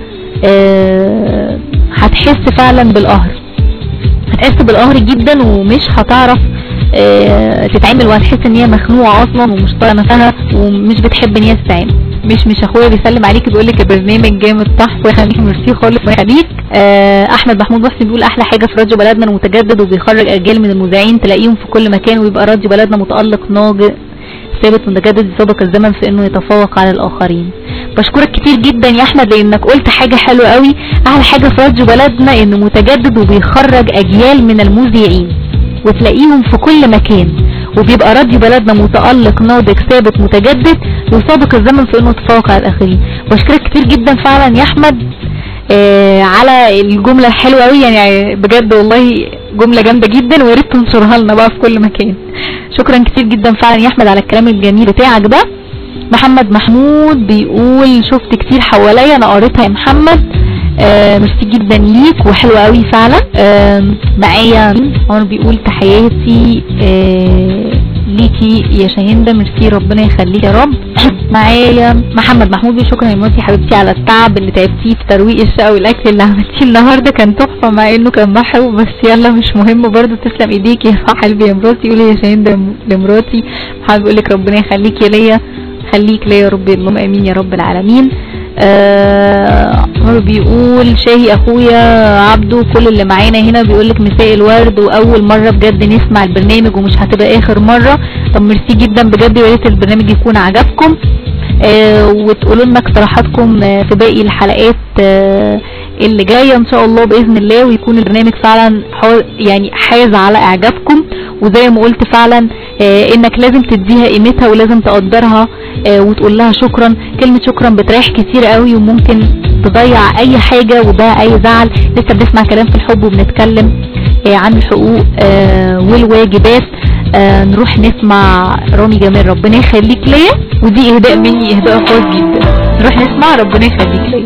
هتحس فعلا بالقهر، هتحس بالقهر جدا، ومش هتعرف تتعامل، وهتحس ان هي مخنوقه اصلا ومش طايقه نفسها ومش بتحب ان هي تتعامل. مش اخويا بيسلم عليك بيقول لك البرنامج جامد صح ويخليك ميرسي خالص ويخليك. احمد محمود محسن بيقول احلى حاجه في راديو بلدنا المتجدد وبيخرج اجيال من المذيعين تلاقيهم في كل مكان، ويبقى راديو بلدنا متالق ناضج ثابت متجدد يسابق الزمن في انه يتفوق على الاخرين. بشكرك كتير جدا يا احمد لانك قلت حاجه حلوه قوي. احلى حاجه في راديو بلدنا انه متجدد وبيخرج اجيال من المذيعين وتلاقيهم في كل مكان، وبيبقى راديو بلدنا متألق ناضج ثابت متجدد يسابق الزمن في انه يتفوق على الاخرين. بشكرك كتير جدا فعلا يا احمد على الجملة الحلوة قوي، يعني بجد والله جملة جامدة جدا، وياريت تنشرها لنا بقى في كل مكان. شكرا كتير جدا فعلا يا احمد على الكلام الجميل بتاعك ده. محمد محمود بيقول شفت كتير حواليا، انا قريتها يا محمد، ميرسي جدا ليك وحلوة قوي فعلا. معايا عمر بيقول تحياتي ليكي يا شاهندة، ميرسي ربنا يخليك يا رب. معايا محمد محمود بيقول شكرا يا مراتي حبيبتي على التعب اللي تعبتيه في ترويق الشقة والاكل اللي عملتيه النهارده، كان تحفه مع انه كان محروق، بس يلا مش مهم برضه، تسلم ايديكي يا قلبي يا مراتي. قولي يا شاهندة لمراتي محمد بيقول لك ربنا يخليكي ليا، خليك ليا يا رب، اللهم امين يا رب العالمين. عمر بيقول شاهي اخويا عبده كل اللي معانا هنا بيقولك مساء الورد، واول مرة بجد نسمع البرنامج ومش هتبقى اخر مرة. طب ميرسي جدا بجد، ويا ريت البرنامج يكون عجبكم وتقولوا لنا اقتراحاتكم في باقي الحلقات اللي جاية ان شاء الله باذن الله، ويكون البرنامج فعلا يعني حاز على اعجابكم. وزي ما قلت فعلا انك لازم تديها قيمتها ولازم تقدرها وتقول لها شكرا. كلمة شكرا بتريح كتير قوي وممكن تضيع اي حاجة وده اي زعل. لسه بنسمع كلام في الحب وبنتكلم عن الحقوق والواجبات. نروح نسمع رامي جمال ربنا يخليك ليا، ودي اهداء مني، اهداء خاص جدا. نروح نسمع ربنا يخليك ليا.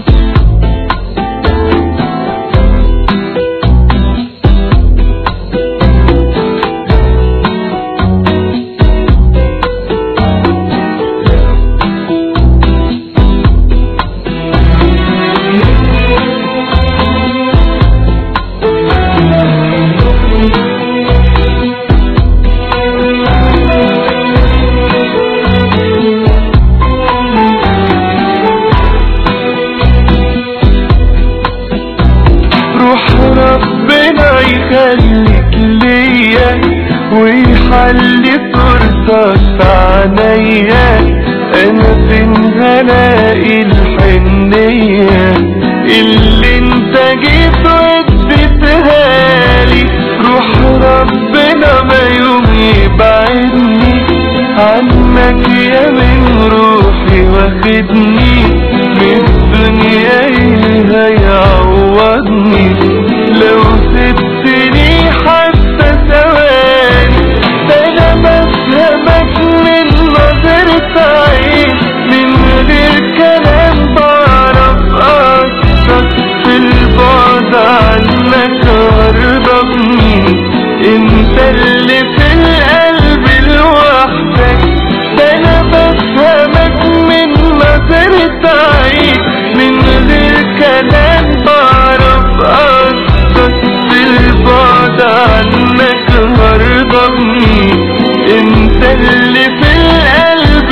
يخليك ليا ويحلي صورتك في عينيا، انا فين هلاقي الحنية اللي انت جيت واديتها لي. روح ربنا ما يوم يبعدني عنك يا من روحي، واخدني من الدنيا اللي هيعوضني لو سبتني حتى ثواني. انا بفهمك من نظرة عين، من غير كلام بعرف قصدك، في البعد عنك غربني انت اللي في القلب لوحدك. انا بفهمك من نظرة عين، من غير كلام بعرف قصدك، في البعد عنك غربني انت اللي في القلب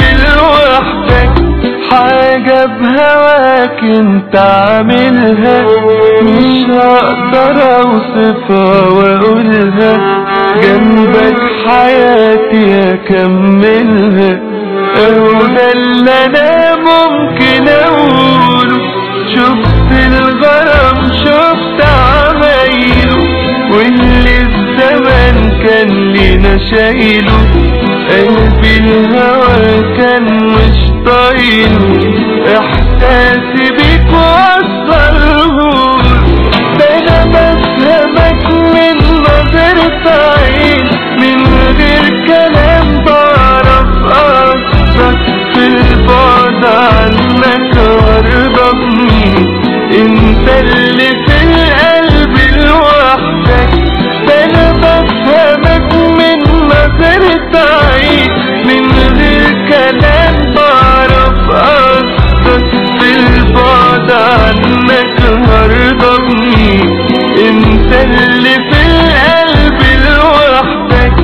لوحدك. حاجة بهواك انت عاملها مش هقدر اوصفها واقولها، جنبك حياتي اكملها، اهو ده اللي انا ممكن اقوله. شفت الغرام شفت عمايله، واللي الزمن كان لينا شايله، قلبي الهوى كان مش طايله، احساسي بيك وصلهولك. ده انا بفهمك من نظرة عين، من غير كلام بعرف قصدك، في البعد عنك قربني، انت اللي في القلب لوحدك. ده انا بفهمك من نظرة عين، من غير كلام بعرف قصدك، في البعد عنك قربني، انت اللي في القلب لوحدك.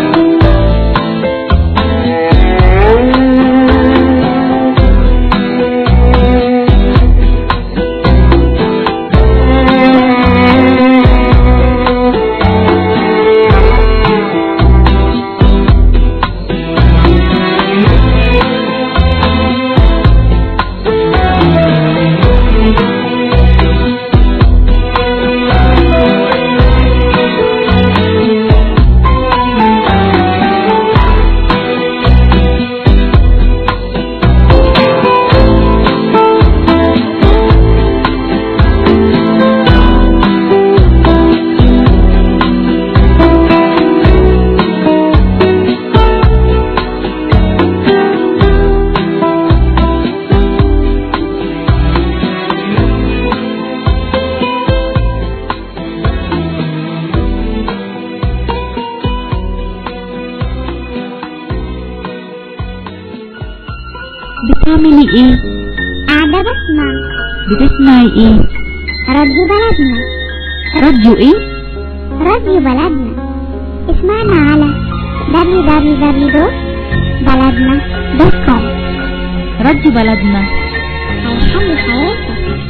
بتعملي ايه؟ قاعدة بسمع. بتسمعي ايه؟ راديو بلدنا. راديو ايه؟ راديو بلدنا. اسمعنا على www.baladna.com. راديو بلدنا هيحل حياتك.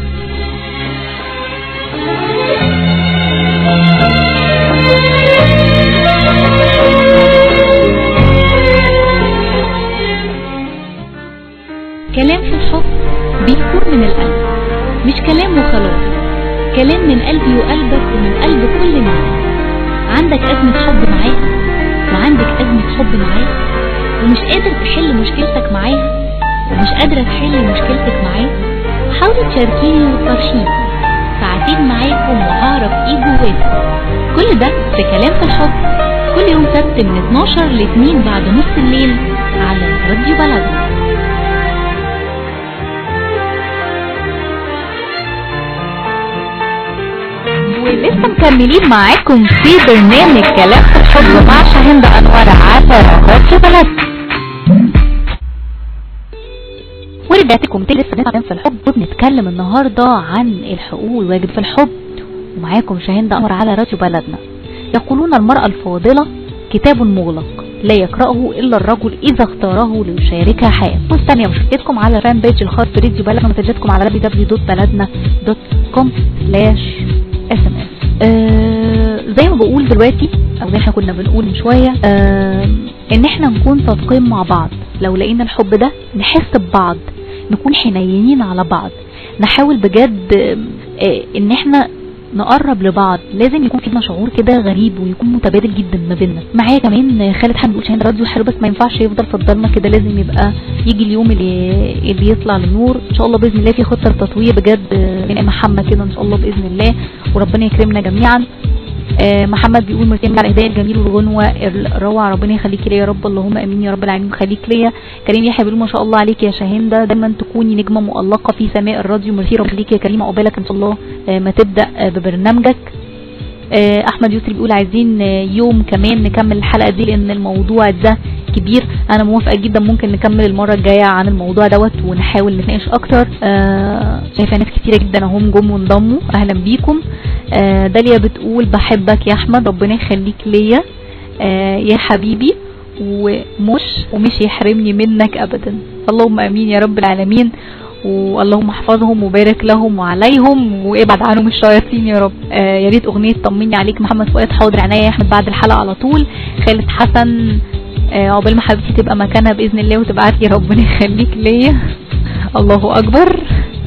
كلام في الحب بيكون من القلب، مش كلام وخلاص، كلام من قلبي وقلبك ومن قلب كل الناس. عندك أزمة حب معاها وعندك أزمة حب معاه، ومش قادر تحل مشكلتك معاها ومش قادرة تحل مشكلتك معاه، حاولي تشاركيني وتفرشيني، ساعتين معاكم وهعرف ايه جواكم. كل ده في كلام في الحب، كل يوم سبت من 12 ل 2 بعد نص الليل على راديو بلدنا. ولسه مكملين معاكم في برنامج كلام في الحب مع شاهين أنور على راديو بلدنا. ورجعت لكم تاني لسه بنتكلم في الحب، وبنتكلم النهارده عن الحقوق والواجب في الحب، ومعاكم شاهين أنور على راديو بلدنا. يقولون المرأة الفاضلة كتاب مغلق لا يقرأه إلا الرجل إذا اختاره ليشاركها حياة. مستنية مشاركتكم على الفان بيج الخاص براديو بلدنا، ومسجاتكم على www.baladna.com/SMS. زي ما بقول دلوقتي او زي احنا كنا بنقول من شوية، ان احنا نكون صادقين مع بعض. لو لقينا الحب ده نحس ببعض، نكون حنينين على بعض، نحاول بجد ان احنا نقرب لبعض. لازم يكون فينا شعور كده غريب ويكون متبادل جدا ما بيننا. معايا كمان خالد حمد بيقول شاهين راديو حلو، بس ما ينفعش يفضل فضلنا كده، لازم يبقى يجي اليوم اللي يطلع للنور ان شاء الله باذن الله. في خطه تطوير بجد من محمد كده ان شاء الله باذن الله، وربنا يكرمنا جميعا. محمد بيقول مرتين على الهدايا الجميل والغنوه الروعه، ربنا يخليك ليا يا رب، اللهم امين يا رب العالمين، خليك ليا. كريم يحيى بيقول ما شاء الله عليك يا شاهين، ده دايما تكوني نجمه مؤلقه في سماء الراديو، ميرسي ربنا يخليك يا كريمه، عقبالك ان شاء الله ما تبدا ببرنامجك. احمد يسري بيقول عايزين يوم كمان نكمل الحلقه دي لان الموضوع ده كبير. انا موافقه جدا، ممكن نكمل المره الجايه عن الموضوع دوت ونحاول نتناقش اكتر. شايفه ناس كتيره جدا اهم جم وانضموا، اهلا بيكم. داليا بتقول بحبك يا احمد، ربنا يخليك ليا يا حبيبي، ومش يحرمني منك ابدا، اللهم امين يا رب العالمين. واللهم احفظهم وبارك لهم وعليهم وابعد عنهم الشياطين يا رب. يا ريت اغنيه طمني عليك محمد فؤاد. حاضر عناية يا احمد بعد الحلقه على طول. خالد حسن عقبال ما حبيبتي تبقى مكانها باذن الله وتبعت لي ربنا يخليك ليا. الله اكبر.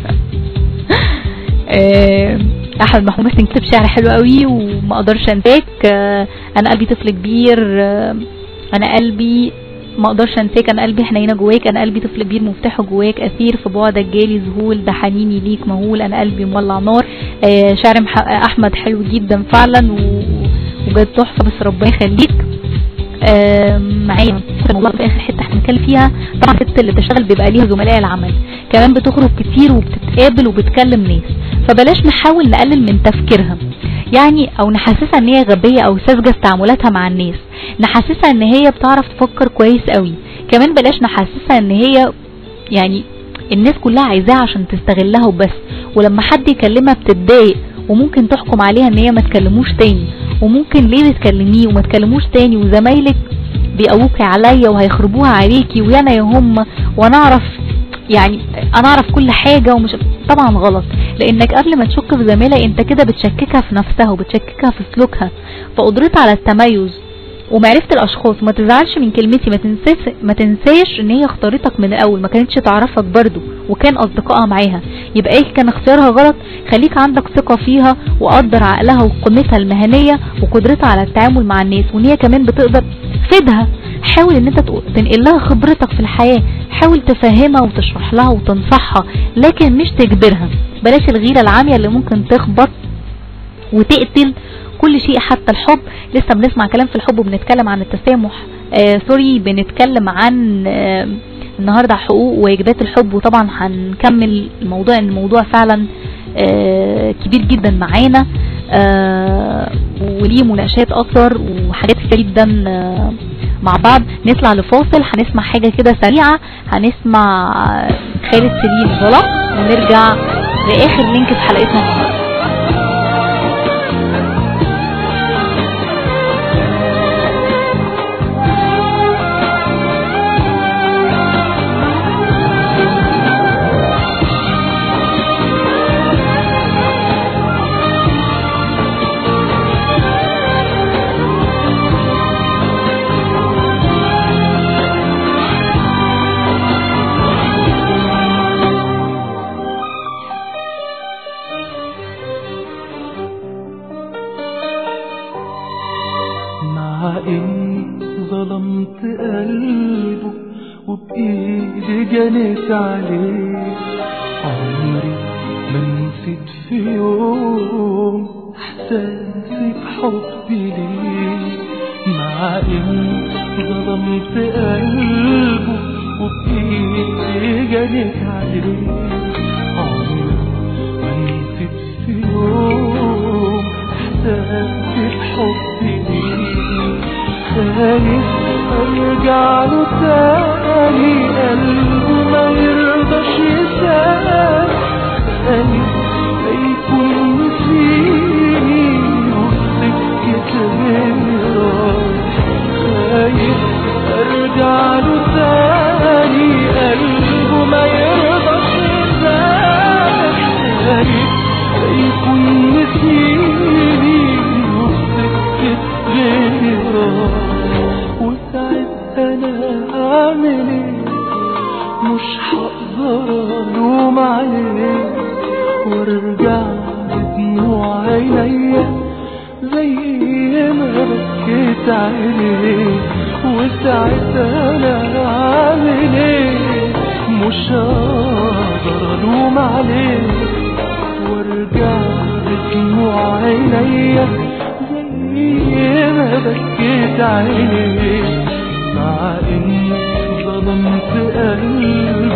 احمد محمود محسن كتب شعر حلو قوي وما اقدرش انساك. انا قلبي طفل كبير. انا قلبي ما اقدرش انساك. انا قلبي حنينه جواك. انا قلبي طفل كبير مفتاحه جواك. اثير في بعدك جالي ذهول. ده حنيني ليك مهول. انا قلبي مولع نار. شعر احمد حلو جدا فعلا وبجد تحفه بس ربنا يخليك. معايا الموضوع في اخر حته هنتكلم فيها. طبعا الست اللي بتشتغل بيبقى ليها زملاء العمل كمان بتخرج كتير وبتتقابل وبتكلم ناس، فبلاش نحاول نقلل من تفكيرها يعني او نحسسها ان هي غبيه او ساذجه في تعاملاتها مع الناس. نحسسها ان هي بتعرف تفكر كويس قوي. كمان بلاش نحسسها ان هي يعني الناس كلها عايزاها عشان تستغلها وبس، ولما حد يكلمها بتتضايق وممكن تحكم عليها ان هي ما تكلموش تاني، وممكن ليه بتكلميه وما تكلموش تاني وزمايلك بيقووكي عليا وهيخربوها عليكي ويانا يا هم وانا اعرف يعني انا اعرف كل حاجة ومش طبعا غلط، لانك قبل ما تشك في زميلة انت كده بتشككها في نفسها وبتشككها في سلوكها. فقدرتها على التميز ومعرفة الاشخاص. ما تزعلش من كلمتي، ما تنساش ان هي اختارتك من الاول، ما كانتش تعرفك برضو وكان اصدقائها معاها، يبقى ايه كان اختيارها غلط. خليك عندك ثقة فيها وقدر عقلها وقيمتها المهنية وقدرتها على التعامل مع الناس، وان هي كمان بتقدر تفيدها. حاول ان انت تنقل لها خبرتك في الحياة، حاول تفهمها وتشرح لها وتنصحها لكن مش تجبرها. بلاش الغيرة العامية اللي ممكن تخبط وتقتل كل شيء حتى الحب. لسه بنسمع كلام في الحب وبنتكلم عن التسامح. بنتكلم عن النهاردة حقوق وواجبات الحب، وطبعا هنكمل الموضوع ان الموضوع فعلا كبير جدا معانا وليه مناقشات اكتر وحاجات كتير جدا مع بعض. نطلع لفاصل، هنسمع حاجة كده سريعة، هنسمع خالد سليم ظلم ونرجع لآخر لينك في حلقتنا النهاردة. ظلمت قلبه وبإيدي جنيت عليه، عمري ما نسيت في يوم احساسي بحبي ليه. مع اني ظلمت قلبه وبإيدي جنيت عليه، عمري ما نسيت في يوم احساسي بحبي ليه. خايف ارجع له تاني قلبه ما يرضاش يسامح، خايف هيكون نسيني وسكة غيره، خايف ارجع له تاني قلبه ما يرضاش يسامح، خايف هيكون نسيني وسكة غيره. وساعتها انا هعمل ايه؟ مش هقدر الوم عليه وارجع بدموع عينيا زي ما بكيت عليه. وساعتها انا هعمل ايه؟ مش هقدر الوم عليه وارجع بدموع عينيا زي ما بكيت عليه. مع اني ظلمت قلبه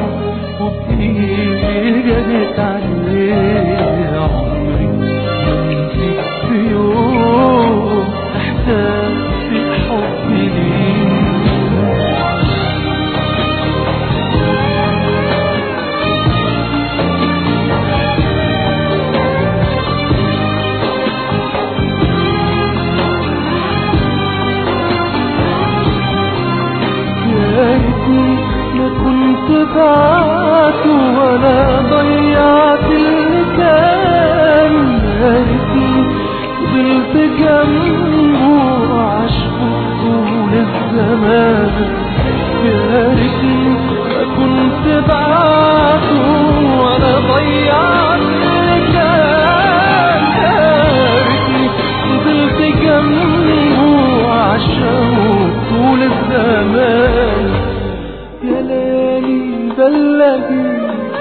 وبإيدي جنيت عليه، عمري ما نسيت في يوم احساسي بحبي ليه. ما كنت بعته ولا جنبه وعشقه طول الزمان. يا ريتني ما كنت بعده ولا ضيعت اللي كان. يا ريتني فضلت جنبه وعشقه طول الزمان. يا ليالي بلغي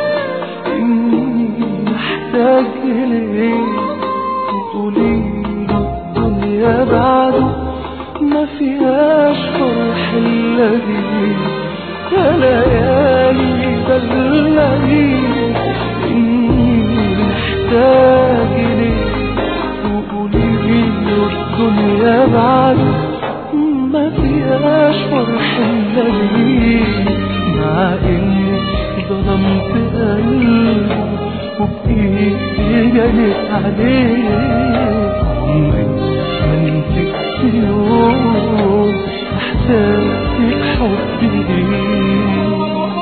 إني محتاج إليك وقوليلي الدنيا بعده ما فيهاش فرح إلا بيك. يا ليالي بلغي إني محتاج إليك وقوليلي الدنيا بعده ما فيهاش فرح إلا بيك. مع إني ظلمت قلبي وبإيدي جنت عليك. عمري ما نسيت يوم إحساسي بحبي ليك.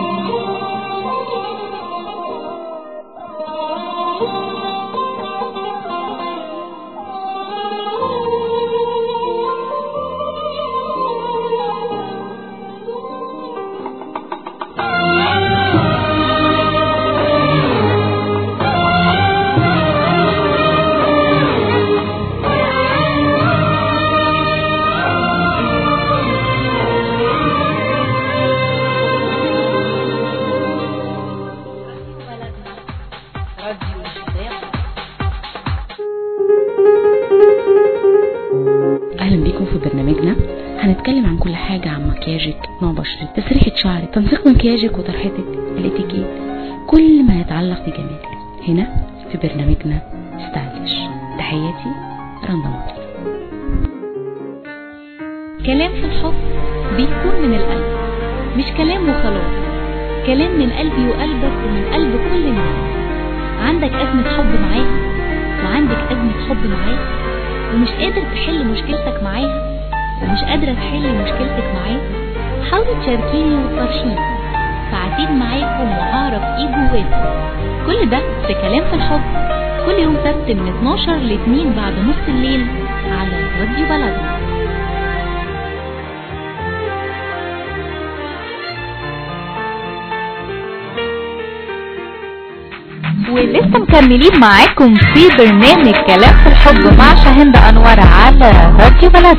اهلا بيكم في برنامجنا. هنتكلم عن كل حاجة، عن مكياجك، نوع بشرتك، تسريحة شعرك، تنسيق مكياجك وطرحتك، الاتيكيت، كل ما يتعلق بجمالك هنا في برنامجنا ستايلش. تحياتي رندا مطر. كلام في الحب بيكون من القلب، مش كلام وخلاص، كلام من قلبي وقلبك ومن قلب كل الناس. عندك أزمة حب معاها وعندك أزمة حب معاه ومش قادر تحل مشكلتك معاها ومش قادرة تحل مشكلتك معاه، حاولي تشاركيني وتطرشيني ساعتين معاكم وهعرف ايه جواكم. كل ده في كلام في الحب كل يوم سبت من 12 ل 2 بعد نص الليل على راديو بلدنا. ولسه مكملين معاكم في برنامج كلام في الحب مع شاهندة أنور على راديو بلد.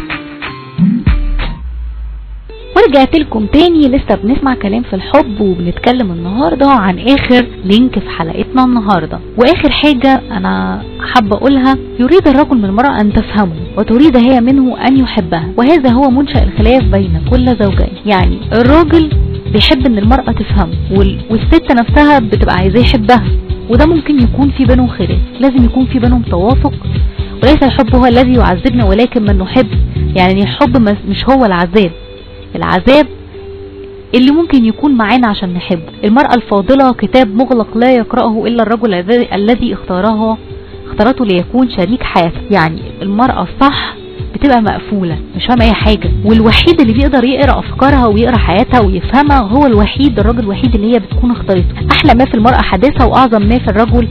ورجعت لكم تاني، لسه بنسمع كلام في الحب وبنتكلم النهاردة عن آخر لينك في حلقتنا النهاردة. وآخر حاجة أنا حابة أقولها: يريد الرجل من المرأة أن تفهمه وتريد هي منه أن يحبها، وهذا هو منشأ الخلاف بين كل زوجين. يعني الراجل بيحب أن المرأة تفهمه والست نفسها بتبقى عايزاه يحبها، وده ممكن يكون في بينهم خلاف. لازم يكون في بينهم توافق، وليس الحب هو الذي يعذبنا ولكن من نحب. يعني الحب مش هو العذاب اللي ممكن يكون معانا عشان نحبه. المرأة الفاضلة كتاب مغلق لا يقرأه إلا الرجل الذي اختارته ليكون شريك حياته. يعني المرأة الصح بتبقى مقفولة، مش فاهمة اي حاجة، والوحيد اللي بيقدر يقرأ افكارها ويقرأ حياتها ويفهمها هو الراجل الوحيد اللي هي بتكون اختارته. احلى ما في المرأة حديثها، واعظم ما في الرجل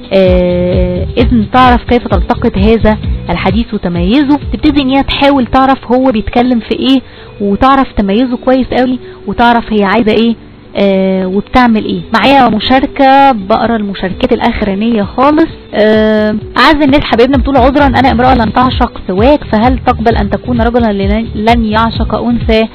اذن تعرف كيف تلتقط هذا الحديث وتميزه. تبتدي ان هي تحاول تعرف هو بيتكلم في ايه، وتعرف تميزه كويس قوي، وتعرف هي عايزة ايه وبتعمل ايه. معايا مشاركة، بقرا المشاركات الاخرانية خالص. اعز الناس حبيبنا بتقول: عذرا انا امرأة لن تعشق سواك، فهل تقبل ان تكون رجلا لن يعشق انثى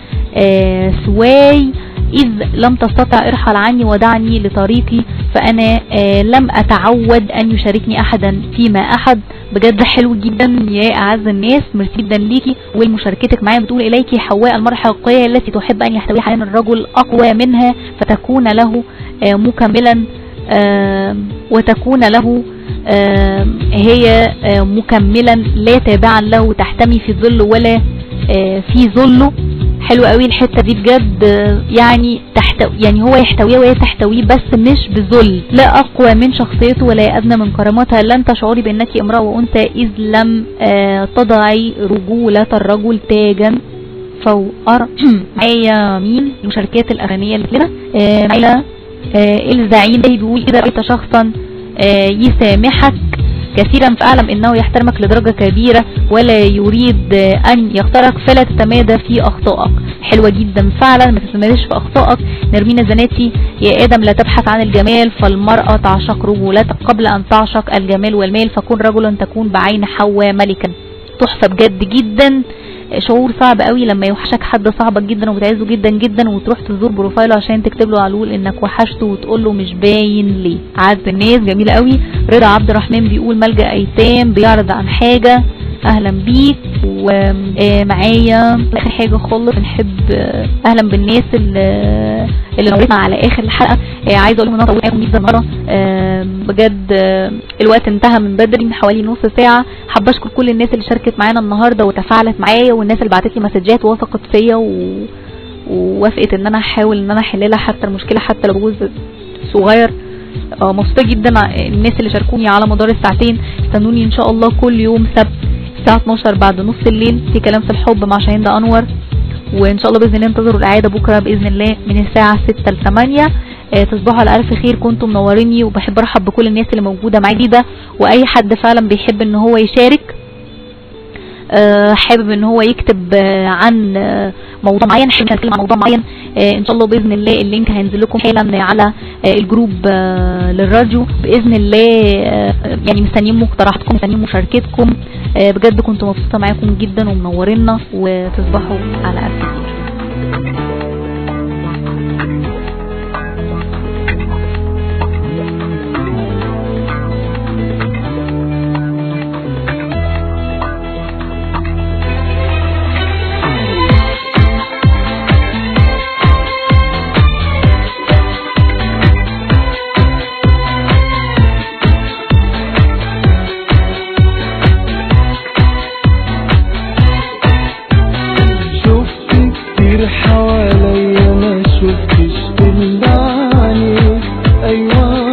سواي؟ إذ لم تستطع ارحل عني ودعني لطريقي، فأنا لم أتعود أن يشاركني أحدا فيما أحد. بجد حلو جدا يا أعز الناس، ميرسي جدا ليكي. والمشاركتك معايا بتقول: إليك حواء المرأة الحقيقية التي تحب أن يحتوي حنان الرجل أقوى منها فتكون له مكملا، وتكون له هي مكملا لا تابعا له، تحتمي في ظل ولا في ظله. حلو قوي الحته دي بجد. يعني هو يحتويها وهي تحتويه، بس مش بذل. لا اقوى من شخصيته ولا ادنى من كرامتها. لن تشعري بانك امراه وانثى اذ لم تضعي رجوله الرجل تاجا فوق. معايا مين المشاركات الاغنيه اللي كده؟ معايا الزعيم ده بيقول: اذا رايت شخصا يسامحك كثيرا فاعلم انه يحترمك لدرجة كبيرة ولا يريد ان يختارك، فلا تتمادى في اخطائك. حلوة جدا فعلا، ما تتماداش في اخطائك. نرمينا زناتي: يا ادم لا تبحث عن الجمال، فالمرأة تعشق رجولتك قبل ان تعشق الجمال والمال، فكن رجلا تكون بعين حواء ملكا. تحفة بجد جدا. شعور صعب قوي لما يوحشك حد صاحبك جدا وبتعزه جدا جدا وتروح تزور بروفايله عشان تكتب له على الول انك وحشته وتقول له مش باين ليه. عز الناس جميله قوي. رضا عبد الرحمن بيقول: ملجأ ايتام بيعرض عن حاجه. اهلا بيك. ومعايا اخر حاجه خالص بنحب اهلا بالناس اللي نورتنا على اخر الحلقه. عايزه اقول لهم ان انا طولت معاكم جدا النهارده بجد. الوقت انتهى من بدري، من حوالي نص ساعه. حابه اشكر كل الناس اللي شاركت معانا النهارده وتفاعلت معايا، والناس اللي بعتت لي مسجات ووثقت فيا ووافقت ان انا احاول ان انا احللها حتى المشكله حتى لو جزء صغير. مبسوطه جدا الناس اللي شاركوني على مدار الساعتين. استنوني ان شاء الله كل يوم سبت الساعه 12 بعد نص الليل في كلام في الحب مع شاهين انور، وان شاء الله باذن الله انتظروا الاعاده بكره باذن الله من الساعه 6 ل 8. تصبحوا على الف خير. كنتم منوريني، وبحب ارحب بكل الناس اللي موجوده معايا ده، واي حد فعلا بيحب ان هو يشارك، حابب ان هو يكتب عن موضوع معين، حابب نتكلم عن موضوع معين، ان شاء الله باذن الله اللينك هينزل لكم حالا على الجروب للراديو باذن الله. يعني مستنيين مقترحاتكم، مستنيين مشاركتكم. بجد كنت مبسوطه معاكم جدا ومنورينا، وتصبحوا على الف خير.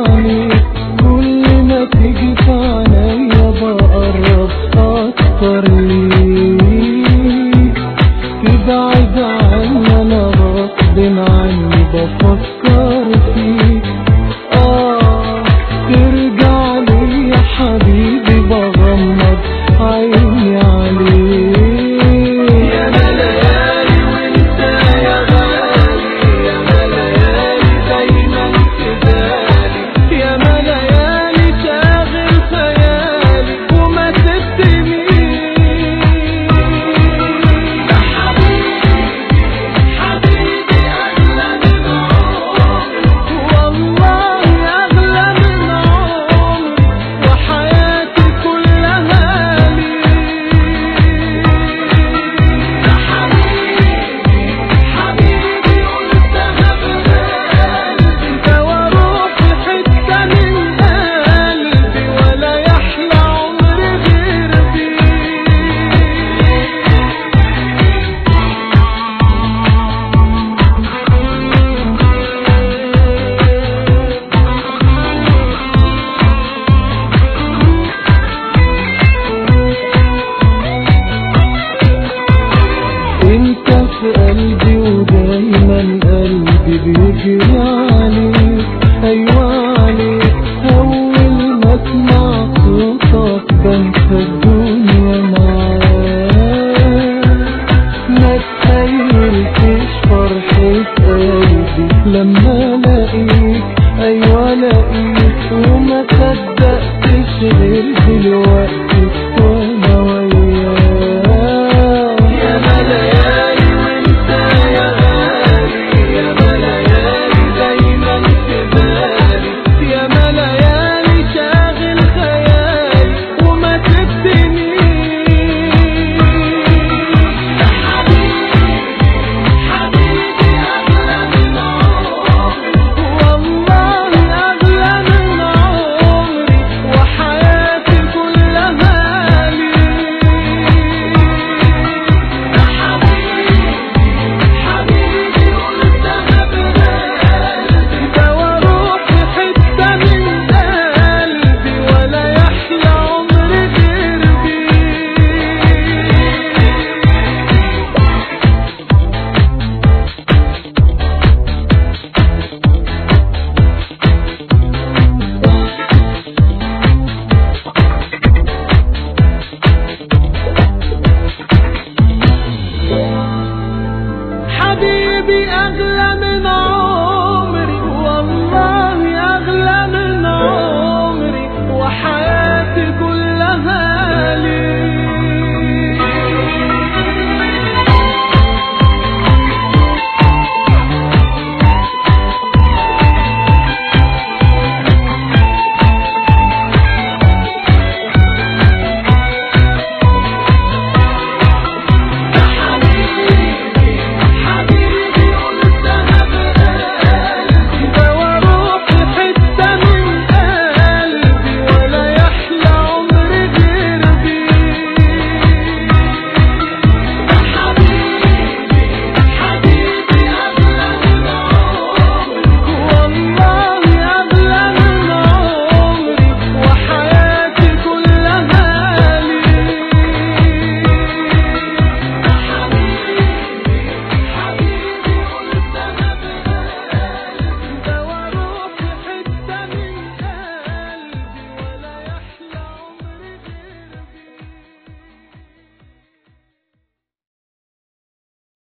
كل ما تيجي في عينيا بقرب اكتر